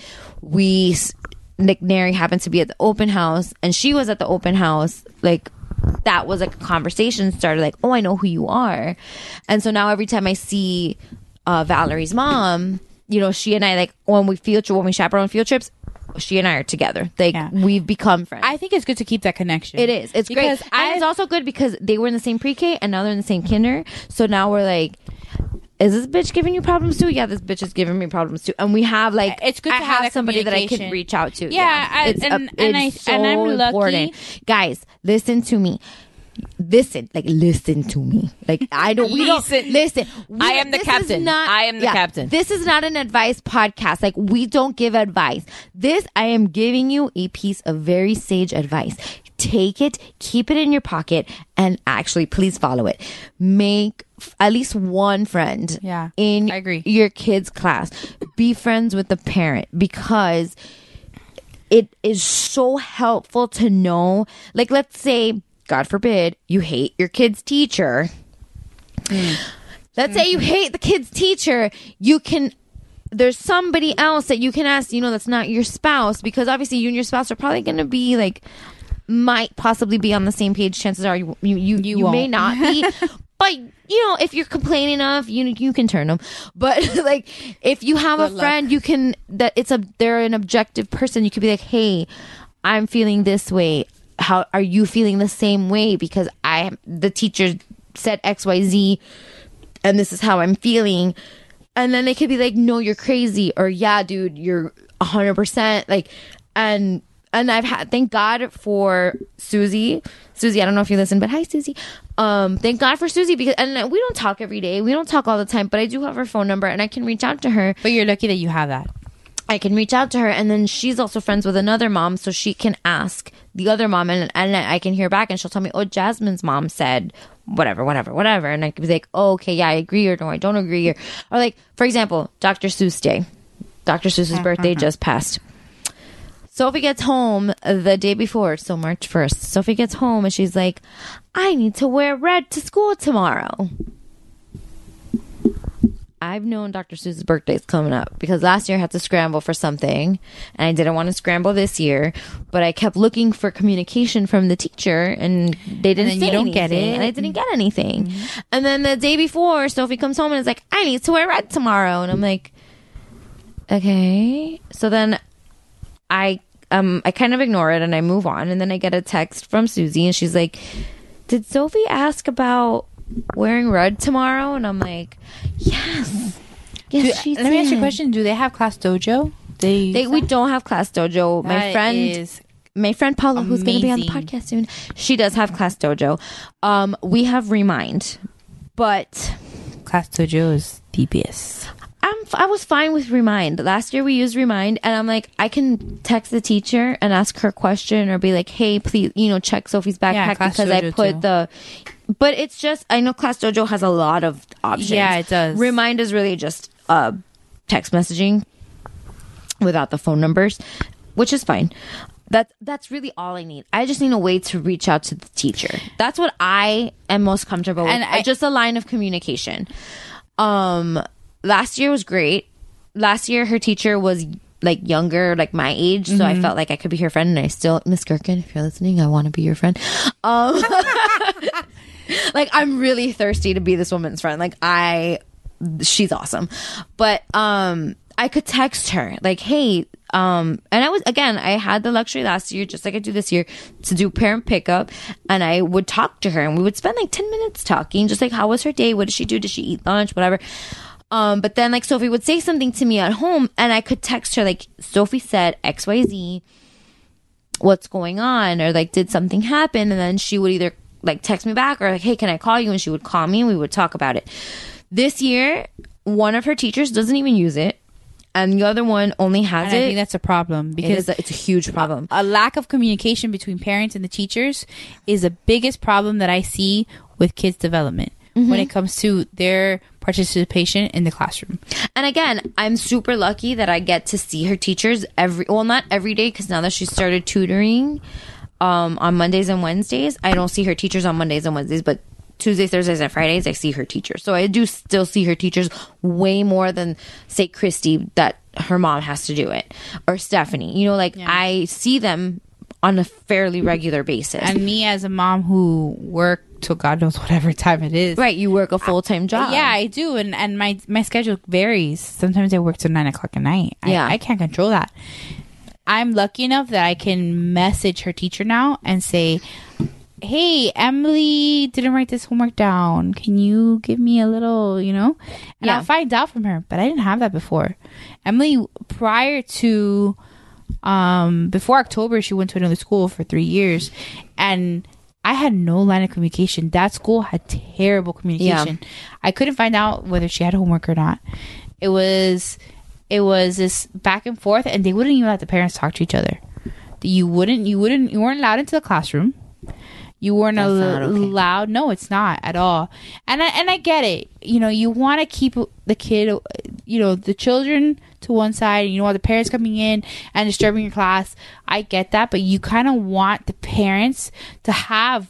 Speaker 10: Neri happened to be at the open house, and she was at the open house, like, that was like a conversation started, like, oh, I know who you are. And so now every time I see Valerie's mom, she and I, like, when we chaperone field trips, she and I are together. Like, we've become friends.
Speaker 11: I think it's good to keep that connection.
Speaker 10: It is. It's great. And it's also good because they were in the same pre-K and now they're in the same kinder. So now we're like, is this bitch giving you problems too? Yeah, this bitch is giving me problems too. And we have like,
Speaker 11: it's good to have
Speaker 10: somebody that I can reach out to.
Speaker 11: Yeah,
Speaker 10: I'm
Speaker 11: lucky.
Speaker 10: Important. Guys, listen to me. Listen to me. Like, I am
Speaker 9: the captain. I am the captain.
Speaker 10: This is not an advice podcast. Like, we don't give advice. I am giving you a piece of very sage advice. Take it, keep it in your pocket, and actually, please follow it. Make at least one friend in your kid's class. Be friends with the parent, because it is so helpful to know. Like, let's say, God forbid, you hate your kid's teacher. Let's say you hate the kid's teacher. There's somebody else that you can ask, that's not your spouse, because obviously you and your spouse are probably going to be like, might possibly be on the same page. Chances are you may not be. But, if you're complaining enough, you can turn them. But like, if you have a friend, they're an objective person. You could be like, hey, I'm feeling this way. How are you feeling the same way? Because the teacher said XYZ and this is how I'm feeling. And then they could be like, no, you're crazy. Or yeah, dude, you're 100%. Like, and thank God for Susie. Susie, I don't know if you listen, but hi, Susie. Thank God for Susie, because, and we don't talk every day. We don't talk all the time, but I do have her phone number and I can reach out to her.
Speaker 11: But you're lucky that you have that.
Speaker 10: I can reach out to her, and then she's also friends with another mom, so she can ask the other mom, and I can hear back, and she'll tell me, oh, Jasmine's mom said whatever, and I can be like, oh, okay, yeah, I agree, or no, I don't agree, or like, for example, Dr. Seuss Day. Dr. Seuss's birthday just passed. Sophie gets home the day before, so March 1st. Sophie gets home, and she's like, I need to wear red to school tomorrow. I've known Dr. Seuss's birthday is coming up, because last year I had to scramble for something, and I didn't want to scramble this year, but I kept looking for communication from the teacher, and they didn't say anything, get it, and I didn't get anything. Mm-hmm. And then the day before, Sophie comes home and is like, I need to wear red tomorrow, and I'm like, okay. So then I kind of ignore it and I move on, and then I get a text from Susie, and she's like, did Sophie ask about wearing red tomorrow? And I'm like, yes, Yes, she
Speaker 11: let me ask you a
Speaker 10: did.
Speaker 11: question. Do they have Class Dojo?
Speaker 10: We don't have Class Dojo. My friend Paula, who's going to be on the podcast soon, she does have Class Dojo. We have Remind, but
Speaker 11: Class Dojo is DBS.
Speaker 10: I was fine with Remind. Last year we used Remind, and I'm like, I can text the teacher and ask her a question, or be like, hey, please, check Sophie's backpack because I put the. But it's just, I know Class Dojo has a lot of options.
Speaker 11: Yeah, it does.
Speaker 10: Remind is really just text messaging without the phone numbers, which is fine. That's really all I need. I just need a way to reach out to the teacher. That's what I am most comfortable with. And just a line of communication. Last year was great. Last year her teacher was like younger, like my age, so I felt like I could be her friend, and I still, Miss Gherkin, if you're listening, I want to be your friend. Like, I'm really thirsty to be this woman's friend. Like, she's awesome. But I could text her like, hey, and I had the luxury last year, just like I do this year, to do parent pickup, and I would talk to her, and we would spend like 10 minutes talking, just like, how was her day? What did she do? Did she eat lunch? Whatever. But then, like, Sophie would say something to me at home, and I could text her, like, Sophie said XYZ, what's going on? Or, like, did something happen? And then she would either, like, text me back, or, like, hey, can I call you? And she would call me, and we would talk about it. This year, one of her teachers doesn't even use it, and the other one only has it.
Speaker 11: I think that's a problem, because
Speaker 10: it's a huge problem.
Speaker 11: A lack of communication between parents and the teachers is the biggest problem that I see with kids' development when it comes to their participation in the classroom.
Speaker 10: And again, I'm super lucky that I get to see her teachers not every day, because now that she started tutoring on Mondays and Wednesdays, I don't see her teachers on Mondays and Wednesdays, but Tuesdays, Thursdays, and Fridays, I see her teachers. So I do still see her teachers way more than, say, Christy, that her mom has to do it, or Stephanie. I see them on a fairly regular basis.
Speaker 11: And me, as a mom who work till God knows whatever time it is.
Speaker 10: Right, you work a full-time job.
Speaker 11: Yeah, I do. And my schedule varies. Sometimes I work till 9 o'clock at night. I can't control that. I'm lucky enough that I can message her teacher now and say, hey, Emily didn't write this homework down. Can you give me a little, And I'll find out from her. But I didn't have that before. Emily, prior to... before October, she went to another school for 3 years, and I had no line of communication. That school had terrible communication. I couldn't find out whether she had homework or not. It was this back and forth, and they wouldn't even let the parents talk to each other. You weren't allowed into the classroom. You weren't allowed. No, it's not at all. And I get it. You want to keep the kid, the children to one side, and you don't want the parents coming in and disturbing your class. I get that, but you kind of want the parents to have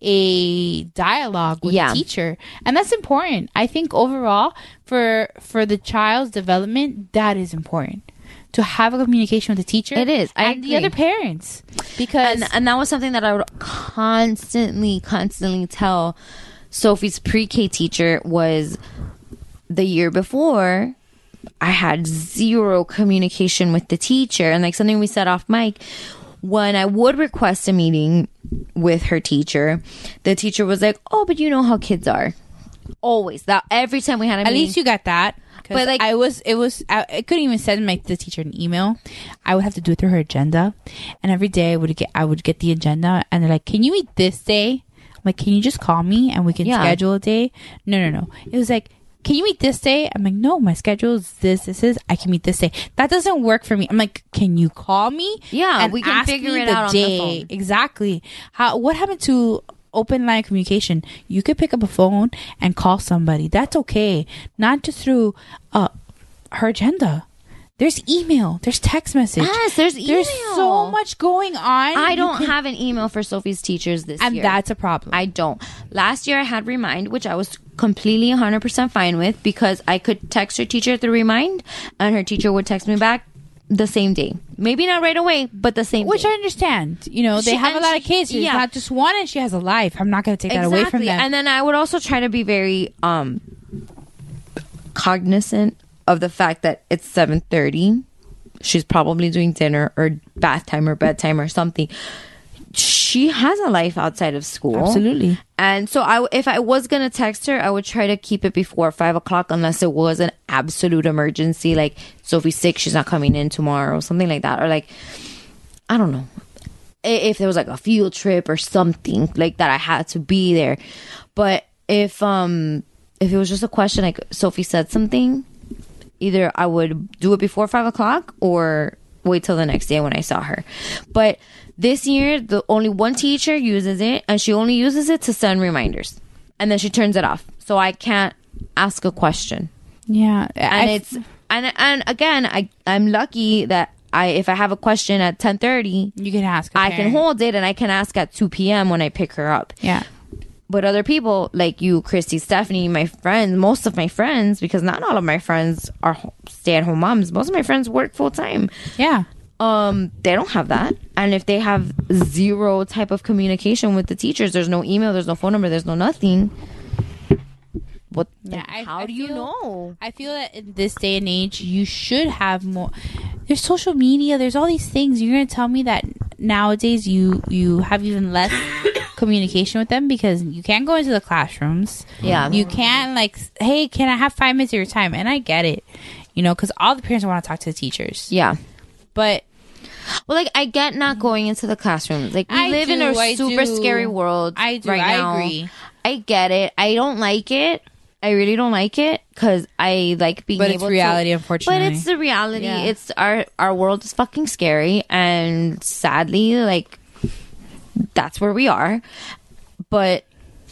Speaker 11: a dialogue with the teacher, and that's important. I think overall for the child's development, that is important. To have a communication with the teacher.
Speaker 10: It is.
Speaker 11: And the other parents. Because
Speaker 10: and that was something that I would constantly tell Sophie's pre-K teacher. Was the year before, I had zero communication with the teacher. And like something we said off mic, when I would request a meeting with her teacher, the teacher was like, oh, but you know how kids are. Always. That every time we had a meeting.
Speaker 11: At least you got that. But like, I couldn't even send the teacher an email. I would have to do it through her agenda, and every day I would get the agenda, and they're like, "Can you meet this day?" I'm like, "Can you just call me and we can schedule a day?" No. It was like, "Can you meet this day?" I'm like, "No, my schedule is this is. I can meet this day." That doesn't work for me. I'm like, "Can you call me?"
Speaker 10: Yeah,
Speaker 11: and
Speaker 10: we can figure it out on the phone.
Speaker 11: Exactly. What happened to open line of communication? You could pick up a phone and call somebody. That's okay. Not just through her agenda. There's email. There's text message.
Speaker 10: Yes, there's email.
Speaker 11: There's so much going on.
Speaker 10: I don't have an email for Sophie's teachers this year.
Speaker 11: And that's a problem.
Speaker 10: I don't. Last year I had Remind, which I was completely 100% fine with, because I could text her teacher through Remind, and her teacher would text me back the same day. Maybe not right away, but the same
Speaker 11: Which
Speaker 10: day.
Speaker 11: I understand. They have a lot of kids. It's not just one, and she has a life. I'm not going to take that away from them.
Speaker 10: And then I would also try to be very cognizant of the fact that it's 7:30. She's probably doing dinner or bath time or bedtime or something. she has a life outside of school.
Speaker 11: Absolutely.
Speaker 10: And so if I was going to text her, I would try to keep it before 5 o'clock unless it was an absolute emergency. Like, Sophie's sick, she's not coming in tomorrow, something like that. Or like, I don't know. If there was like a field trip or something like that, I had to be there. But if it was just a question, like Sophie said something, either I would do it before 5 o'clock or wait till the next day when I saw her. But this year, the only one teacher uses it, and she only uses it to send reminders, and then she turns it off, so I can't ask a question.
Speaker 11: Yeah,
Speaker 10: and again, I'm lucky that if I have a question at 10:30,
Speaker 11: you can ask.
Speaker 10: I can hold it, and I can ask at 2 p.m. when I pick her up.
Speaker 11: Yeah.
Speaker 10: But other people like you, Christy, Stephanie, my friends, most of my friends, because not all of my friends are stay-at-home moms. Most of my friends work full-time.
Speaker 11: Yeah.
Speaker 10: They don't have that. And if they have zero type of communication with the teachers, there's no email, there's no phone number, there's no nothing. What?
Speaker 11: Yeah,
Speaker 10: how do you know?
Speaker 11: I feel that in this day and age, you should have more. There's social media. There's all these things. You're going to tell me that nowadays you have even less communication with them because you can't go into the classrooms.
Speaker 10: Yeah.
Speaker 11: You can't like, hey, can I have 5 minutes of your time? And I get it, because all the parents want to talk to the teachers.
Speaker 10: Yeah.
Speaker 11: But
Speaker 10: well, like, I get not going into the classrooms. Like, we live in a super scary world.
Speaker 11: I do.
Speaker 10: Right now.
Speaker 11: I agree.
Speaker 10: I get it. I don't like it. I really don't like it because I like being able to.
Speaker 11: But it's reality, unfortunately.
Speaker 10: But it's the reality. Yeah. It's our world is fucking scary, and sadly, like, that's where we are. But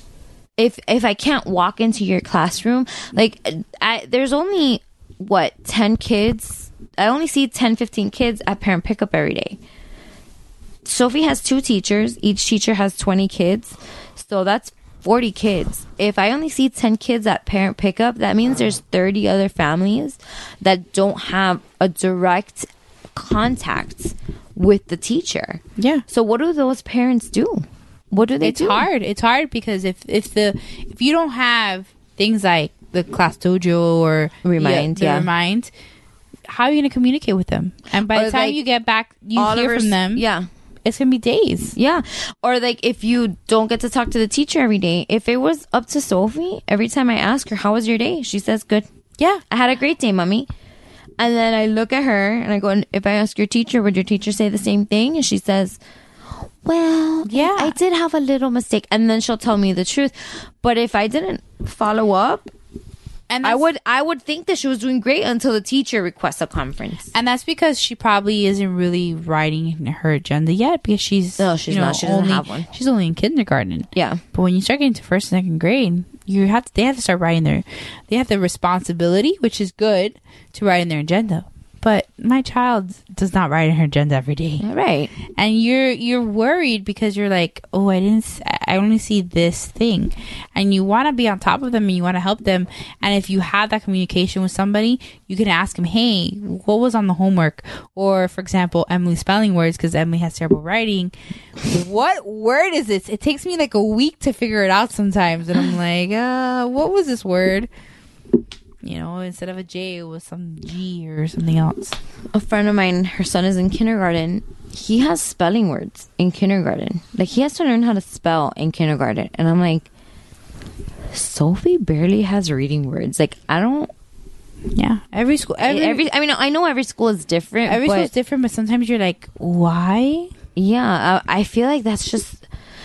Speaker 10: if I can't walk into your classroom, like, there's only 10 kids. I only see 10, 15 kids at parent pickup every day. Sophie has 2 teachers. Each teacher has 20 kids. So that's 40 kids. If I only see 10 kids at parent pickup, that means there's 30 other families that don't have a direct contact with the teacher.
Speaker 11: Yeah.
Speaker 10: So what do those parents do? What do they do?
Speaker 11: It's hard. It's hard because if you don't have things like the class dojo or
Speaker 10: Remind,
Speaker 11: Remind, how are you going to communicate with them? And by the time you get back, you hear from them.
Speaker 10: Yeah.
Speaker 11: It's going to be days.
Speaker 10: Yeah. Or like if you don't get to talk to the teacher every day. If it was up to Sophie, every time I ask her, how was your day? She says, good.
Speaker 11: Yeah.
Speaker 10: I had a great day, mommy. And then I look at her and I go, if I ask your teacher, would your teacher say the same thing? And she says, well, yeah, I did have a little mistake. And then she'll tell me the truth. But if I didn't follow up, and I would think that she was doing great until the teacher requests a conference.
Speaker 11: And that's because she probably isn't really writing her agenda yet because she's
Speaker 10: not. She doesn't have one.
Speaker 11: She's only in kindergarten.
Speaker 10: Yeah.
Speaker 11: But when you start getting to first and second grade, they have to start writing they have the responsibility, which is good, to write in their agenda. But my child does not write in her agenda every day.
Speaker 10: Right.
Speaker 11: And you're worried because you're like, oh, I only see this thing. And you want to be on top of them and you want to help them. And if you have that communication with somebody, you can ask them, hey, what was on the homework? Or, for example, Emily spelling words because Emily has terrible writing. What word is this? It takes me like a week to figure it out sometimes. And I'm like, what was this word? Instead of a J, it was some G or something else.
Speaker 10: A friend of mine, her son is in kindergarten. He has spelling words in kindergarten. Like, he has to learn how to spell in kindergarten. And I'm like, Sophie barely has reading words. Like, I don't...
Speaker 11: Yeah. Every school...
Speaker 10: I mean, I know every school is different.
Speaker 11: Every school is different, but sometimes you're like, why?
Speaker 10: Yeah. I feel like that's just...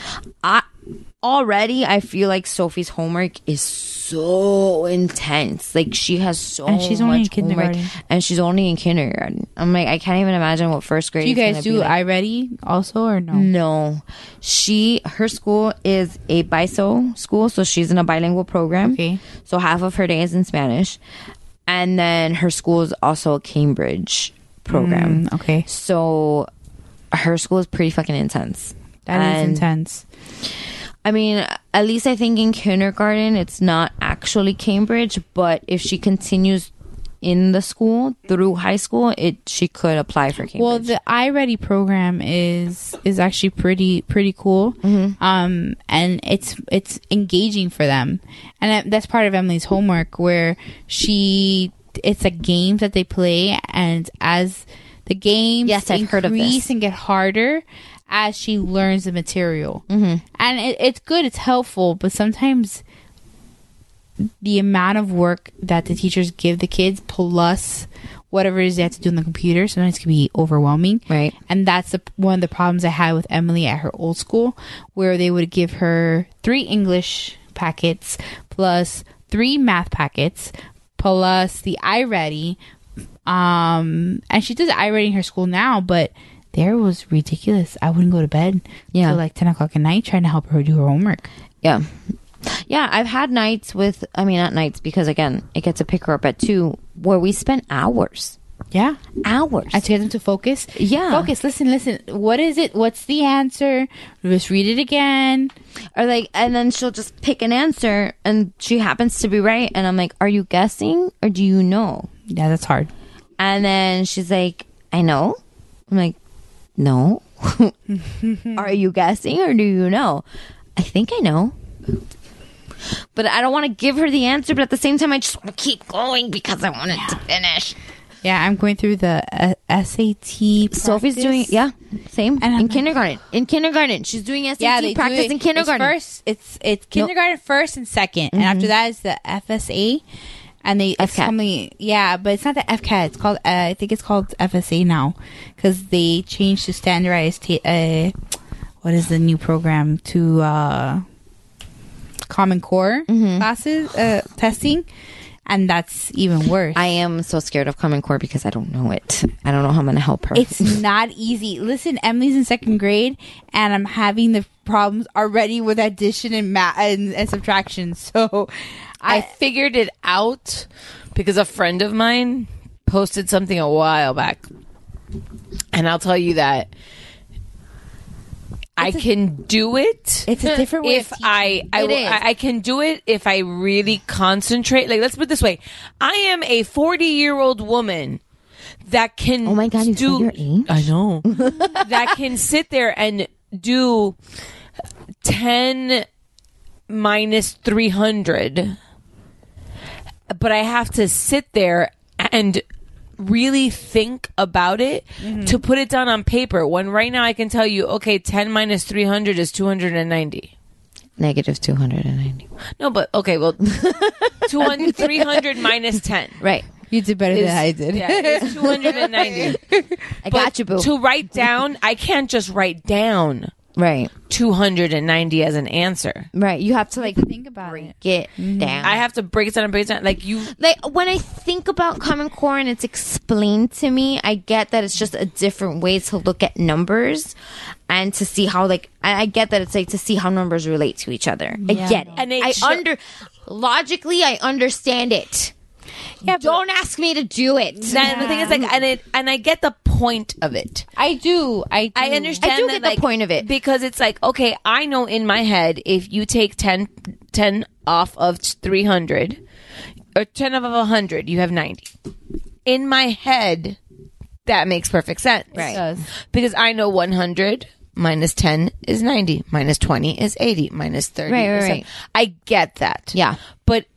Speaker 10: Already, I feel like Sophie's homework is so intense. Like, she has so
Speaker 11: and she's only
Speaker 10: much
Speaker 11: in kindergarten.
Speaker 10: homework, and she's only in kindergarten. I'm like, I can't even imagine what first grade.
Speaker 11: Do you guys do iReady also or no?
Speaker 10: No, her school is a BISO school, so she's in a bilingual program.
Speaker 11: Okay,
Speaker 10: so half of her day is in Spanish, and then her school is also a Cambridge program.
Speaker 11: Okay,
Speaker 10: so her school is pretty fucking intense.
Speaker 11: That is intense.
Speaker 10: I mean, at least I think in kindergarten, it's not actually Cambridge, but if she continues in the school through high school, she could apply for Cambridge.
Speaker 11: Well, the iReady program is actually pretty cool.
Speaker 10: Mm-hmm.
Speaker 11: And it's engaging for them. And that's part of Emily's homework where it's like games that they play, and as the games
Speaker 10: I've heard of this.
Speaker 11: and get harder, as she learns the material. And it's good, it's helpful, but sometimes the amount of work that the teachers give the kids plus whatever it is they have to do on the computer sometimes can be overwhelming.
Speaker 10: Right.
Speaker 11: And that's one of the problems I had with Emily at her old school, where they would give her 3 English packets plus 3 math packets plus the iReady. And she does iReady in her school now, but there was ridiculous. I wouldn't go to bed till like 10 o'clock at night trying to help her do her homework.
Speaker 10: Yeah. Yeah, I've had nights with, I mean, not nights because, again, it gets to pick her up at 2 where we spent hours.
Speaker 11: Yeah.
Speaker 10: Hours.
Speaker 11: And to get them to focus.
Speaker 10: Yeah.
Speaker 11: Focus. Listen. What is it? What's the answer? Just read it again.
Speaker 10: Or like, and then she'll just pick an answer and she happens to be right. And I'm like, are you guessing or do you know?
Speaker 11: Yeah, that's hard.
Speaker 10: And then she's like, I know. I'm like, no. Are you guessing or do you know? I think I know. But I don't want to give her the answer, but at the same time, I just want to keep going because I want it to finish.
Speaker 11: Yeah, I'm going through the SAT practice.
Speaker 10: Sophie's doing, same. And in kindergarten. In kindergarten. She's doing SAT practice in kindergarten.
Speaker 11: It's kindergarten first and second. And after that is the FSA. And FCAT. But it's not the FCAT. It's called, I think it's called FSA now. Because they changed to standardized, what is the new program? To Common Core classes, testing. And that's even worse.
Speaker 10: I am so scared of Common Core because I don't know it. I don't know how I'm going to help her.
Speaker 11: It's not easy. Listen, Emily's in 2nd grade, and I'm having the problems already with addition and math and subtraction. So
Speaker 9: I figured it out because a friend of mine posted something a while back. And I'll tell you that I can do it.
Speaker 11: It's a different way
Speaker 9: if I can do it if I really concentrate. Like, let's put it this way: I am a 40-year-old woman that can.
Speaker 10: Oh my God, you said your age?
Speaker 9: I know. That can sit there and do 10 minus 300, but I have to sit there and really think about it to put it down on paper, when right now I can tell you, okay, 10 minus 300 is 290.
Speaker 10: Negative 290.
Speaker 9: No, but okay, well, 300 minus 10.
Speaker 10: Right.
Speaker 11: You did better than I did.
Speaker 9: Yeah, it's 290.
Speaker 10: I got you, boo.
Speaker 9: To write down, I can't just write down.
Speaker 10: Right.
Speaker 9: 290 as an answer.
Speaker 10: Right. You have to like
Speaker 11: think about it.
Speaker 10: Get down.
Speaker 9: I have to break it down and break it down. Like
Speaker 10: when I think about Common Core and it's explained to me, I get that it's just a different way to look at numbers and to see how I get that it's like to see how numbers relate to each other. I get it. And logically I understand it. Yeah, don't ask me to do it.
Speaker 9: The thing is, and I get the point of it.
Speaker 11: I do. I
Speaker 9: understand.
Speaker 10: I do get the point of it
Speaker 9: because it's like, okay, I know in my head if you take 10 off of 300 or 10 off of 100, you have 90. In my head, that makes perfect sense,
Speaker 10: right?
Speaker 9: Because I know 100 minus 10 is 90, minus 20 is 80, minus 30 is 70. I get that.
Speaker 10: Yeah,
Speaker 9: but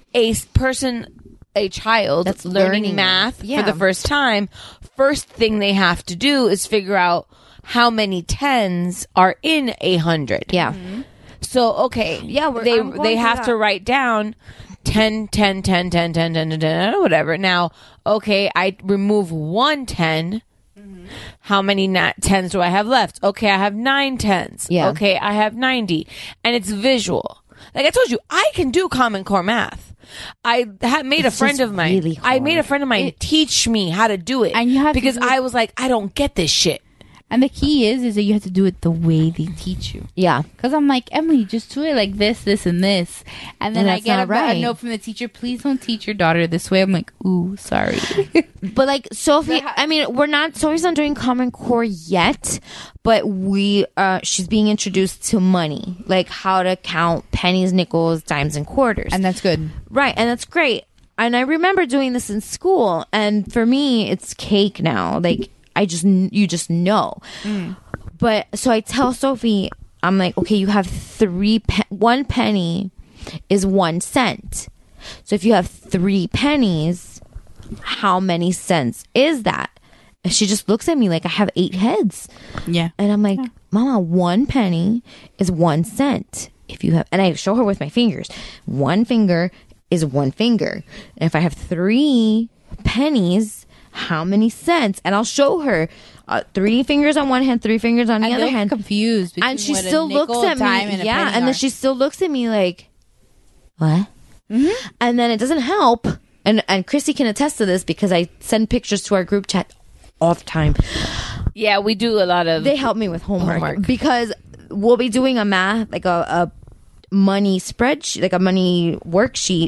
Speaker 9: a child that's learning math for the first time, first thing they have to do is figure out how many 10s are in 100.
Speaker 10: Yeah.
Speaker 9: So, okay. Yeah, they have to write down 10, 10, 10, 10, 10, 10, 10, 10, whatever. Now, okay, I remove 1 10. How many 10s do I have left? Okay, I have 9 10s.
Speaker 10: Yeah.
Speaker 9: Okay, I have 90. And it's visual. Like I told you, I can do Common Core math. I made a friend of mine.
Speaker 10: Really hard.
Speaker 9: I made a friend of mine teach me how to do it,
Speaker 11: and you have
Speaker 9: because I was like, I don't get this shit.
Speaker 11: And the key is that you have to do it the way they teach you.
Speaker 10: Yeah.
Speaker 11: Because I'm like, Emily, just do it like this, this, and this. And then I get a note from the teacher, please don't teach your daughter this way. I'm like, ooh, sorry.
Speaker 10: But like Sophie, I mean, Sophie's not doing Common Core yet, but she's being introduced to money, like how to count pennies, nickels, dimes, and quarters.
Speaker 11: And that's good.
Speaker 10: Right. And that's great. And I remember doing this in school. And for me, it's cake now. Like, you just know. But so I tell Sophie, I'm like, okay, you have 1 penny is 1 cent. So if you have 3 pennies, how many cents is that? And she just looks at me like I have 8 heads.
Speaker 11: Yeah.
Speaker 10: And I'm like, Mama, 1 penny is 1 cent. If you have, and I show her with my fingers, 1 finger is 1 finger. And if I have 3 pennies, how many cents? And I'll show her 3 fingers on one hand, 3 fingers on the other hand.
Speaker 11: Confused.
Speaker 10: And she still looks at me. Yeah. And then she still looks at me like, what? Mm-hmm. And then it doesn't help. And Chrissy can attest to this because I send pictures to our group chat all the time.
Speaker 9: Yeah, we do a lot of.
Speaker 10: They help me with homework. Because we'll be doing a math, like a money spreadsheet, like a money worksheet,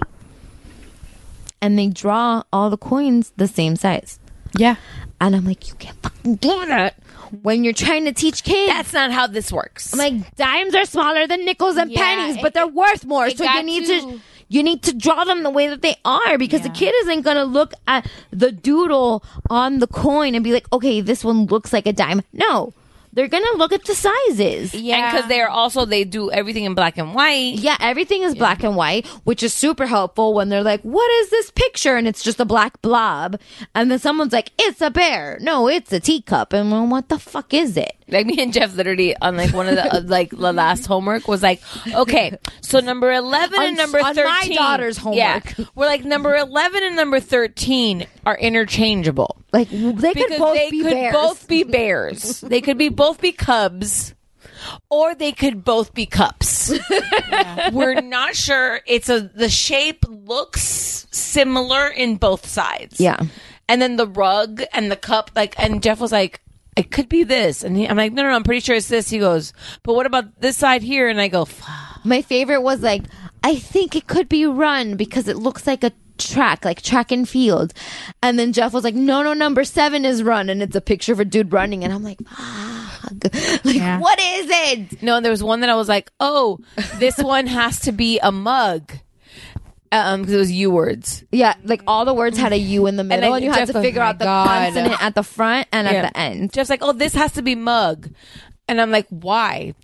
Speaker 10: and they draw all the coins the same size.
Speaker 11: Yeah.
Speaker 10: And I'm like, you can't fucking do that when you're trying to teach kids.
Speaker 9: That's not how this works.
Speaker 10: I'm like, dimes are smaller than nickels and pennies, but they're worth more. So you need to draw them the way that they are, because the kid isn't going to look at the doodle on the coin and be like, okay, this one looks like a dime. No. They're going to look at the sizes.
Speaker 9: Yeah. And because they do everything in black and white.
Speaker 10: Yeah, everything is black and white, which is super helpful when they're like, what is this picture? And it's just a black blob. And then someone's like, it's a bear. No, it's a teacup. And well, what the fuck is it?
Speaker 9: Like me and Jeff literally on like one of the the last homework was like, okay, so number 11 and number 13.
Speaker 10: On my daughter's homework.
Speaker 9: Yeah, we're like number 11 and number 13 are interchangeable.
Speaker 10: Like they could both be bears.
Speaker 9: They could both be cubs, or they could both be cups. Yeah. We're not sure. The shape looks similar in both sides.
Speaker 10: Yeah.
Speaker 9: And then the rug and the cup, and Jeff was like, it could be this. And I'm like, no, I'm pretty sure it's this. He goes, but what about this side here? And I go, fuck.
Speaker 10: My favorite was like, I think it could be run because it looks like a track, like track and field. And then Jeff was like, no, number 7 is run. And it's a picture of a dude running. And I'm like, fuck. Like, what is it?
Speaker 9: No, there was one that I was like, oh, this one has to be a mug. Because it was U words.
Speaker 10: Yeah, like all the words had a U in the middle, and you had to figure out the consonant at the front and at the end.
Speaker 9: Jeff's like, oh, this has to be mug. And I'm like, why?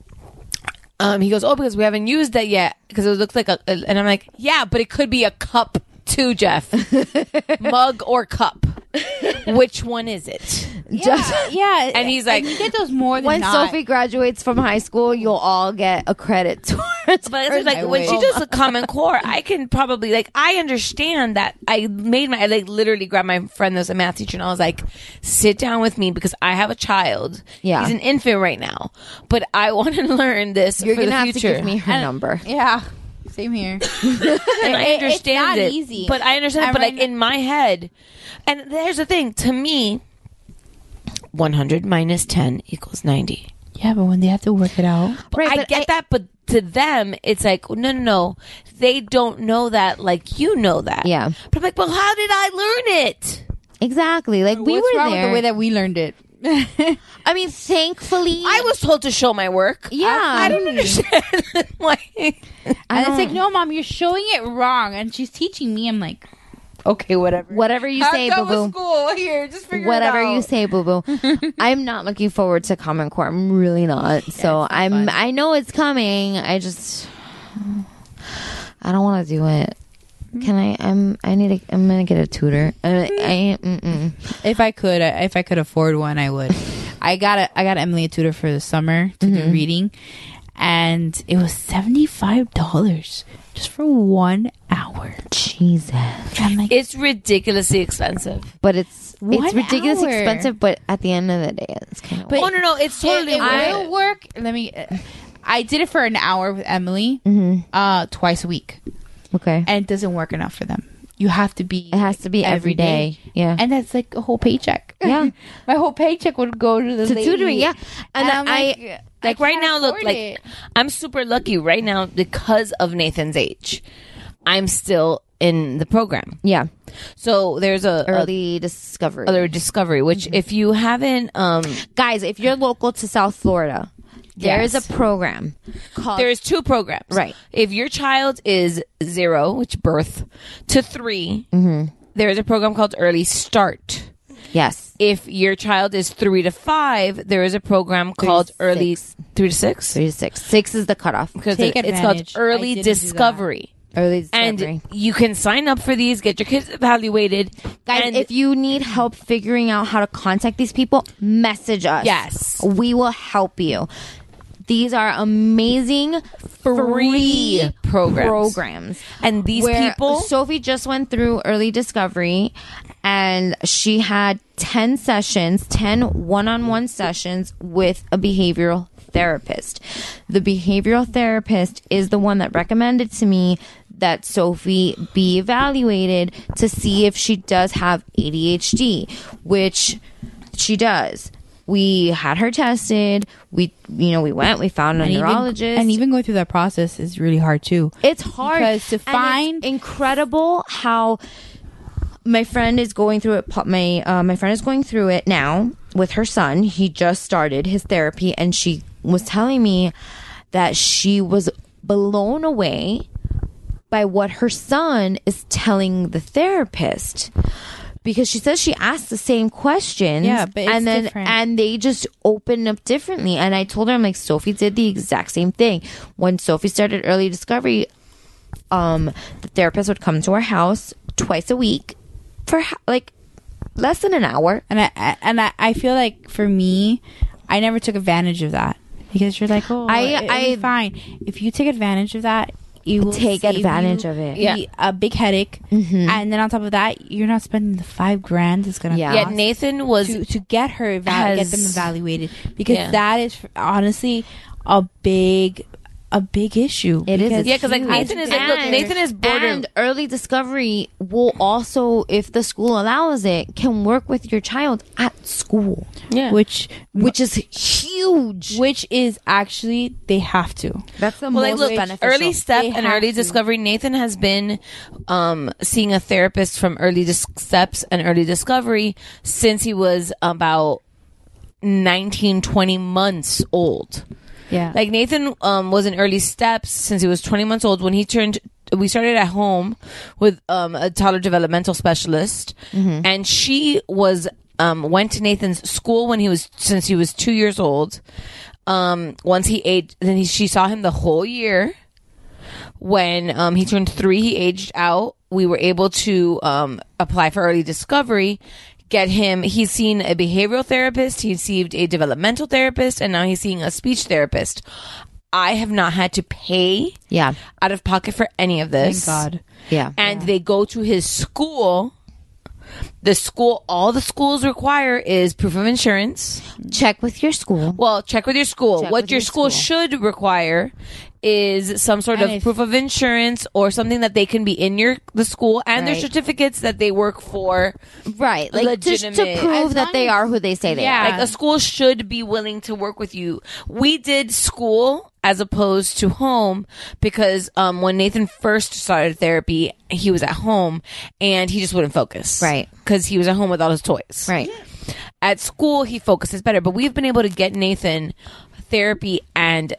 Speaker 9: He goes, oh, because we haven't used that yet. Because it looks like and I'm like, yeah, but it could be a cup too, Jeff. Mug or cup. Which one is it?
Speaker 11: Yeah.
Speaker 9: And he's like,
Speaker 11: you get those more than
Speaker 10: when
Speaker 11: not.
Speaker 10: Sophie graduates from high school, you'll all get a credit towards.
Speaker 9: But it's like when she does the Common Core, I can probably I understand that. I literally grabbed my friend that's a math teacher, and I was like, sit down with me because I have a child.
Speaker 10: Yeah,
Speaker 9: he's an infant right now, but I want to learn this.
Speaker 10: You're
Speaker 9: for the
Speaker 10: gonna
Speaker 9: future.
Speaker 10: have to give me her number.
Speaker 11: Yeah. Same here.
Speaker 9: And I understand
Speaker 11: it's not
Speaker 9: it.
Speaker 11: Easy.
Speaker 9: But I understand it. But in my head, and there's the thing, to me, 100 minus 10 equals 90.
Speaker 11: Yeah, but when they have to work it out.
Speaker 9: Right, I get that, but to them, it's like, no. They don't know that like you know that.
Speaker 10: Yeah.
Speaker 9: But I'm like, well, how did I learn it?
Speaker 10: Exactly. Like, we
Speaker 11: What's
Speaker 10: were
Speaker 11: wrong
Speaker 10: there.
Speaker 11: with the way that we learned it?
Speaker 10: I mean, thankfully,
Speaker 9: I was told to show my work.
Speaker 10: Yeah,
Speaker 9: I don't understand.
Speaker 11: And it's like, no, Mom, you're showing it wrong, and she's teaching me. I'm like, okay, whatever.
Speaker 10: Whatever you say, boo boo.
Speaker 11: School here, just figure
Speaker 10: whatever
Speaker 11: it out.
Speaker 10: you say, boo boo. I'm not looking forward to Common Core. I'm really not. So I know it's coming. I don't want to do it. Can I? I'm gonna get a tutor.
Speaker 11: If I could afford one, I would. I got Emily a tutor for the summer to do reading, and it was $75 just for 1 hour.
Speaker 10: Jesus,
Speaker 9: like, it's ridiculously expensive.
Speaker 10: But it's ridiculously expensive. But at the end of the day, it's kind of.
Speaker 9: Oh no, it's totally.
Speaker 11: It will work. I did it for an hour with Emily, twice a week.
Speaker 10: Okay.
Speaker 11: And it doesn't work enough for them. You have to be.
Speaker 10: It has to be every day. Yeah.
Speaker 11: And that's like a whole paycheck.
Speaker 10: Yeah.
Speaker 11: My whole paycheck would go to the
Speaker 10: tutoring. Yeah.
Speaker 11: And I'm
Speaker 9: like right now, look, I'm super lucky right now because of Nathan's age. I'm still in the program.
Speaker 10: Yeah.
Speaker 9: So there's a
Speaker 10: early discovery,
Speaker 9: which if you haven't,
Speaker 10: guys, if you're local to South Florida, there is a program called...
Speaker 9: There's 2 programs.
Speaker 10: Right.
Speaker 9: If your child is 0, which birth, to 3, there is a program called Early Start.
Speaker 10: Yes.
Speaker 9: If your child is 3 to 5, there is a program called Early... 3 to 6?
Speaker 10: 3 to 6. 6 is the cutoff.
Speaker 9: Because it's called Early Discovery.
Speaker 10: Early discovery.
Speaker 9: And you can sign up for these, get your kids evaluated.
Speaker 10: Guys,
Speaker 9: and
Speaker 10: if you need help figuring out how to contact these people, message us.
Speaker 9: Yes.
Speaker 10: We will help you. These are amazing free programs.
Speaker 9: And these
Speaker 10: where
Speaker 9: people...
Speaker 10: Sophie just went through early discovery, and she had 10 one-on-one sessions with a behavioral therapist. The behavioral therapist is the one that recommended to me that Sophie be evaluated to see if she does have ADHD, which she does. We had her tested. We went. We found a neurologist.
Speaker 11: And even going through that process is really hard too.
Speaker 10: It's hard
Speaker 11: because to find.
Speaker 10: It's incredible how my friend is going through it. My friend is going through it now with her son. He just started his therapy, and she was telling me that she was blown away by what her son is telling the therapist. Because she says she asked the same questions,
Speaker 11: but it's different.
Speaker 10: And they just open up differently. And I told her, I'm like, Sophie did the exact same thing. When Sophie started early discovery, the therapist would come to our house twice a week for like less than an hour.
Speaker 11: And I feel like for me, I never took advantage of that because you're like, oh, I fine. If you take advantage of that, you will
Speaker 10: take advantage of it.
Speaker 11: A big headache, and then on top of that, you're not spending the $5,000 it's gonna cost.
Speaker 9: Nathan was
Speaker 11: to get her get them evaluated, because that is honestly a big issue.
Speaker 10: It is,
Speaker 9: because like Nathan is border.
Speaker 10: And early discovery will also, if the school allows it, can work with your child at school.
Speaker 9: Yeah,
Speaker 10: which is huge.
Speaker 11: Which is actually they have to.
Speaker 10: That's the most beneficial.
Speaker 9: Early step and early discovery. Nathan has been seeing a therapist from early steps and early discovery since he was about 19-20 months old.
Speaker 10: Yeah.
Speaker 9: Like Nathan was in early steps since he was 20 months old. When he we started at home with a toddler developmental specialist, and she was went to Nathan's school since he was 2 years old. Once he aged, she saw him the whole year. When he turned 3, he aged out. We were able to apply for early discovery. He's seen a behavioral therapist, he's seen a developmental therapist, and now he's seeing a speech therapist. I have not had to pay out of pocket for any of this.
Speaker 11: Thank God.
Speaker 10: Yeah.
Speaker 9: And they go to his school. All the schools require is proof of insurance.
Speaker 10: Check with your school.
Speaker 9: Well, check with your school. What your school should require is some sort of proof of insurance or something that they can be in the school and their certificates that they work for.
Speaker 10: Right. Like just to prove that they are who they say they are.
Speaker 9: Like a school should be willing to work with you. We did school as opposed to home because when Nathan first started therapy, he was at home and he just wouldn't focus.
Speaker 10: Right.
Speaker 9: Because he was at home with all his toys.
Speaker 10: Right.
Speaker 9: At school, he focuses better. But we've been able to get Nathan therapy, and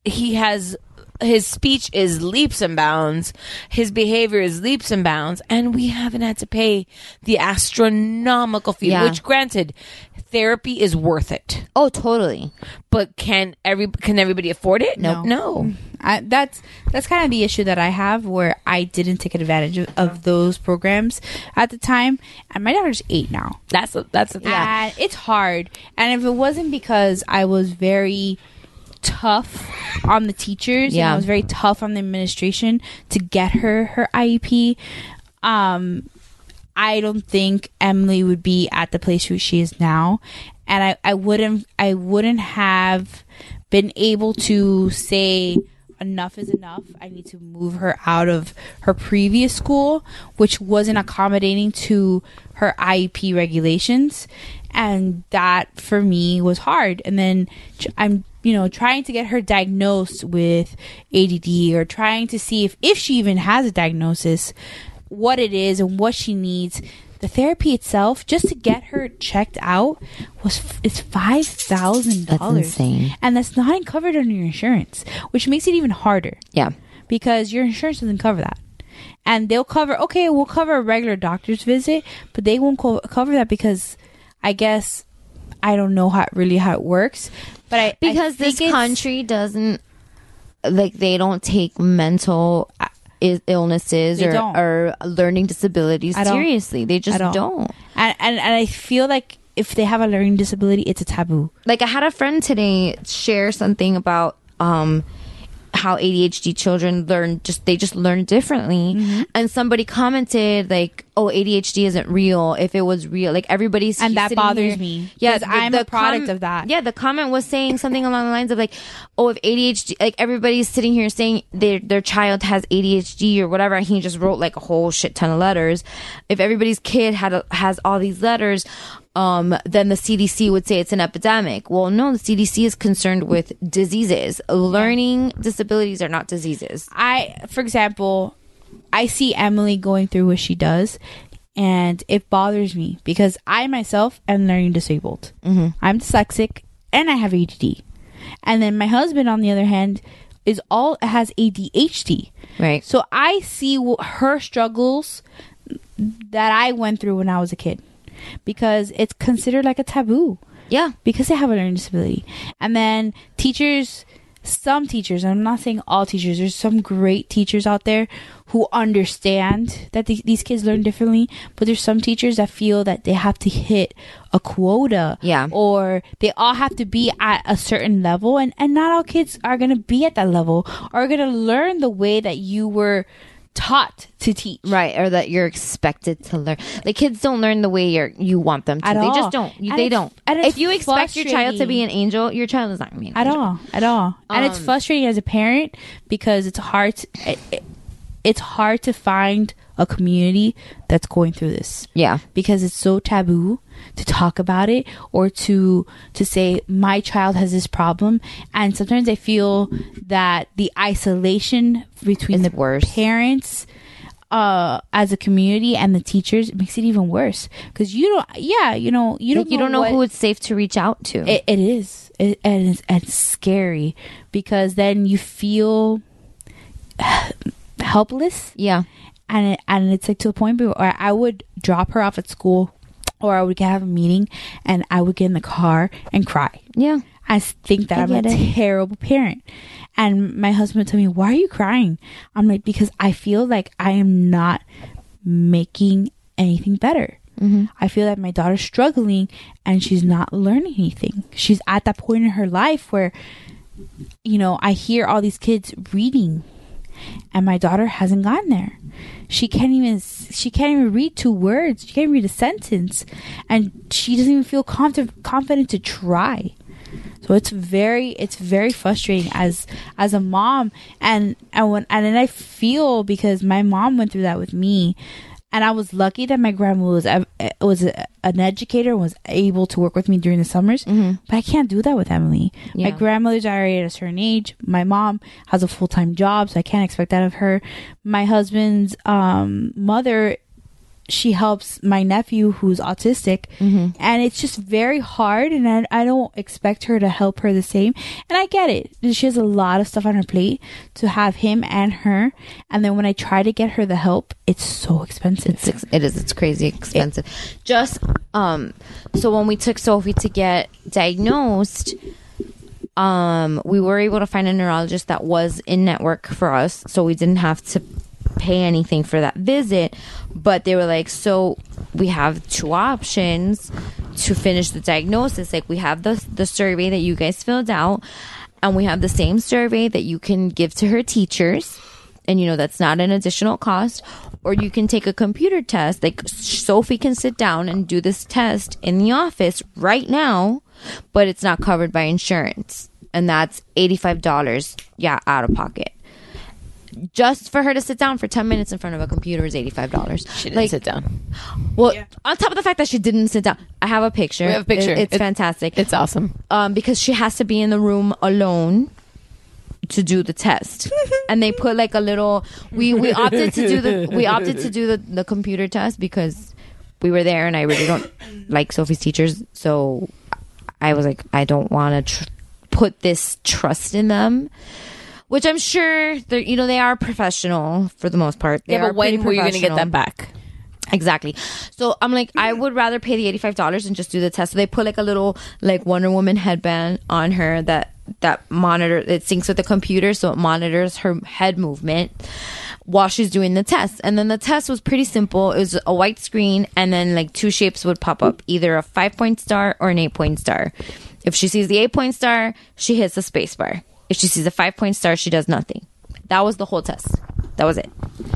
Speaker 9: his speech is leaps and bounds. His behavior is leaps and bounds. And we haven't had to pay the astronomical fee, which granted, therapy is worth it.
Speaker 10: Oh, totally.
Speaker 9: But can everybody afford it? No.
Speaker 11: That's kind of the issue that I have, where I didn't take advantage of those programs at the time. And my daughter's 8 now.
Speaker 9: That's the thing.
Speaker 11: And it's hard. And if it wasn't because I was very tough on the teachers and I was very tough on the administration to get her IEP, I don't think Emily would be at the place where she is now, and I wouldn't have been able to say enough is enough. I need to move her out of her previous school, which wasn't accommodating to her IEP regulations, and that for me was hard. And then I'm trying to get her diagnosed with ADD, or trying to see if she even has a diagnosis, what it is and what she needs. The therapy itself, just to get her checked out, it's $5,000.
Speaker 10: That's insane.
Speaker 11: And that's not covered under your insurance, which makes it even harder.
Speaker 10: Yeah.
Speaker 11: Because your insurance doesn't cover that. And we'll cover a regular doctor's visit, but they won't cover that because I guess I don't know how it works. But because
Speaker 10: this country doesn't, like, they don't take mental illnesses
Speaker 11: They don't.
Speaker 10: or learning disabilities
Speaker 11: At all.
Speaker 10: seriously. They just
Speaker 11: At all.
Speaker 10: don't.
Speaker 11: And I feel like if they have a learning disability, it's a taboo.
Speaker 10: Like I had a friend today share something about how ADHD children they just learn differently.
Speaker 11: Mm-hmm.
Speaker 10: And somebody commented like, "Oh, ADHD isn't real. If it was real, like everybody's
Speaker 11: And that
Speaker 10: sitting
Speaker 11: bothers
Speaker 10: here-
Speaker 11: me,
Speaker 10: Yeah,
Speaker 11: 'cause I'm a product of that.
Speaker 10: Yeah, the comment was saying something along the lines of like, "Oh, if ADHD, like everybody's sitting here saying their child has ADHD or whatever," and he just wrote like a whole shit ton of letters. If everybody's kid has all these letters, then the CDC would say it's an epidemic. Well, no, the CDC is concerned with diseases. Learning disabilities are not diseases.
Speaker 11: For example, I see Emily going through what she does, and it bothers me because I myself am learning disabled.
Speaker 10: Mm-hmm.
Speaker 11: I'm dyslexic and I have ADD. And then my husband, on the other hand, has ADHD.
Speaker 10: Right.
Speaker 11: So I see her struggles that I went through when I was a kid, because it's considered like a taboo.
Speaker 10: Yeah.
Speaker 11: Because they have a learning disability. And then some teachers, I'm not saying all teachers, there's some great teachers out there who understand that these kids learn differently, but there's some teachers that feel that they have to hit a quota.
Speaker 10: Yeah.
Speaker 11: Or they all have to be at a certain level, and not all kids are going to be at that level, or are going to learn the way that you were taught to teach.
Speaker 10: Right, or that you're expected to learn. Like kids don't learn the way you want them to.
Speaker 11: At
Speaker 10: they
Speaker 11: all.
Speaker 10: just don't.
Speaker 11: And
Speaker 10: They
Speaker 11: it's-
Speaker 10: don't.
Speaker 11: and it's
Speaker 10: If you expect your child to be
Speaker 11: frustrating.
Speaker 10: an angel, your child is not going to be an
Speaker 11: At
Speaker 10: angel.
Speaker 11: all. And it's frustrating as a parent because it's hard to find a community that's going through this.
Speaker 10: Yeah.
Speaker 11: Because it's so taboo to talk about it, or to say my child has this problem. And sometimes I feel that the isolation between the parents as a community and the teachers makes it even worse, because you don't
Speaker 10: know who it's safe to reach out to.
Speaker 11: It is. And it's scary, because then you feel helpless.
Speaker 10: Yeah.
Speaker 11: And it's like to the point where I would drop her off at school, or I would have a meeting and I would get in the car and cry.
Speaker 10: Yeah.
Speaker 11: I think that I'm a terrible parent. And my husband would tell me, "Why are you crying?" I'm like, because I feel like I am not making anything better.
Speaker 10: Mm-hmm.
Speaker 11: I feel that my daughter's struggling and she's not learning anything. She's at that point in her life where, I hear all these kids reading, and my daughter hasn't gotten there. She can't even read 2 words. She can't read a sentence, and she doesn't even feel confident to try. So it's very frustrating as a mom, and then I feel, because my mom went through that with me, and I was lucky that my grandma was an educator and was able to work with me during the summers.
Speaker 10: Mm-hmm.
Speaker 11: But I can't do that with Emily.
Speaker 10: Yeah.
Speaker 11: My grandmother's already at a certain age. My mom has a full-time job, so I can't expect that of her. My husband's mother, she helps my nephew who's autistic, and it's just very hard, and I don't expect her to help her the same. And I get it. She has a lot of stuff on her plate to have him and her, and then when I try to get her the help, it's so expensive.
Speaker 10: It's crazy expensive. So when we took Sophie to get diagnosed, we were able to find a neurologist that was in network for us, so we didn't have to pay anything for that visit. But they were like, so we have 2 options to finish the diagnosis. Like, we have the survey that you guys filled out, and we have the same survey that you can give to her teachers, and that's not an additional cost. Or you can take a computer test. Like, Sophie can sit down and do this test in the office right now, but it's not covered by insurance, and that's $85 out of pocket. Just for her to sit down for 10 minutes in front of a computer is $85.
Speaker 9: She didn't sit down.
Speaker 10: Well, on top of the fact that she didn't sit down, I have a picture.
Speaker 9: We have a picture.
Speaker 10: It's fantastic.
Speaker 9: It's awesome.
Speaker 10: Because she has to be in the room alone to do the test. And they put like a little, we opted to do the computer test because we were there, and I really don't like Sophie's teachers. So I was like, I don't want to put this trust in them. Which I'm sure they are professional for the most part. They
Speaker 9: but when were you going to get that back?
Speaker 10: Exactly. So I'm like, I would rather pay the $85 and just do the test. So they put like a little like Wonder Woman headband on her that monitor, it syncs with the computer, so it monitors her head movement. while she's doing the test. And then the test was pretty simple. It was a white screen, and then like 2 shapes would pop up, either a 5-point star or an 8-point star. If she sees the 8-point star, she hits the space bar. If she sees a 5-point star, she does nothing. That was the whole test. That was it.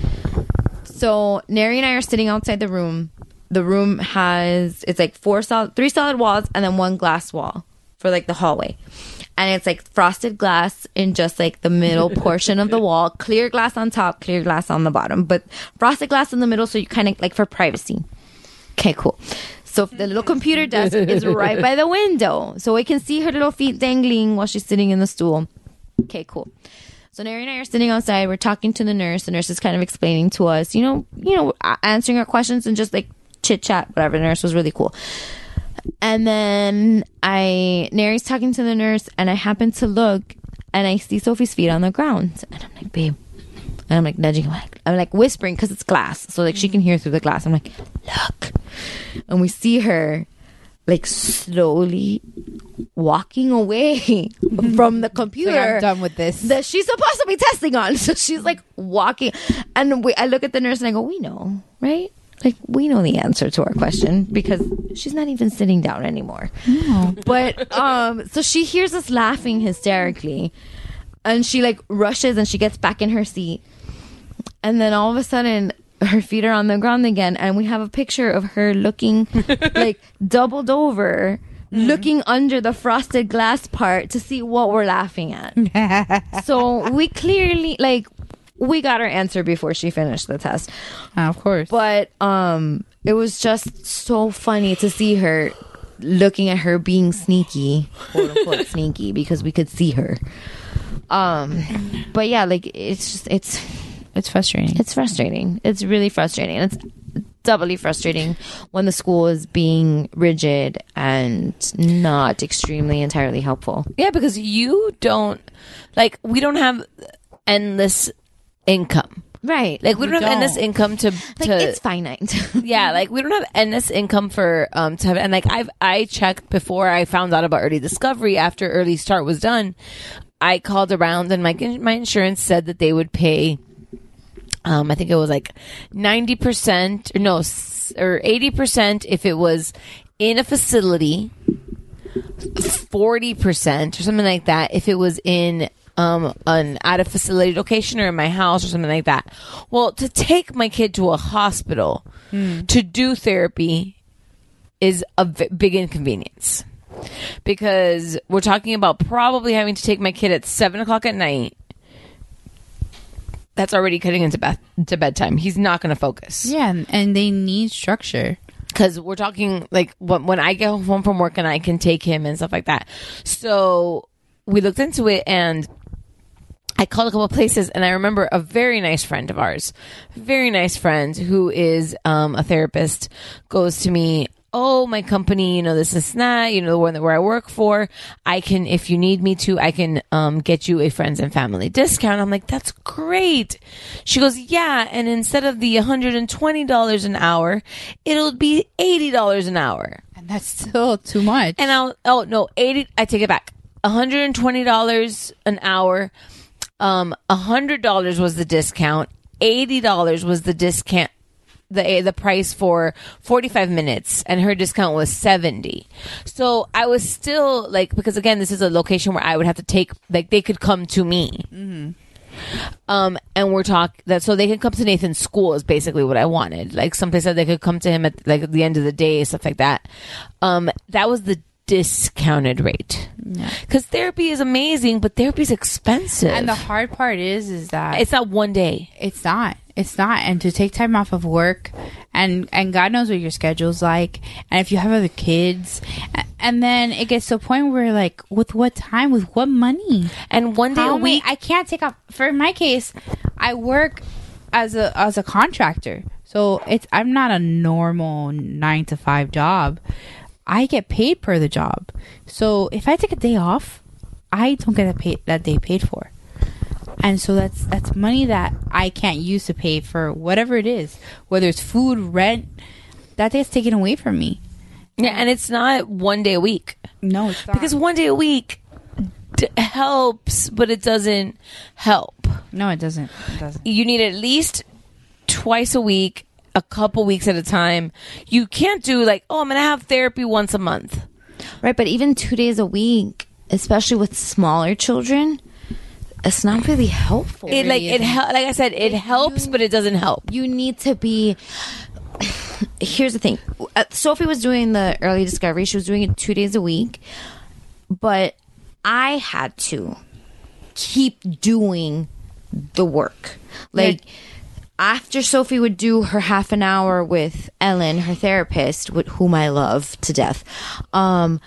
Speaker 10: So Neri and I are sitting outside the room. The room has, it's like 3 solid walls and then 1 glass wall for like the hallway. And it's like frosted glass in just like the middle portion of the wall. Clear glass on top, clear glass on the bottom. But frosted glass in the middle, so you kind of like for privacy. Okay, cool. So the little computer desk is right by the window. So we can see her little feet dangling while she's sitting in the stool. Okay, cool. So Neri and I are sitting outside. We're talking to the nurse. The nurse is kind of explaining to us, answering our questions and just like chit chat, whatever. The nurse was really cool. And then Neri's talking to the nurse, and I happen to look, and I see Sophie's feet on the ground. And I'm like, babe. And I'm like nudging her. I'm like whispering because it's glass. So like she can hear through the glass. I'm like, look. And we see her like slowly walking away from the computer.
Speaker 11: Like, I'm done with this.
Speaker 10: That she's supposed to be testing on. So she's like walking. And I look at the nurse and I go, we know, right? Like, we know the answer to our question because she's not even sitting down anymore.
Speaker 11: No.
Speaker 10: But, so she hears us laughing hysterically. And she, like, rushes and she gets back in her seat. And then all of a sudden, her feet are on the ground again. And we have a picture of her looking, like, doubled over, looking under the frosted glass part to see what we're laughing at. So we clearly, like... We got our answer before she finished the test.
Speaker 11: Of course.
Speaker 10: But it was just so funny to see her looking at her being sneaky, quote unquote sneaky, because we could see her. But yeah, like it's
Speaker 11: frustrating.
Speaker 10: It's frustrating. It's really frustrating. And it's doubly frustrating when the school is being rigid and not extremely entirely helpful.
Speaker 9: Yeah, because we don't have endless income,
Speaker 10: right?
Speaker 9: Like we don't have endless income to
Speaker 10: it's finite.
Speaker 9: Yeah, like we don't have endless income for to have, and like I checked before I found out about early discovery. After early start was done, I called around and my insurance said that they would pay I think it was like 90% or 80% if it was in a facility, 40% or something like that if it was in an out of facility location or in my house or something like that. Well, to take my kid to a hospital to do therapy is a big inconvenience, because we're talking about probably having to take my kid at 7:00 at night. That's already cutting into bedtime. He's not going to focus.
Speaker 11: Yeah, and they need structure.
Speaker 9: Because we're talking like when I get home from work and I can take him and stuff like that. So we looked into it and I called a couple of places, and I remember a very nice friend of ours, very nice friend who is a therapist, goes to me, oh, my company, this is that, the one where I work for, I can, if you need me to, I can get you a friends and family discount. I'm like, that's great. She goes, yeah, and instead of the $120 an hour, it'll be $80 an hour.
Speaker 11: And that's still too much.
Speaker 9: And I take it back. $120 an hour. $100 was the discount. $80 was the discount. The price for 45 minutes, and her discount was $70. So I was still like, because again, this is a location where I would have to take, like, they could come to me. Mm-hmm. And we're talking that, so they could come to Nathan's school is basically what I wanted. Like someplace that they could come to him at like at the end of the day, stuff like that. That was the discounted rate, because therapy is amazing, but therapy is expensive.
Speaker 11: And the hard part is that
Speaker 9: it's not one day.
Speaker 11: It's not, and to take time off of work, and God knows what your schedule's like, and if you have other kids, and then it gets to a point where like, with what time, with what money,
Speaker 9: and one day a week,
Speaker 11: I can't take off. For my case, I work as a contractor, so I'm not a normal 9-to-5 job. I get paid per the job. So if I take a day off, I don't get that day paid for. And so that's money that I can't use to pay for whatever it is, whether it's food, rent, that day's taken away from me.
Speaker 9: Yeah, and it's not one day a week.
Speaker 11: No, it's not.
Speaker 9: Because one day a week, helps, but it doesn't help.
Speaker 11: No, it doesn't.
Speaker 9: You need at least twice a week, a couple weeks at a time. You can't do like, oh, I'm going to have therapy once a month.
Speaker 10: Right, but even 2 days a week, especially with smaller children, it's not really helpful.
Speaker 9: Like I said, it helps, but it doesn't help.
Speaker 10: You need to be... Here's the thing. Sophie was doing the early discovery. She was doing it 2 days a week. But I had to keep doing the work. Like, after Sophie would do her half an hour with Ellen, her therapist, whom I love to death, on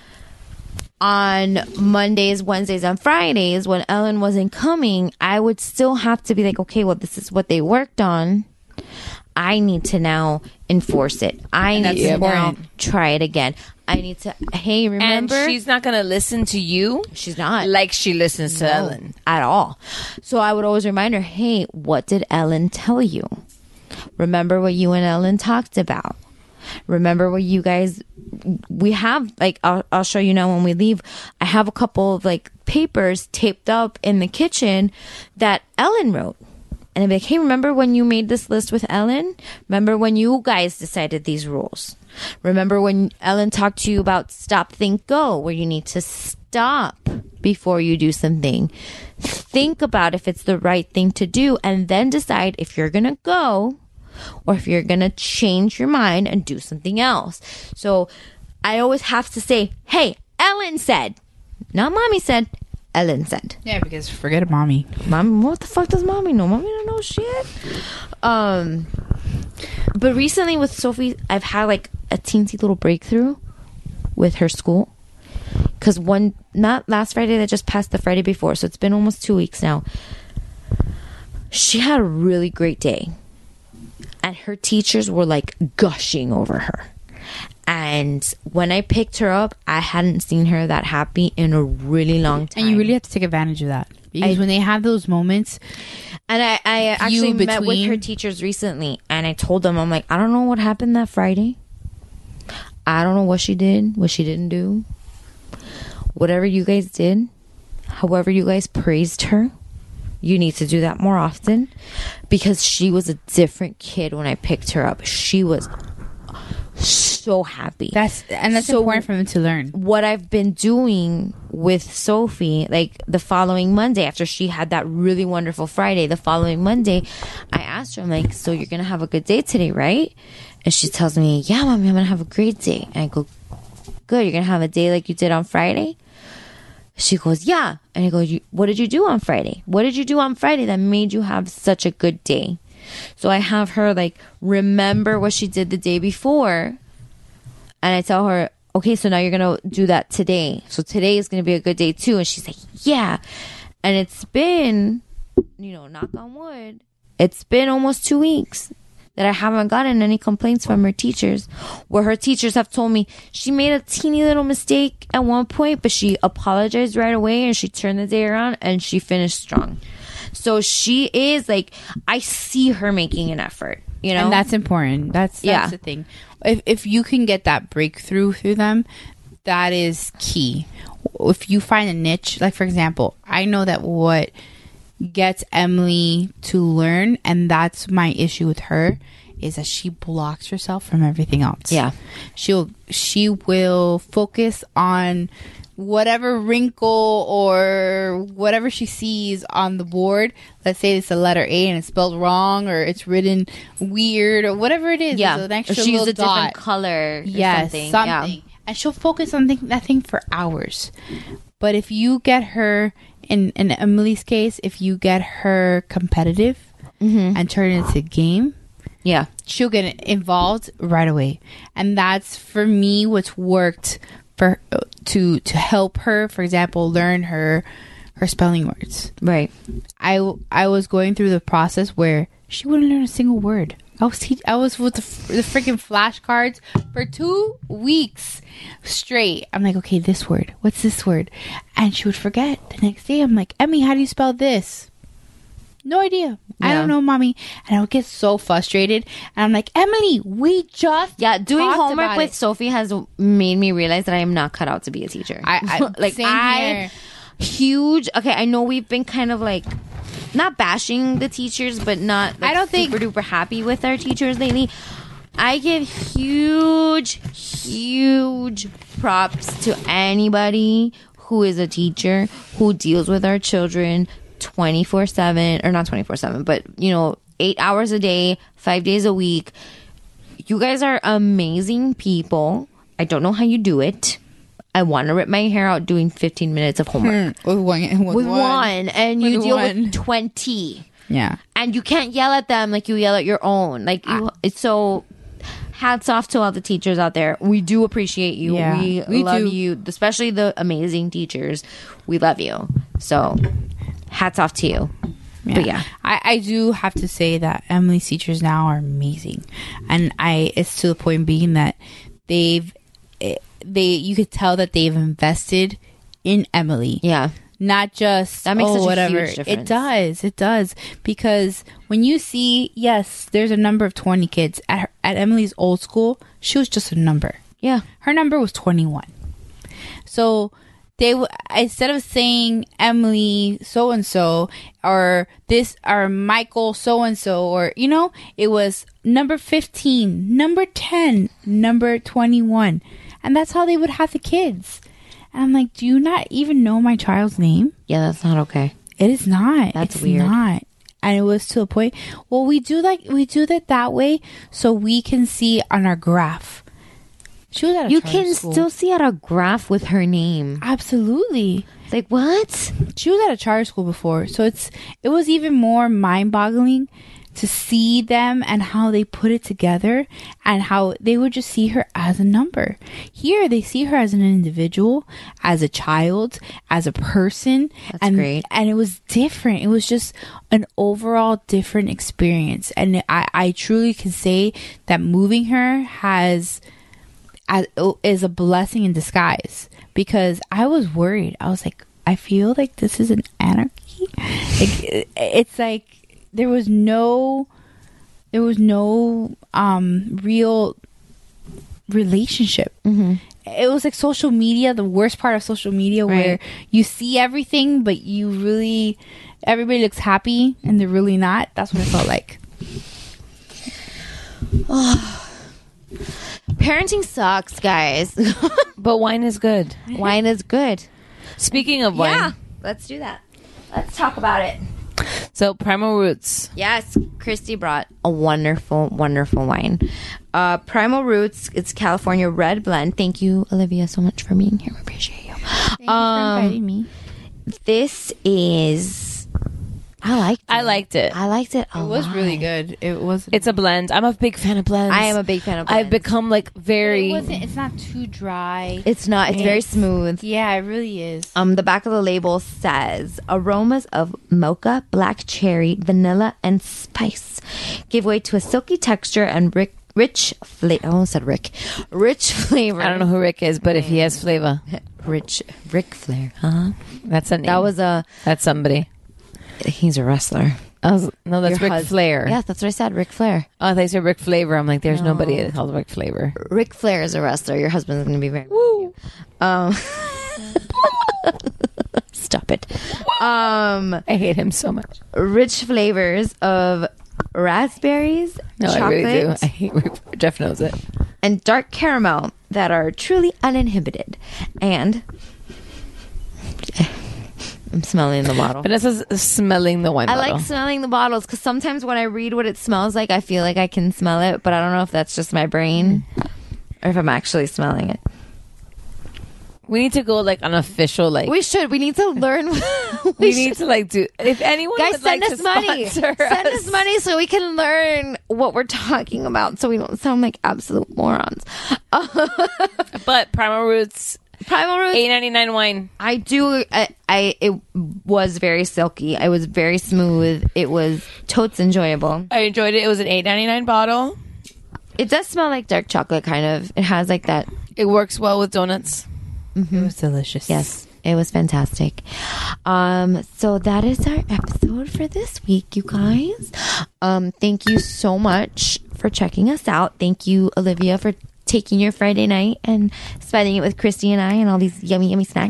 Speaker 10: Mondays, Wednesdays, and Fridays, when Ellen wasn't coming, I would still have to be like, okay, well, this is what they worked on. I need to now enforce it. I need to now try it again. I need to, hey, remember?
Speaker 9: And she's not going to listen to you.
Speaker 10: She's not.
Speaker 9: Like she listens to Ellen.
Speaker 10: At all. So I would always remind her, hey, what did Ellen tell you? Remember what you and Ellen talked about. Remember what you guys, we have, like, I'll show you now when we leave. I have a couple of, like, papers taped up in the kitchen that Ellen wrote. And I'd be like, hey, remember when you made this list with Ellen? Remember when you guys decided these rules? Remember when Ellen talked to you about stop, think, go, where you need to stop before you do something. Think about if it's the right thing to do and then decide if you're going to go or if you're going to change your mind and do something else. So I always have to say, hey, Ellen said, not mommy said. Ellen said.
Speaker 11: Yeah, because forget mommy.
Speaker 10: Mommy, what the fuck does mommy know? Mommy don't know shit. But recently with Sophie, I've had like a teensy little breakthrough with her school. Because not last Friday, that just passed the Friday before. So it's been almost 2 weeks now. She had a really great day. And her teachers were like gushing over her. And when I picked her up, I hadn't seen her that happy in a really long time.
Speaker 11: And you really have to take advantage of that. Because when they have those moments...
Speaker 10: And I actually met with her teachers recently. And I told them, I'm like, I don't know what happened that Friday. I don't know what she did, what she didn't do. Whatever you guys did, however you guys praised her, you need to do that more often. Because she was a different kid when I picked her up. She was... so happy.
Speaker 11: That's important for them to learn.
Speaker 10: What I've been doing with Sophie, like the following Monday, after she had that really wonderful Friday, the following Monday, I asked her, I'm like, so you're going to have a good day today, right? And she tells me, yeah, mommy, I'm going to have a great day. And I go, good, you're going to have a day like you did on Friday? She goes, yeah. And I go, what did you do on Friday? What did you do on Friday that made you have such a good day? So I have her like remember what she did the day before, and I tell her, okay, so now you're gonna do that today. So today is gonna be a good day too. And she's like, yeah. And it's been, knock on wood, it's been almost 2 weeks that I haven't gotten any complaints from her teachers, where her teachers have told me she made a teeny little mistake at one point, but she apologized right away and she turned the day around and she finished strong. So she is like, I see her making an effort,
Speaker 11: And that's important. That's the thing. If you can get that breakthrough through them, that is key. If you find a niche, like for example, I know that what gets Emily to learn, and that's my issue with her, is that she blocks herself from everything else.
Speaker 10: Yeah.
Speaker 11: She will focus on whatever wrinkle or whatever she sees on the board. Let's say it's a letter A and it's spelled wrong, or it's written weird, or whatever it is.
Speaker 10: Yeah,
Speaker 11: an extra
Speaker 10: or she used a
Speaker 11: dot.
Speaker 10: different color.
Speaker 11: Yes,
Speaker 10: something.
Speaker 11: Yeah. And she'll focus on that thing for hours. But if you get her, in Emily's case, if you get her competitive and turn it into a game,
Speaker 10: yeah,
Speaker 11: she'll get involved right away. And that's for me what's worked for to help her, for example, learn her spelling words.
Speaker 10: Right.
Speaker 11: I was going through the process where she wouldn't learn a single word. I was with the freaking flashcards for 2 weeks straight. I'm like, okay, this word. What's this word? And she would forget. The next day, I'm like, Emmy, how do you spell this? No idea. Yeah. I don't know, mommy. And I would get so frustrated. And I'm like, Emily, we just
Speaker 10: doing homework with Sophie has made me realize that I am not cut out to be a teacher.
Speaker 11: Same here.
Speaker 10: huge. Okay, I know we've been kind of like not bashing the teachers, but not. Like,
Speaker 11: I don't think
Speaker 10: super duper happy with our teachers lately. I give huge props to anybody who is a teacher who deals with our children 24/7, or not 24/7, but 8 hours a day, 5 days a week. You guys are amazing people. I don't know how you do it. I want to rip my hair out doing 15 minutes of homework.
Speaker 11: With one.
Speaker 10: And you
Speaker 11: With
Speaker 10: deal
Speaker 11: one.
Speaker 10: with 20.
Speaker 11: Yeah.
Speaker 10: And you can't yell at them like you yell at your own. It's so... Hats off to all the teachers out there. We do appreciate you.
Speaker 11: Yeah,
Speaker 10: we love you, especially the amazing teachers. We love you. So, hats off to you.
Speaker 11: Yeah.
Speaker 10: But yeah,
Speaker 11: I do have to say that Emily's teachers now are amazing, and it's to the point being that you could tell that they've invested in Emily.
Speaker 10: Yeah.
Speaker 11: Not just
Speaker 10: that makes such
Speaker 11: whatever.
Speaker 10: a huge difference.
Speaker 11: It does because when you see, yes, there's a number of 20 kids at Emily's old school. She was just a number.
Speaker 10: Yeah,
Speaker 11: her number was 21. So instead of saying Emily so and so or Michael so and so, or it was number 15, number 10, number 21, and that's how they would have the kids. And I'm like, do you not even know my child's name?
Speaker 10: Yeah, that's not okay.
Speaker 11: It is not.
Speaker 10: That's weird.
Speaker 11: Not. And it was to a point. Well, we do that way so we can see on our graph. She was at a
Speaker 10: You
Speaker 11: charter
Speaker 10: can
Speaker 11: school.
Speaker 10: still see at a graph with her name.
Speaker 11: Absolutely.
Speaker 10: Like what?
Speaker 11: She was at a charter school before, so it was even more mind-boggling to see them and how they put it together and how they would just see her as a number. Here, they see her as an individual, as a child, as a person.
Speaker 10: That's great.
Speaker 11: And it was different. It was just an overall different experience. And I truly can say that moving her is a blessing in disguise, because I was worried. I was like, I feel like this is an anarchy. It's like, there was no real relationship.
Speaker 10: Mm-hmm.
Speaker 11: It was like social media, the worst part of social media, where you see everything, but everybody looks happy and they're really not. That's what it felt like.
Speaker 10: Parenting sucks, guys.
Speaker 9: But wine is good.
Speaker 10: Wine is good.
Speaker 9: Speaking of wine.
Speaker 10: Yeah, let's do that. Let's talk about it.
Speaker 9: So, Primal Roots.
Speaker 10: Yes, Christy brought a wonderful, wonderful wine. Primal Roots, it's California Red Blend. Thank you, Olivia, so much for being here. We appreciate you.
Speaker 11: Thank you for inviting me.
Speaker 10: This is... I liked it.
Speaker 9: I liked it.
Speaker 10: a
Speaker 11: It was
Speaker 10: lot.
Speaker 11: really good.
Speaker 9: It's a blend. I'm a big fan of blends.
Speaker 10: I am a big fan of blends.
Speaker 9: I've become like very...
Speaker 11: It's not too dry.
Speaker 10: It's not. It's very smooth.
Speaker 11: Yeah, it really is.
Speaker 10: The back of the label says aromas of mocha, black cherry, vanilla, and spice give way to a silky texture and rich flavor. I almost said rich flavor.
Speaker 9: I don't know who Rick is, but if he has flavor.
Speaker 10: Ric Flair, huh?
Speaker 9: That's a name. That's somebody.
Speaker 10: He's a wrestler.
Speaker 9: No, that's
Speaker 10: Your
Speaker 9: Ric Flair.
Speaker 10: Yeah, that's what I said. Ric Flair.
Speaker 9: Oh, I thought you said Rick Flavor. I'm like, there's nobody called Rick Flavor.
Speaker 10: Ric Flair is a wrestler. Your husband's going to be very
Speaker 9: Woo.
Speaker 10: Stop it.
Speaker 9: I hate him so much.
Speaker 10: Rich flavors of raspberries,
Speaker 9: No,
Speaker 10: chocolate,
Speaker 9: I really do. I hate Rick. Jeff knows it.
Speaker 10: and dark caramel that are truly uninhibited. And I'm smelling the bottle.
Speaker 9: Vanessa's smelling the wine
Speaker 10: I
Speaker 9: bottle.
Speaker 10: like smelling the bottles because sometimes when I read what it smells like, I feel like I can smell it, but I don't know if that's just my brain or if I'm actually smelling it.
Speaker 9: We need to go like on official like.
Speaker 10: We should. We need to learn.
Speaker 9: we need to like do. If anyone
Speaker 10: Guys,
Speaker 9: would
Speaker 10: send
Speaker 9: like
Speaker 10: us
Speaker 9: to
Speaker 10: money.
Speaker 9: sponsor
Speaker 10: Send
Speaker 9: us.
Speaker 10: us money so we can learn what we're talking about, so we don't sound like absolute morons.
Speaker 9: But Primal Roots $8.99 wine.
Speaker 10: I do. It was very silky. It was very smooth. It was totes enjoyable.
Speaker 9: I enjoyed it. It was an $8.99 bottle.
Speaker 10: It does smell like dark chocolate, kind of. It has like that.
Speaker 9: It works well with donuts.
Speaker 10: Mm-hmm.
Speaker 11: It was delicious.
Speaker 10: Yes, it was fantastic. So that is our episode for this week, you guys. Thank you so much for checking us out. Thank you, Olivia, for taking your Friday night and spending it with Christy and I and all these yummy, yummy snacks.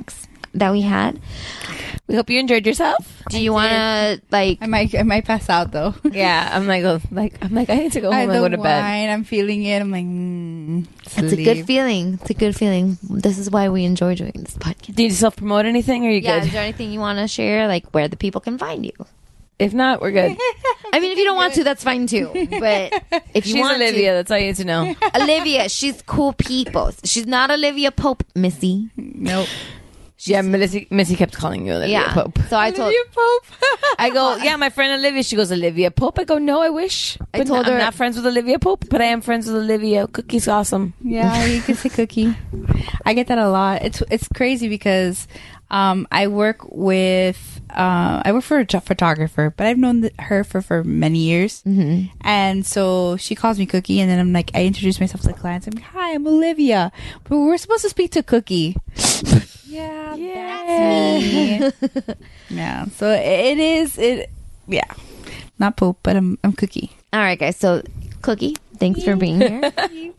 Speaker 10: that we had.
Speaker 9: We hope you enjoyed yourself.
Speaker 10: Do you want to like?
Speaker 11: I might pass out though.
Speaker 9: Yeah, I'm like I need to go home and go to bed.
Speaker 11: I'm feeling it. I'm like,
Speaker 10: it's a good feeling. It's a good feeling. This is why we enjoy doing this podcast.
Speaker 9: Do you self promote anything? Or are you good?
Speaker 10: Is there anything you want to share, like where the people can find you?
Speaker 9: If not, we're good.
Speaker 10: I mean, if you don't want to, that's fine too. But if you
Speaker 9: she's
Speaker 10: want
Speaker 9: Olivia,
Speaker 10: to,
Speaker 9: that's all you need to know.
Speaker 10: Olivia, she's cool people. She's not Olivia Pope, Missy.
Speaker 11: Nope.
Speaker 9: Yeah, Missy kept calling you Olivia Pope.
Speaker 10: So I told
Speaker 11: Olivia Pope.
Speaker 9: I go, yeah, my friend Olivia. She goes, Olivia Pope. I go, no, I wish.
Speaker 10: I told her
Speaker 9: I'm not friends with Olivia Pope, but I am friends with Olivia. Cookie's awesome.
Speaker 11: Yeah, you can say Cookie. I get that a lot. It's crazy because I work for a photographer, but I've known her for many years, and so she calls me Cookie, and then I'm like, I introduce myself to the clients. I'm like, hi, I'm Olivia, but we're supposed to speak to Cookie. Yeah, that's me. Yeah, so it is. Yeah, not Pope, but I'm Cookie.
Speaker 10: All right, guys. So Cookie, thanks for being here.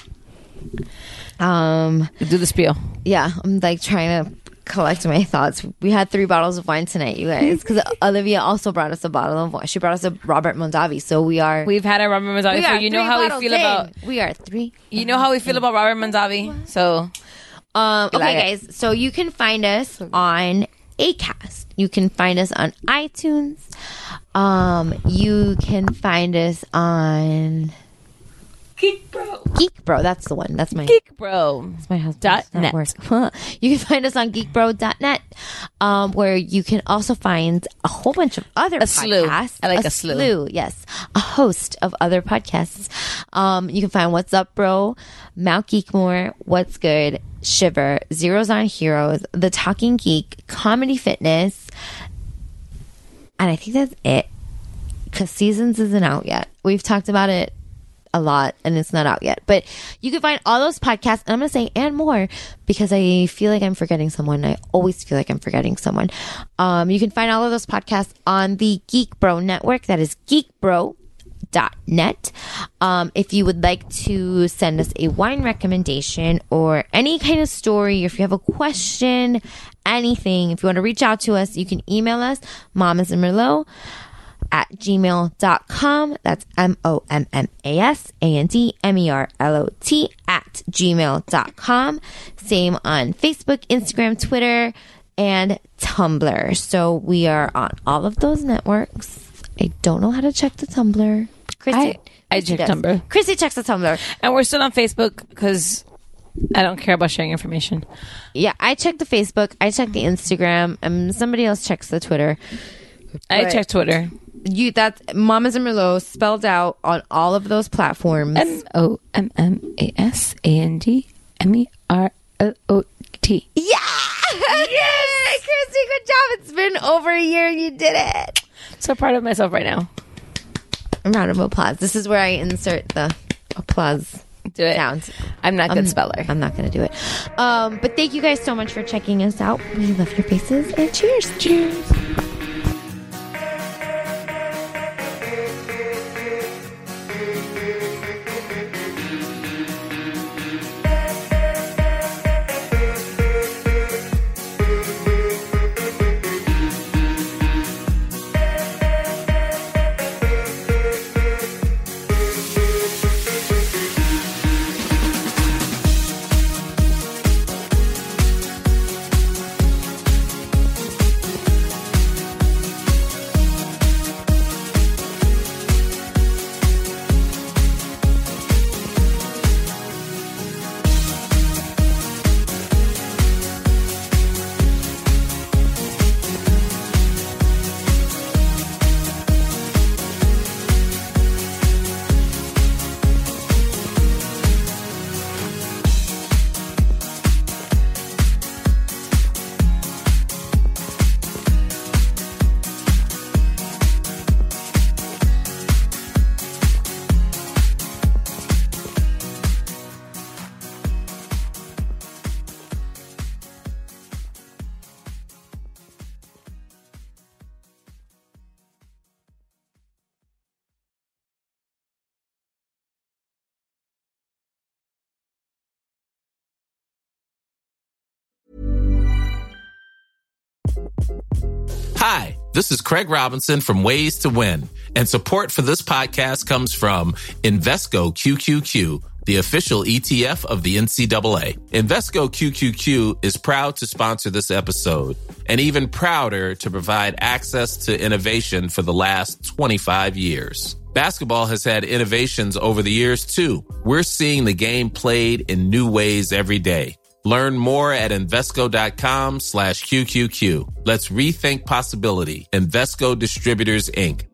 Speaker 9: Do the spiel.
Speaker 10: Yeah, I'm like trying to collect my thoughts. We had 3 bottles of wine tonight, you guys, because Olivia also brought us a bottle of wine. She brought us a Robert Mondavi, so we've had
Speaker 9: a Robert Mondavi before. You know how we feel about.
Speaker 10: We are 3.
Speaker 9: You know how we feel about Robert Mondavi, so.
Speaker 10: Okay, guys. So you can find us on Acast. You can find us on iTunes. You can find us on
Speaker 9: Geek Bro.
Speaker 10: That's the one. That's my
Speaker 9: Geek Bro.
Speaker 10: That's my husband's network. You can find us on geekbro.net, where you can also find a whole bunch of other podcasts.
Speaker 9: Slew. I like a slew.
Speaker 10: Yes, a host of other podcasts. You can find What's Up, Bro, Mount Geekmore, What's Good, Shiver, Zeros on Heroes, The Talking Geek, Comedy Fitness, and I think that's it. Because Seasons isn't out yet. We've talked about it a lot and it's not out yet, but you can find all those podcasts, and I'm gonna say and more because I feel like I'm forgetting someone. I always feel like I'm forgetting someone. You can find all of those podcasts on the Geek Bro network. That is geekbro.net. If you would like to send us a wine recommendation or any kind of story, or if you have a question, anything, if you want to reach out to us, you can email us mamasandmerlot@gmail.com. That's MOMMASANDMERLOT@gmail.com. Same on Facebook, Instagram, Twitter, and Tumblr. So we are on all of those networks. I don't know how to check the Tumblr.
Speaker 9: I check Tumblr.
Speaker 10: Chrissy checks the Tumblr.
Speaker 9: And we're still on Facebook because I don't care about sharing information.
Speaker 10: Yeah, I check the Facebook. I check the Instagram. And somebody else checks the Twitter.
Speaker 9: I check Twitter.
Speaker 10: That's Mamas and Merlot spelled out on all of those platforms.
Speaker 9: MOMMASANDMERLOT.
Speaker 10: Yes! Christy, good job. It's been over a year and you did it.
Speaker 9: So proud of myself right now.
Speaker 10: A round of applause. This is where I insert the applause.
Speaker 9: Do it.
Speaker 10: Sounds.
Speaker 9: I'm not a good speller.
Speaker 10: I'm not going to do it. But thank you guys so much for checking us out. We love your faces, and cheers. Cheers.
Speaker 13: Hi, this is Craig Robinson from Ways to Win, and support for this podcast comes from Invesco QQQ, the official ETF of the NCAA. Invesco QQQ is proud to sponsor this episode, and even prouder to provide access to innovation for the last 25 years. Basketball has had innovations over the years, too. We're seeing the game played in new ways every day. Learn more at Invesco.com/QQQ. Let's rethink possibility. Invesco Distributors, Inc.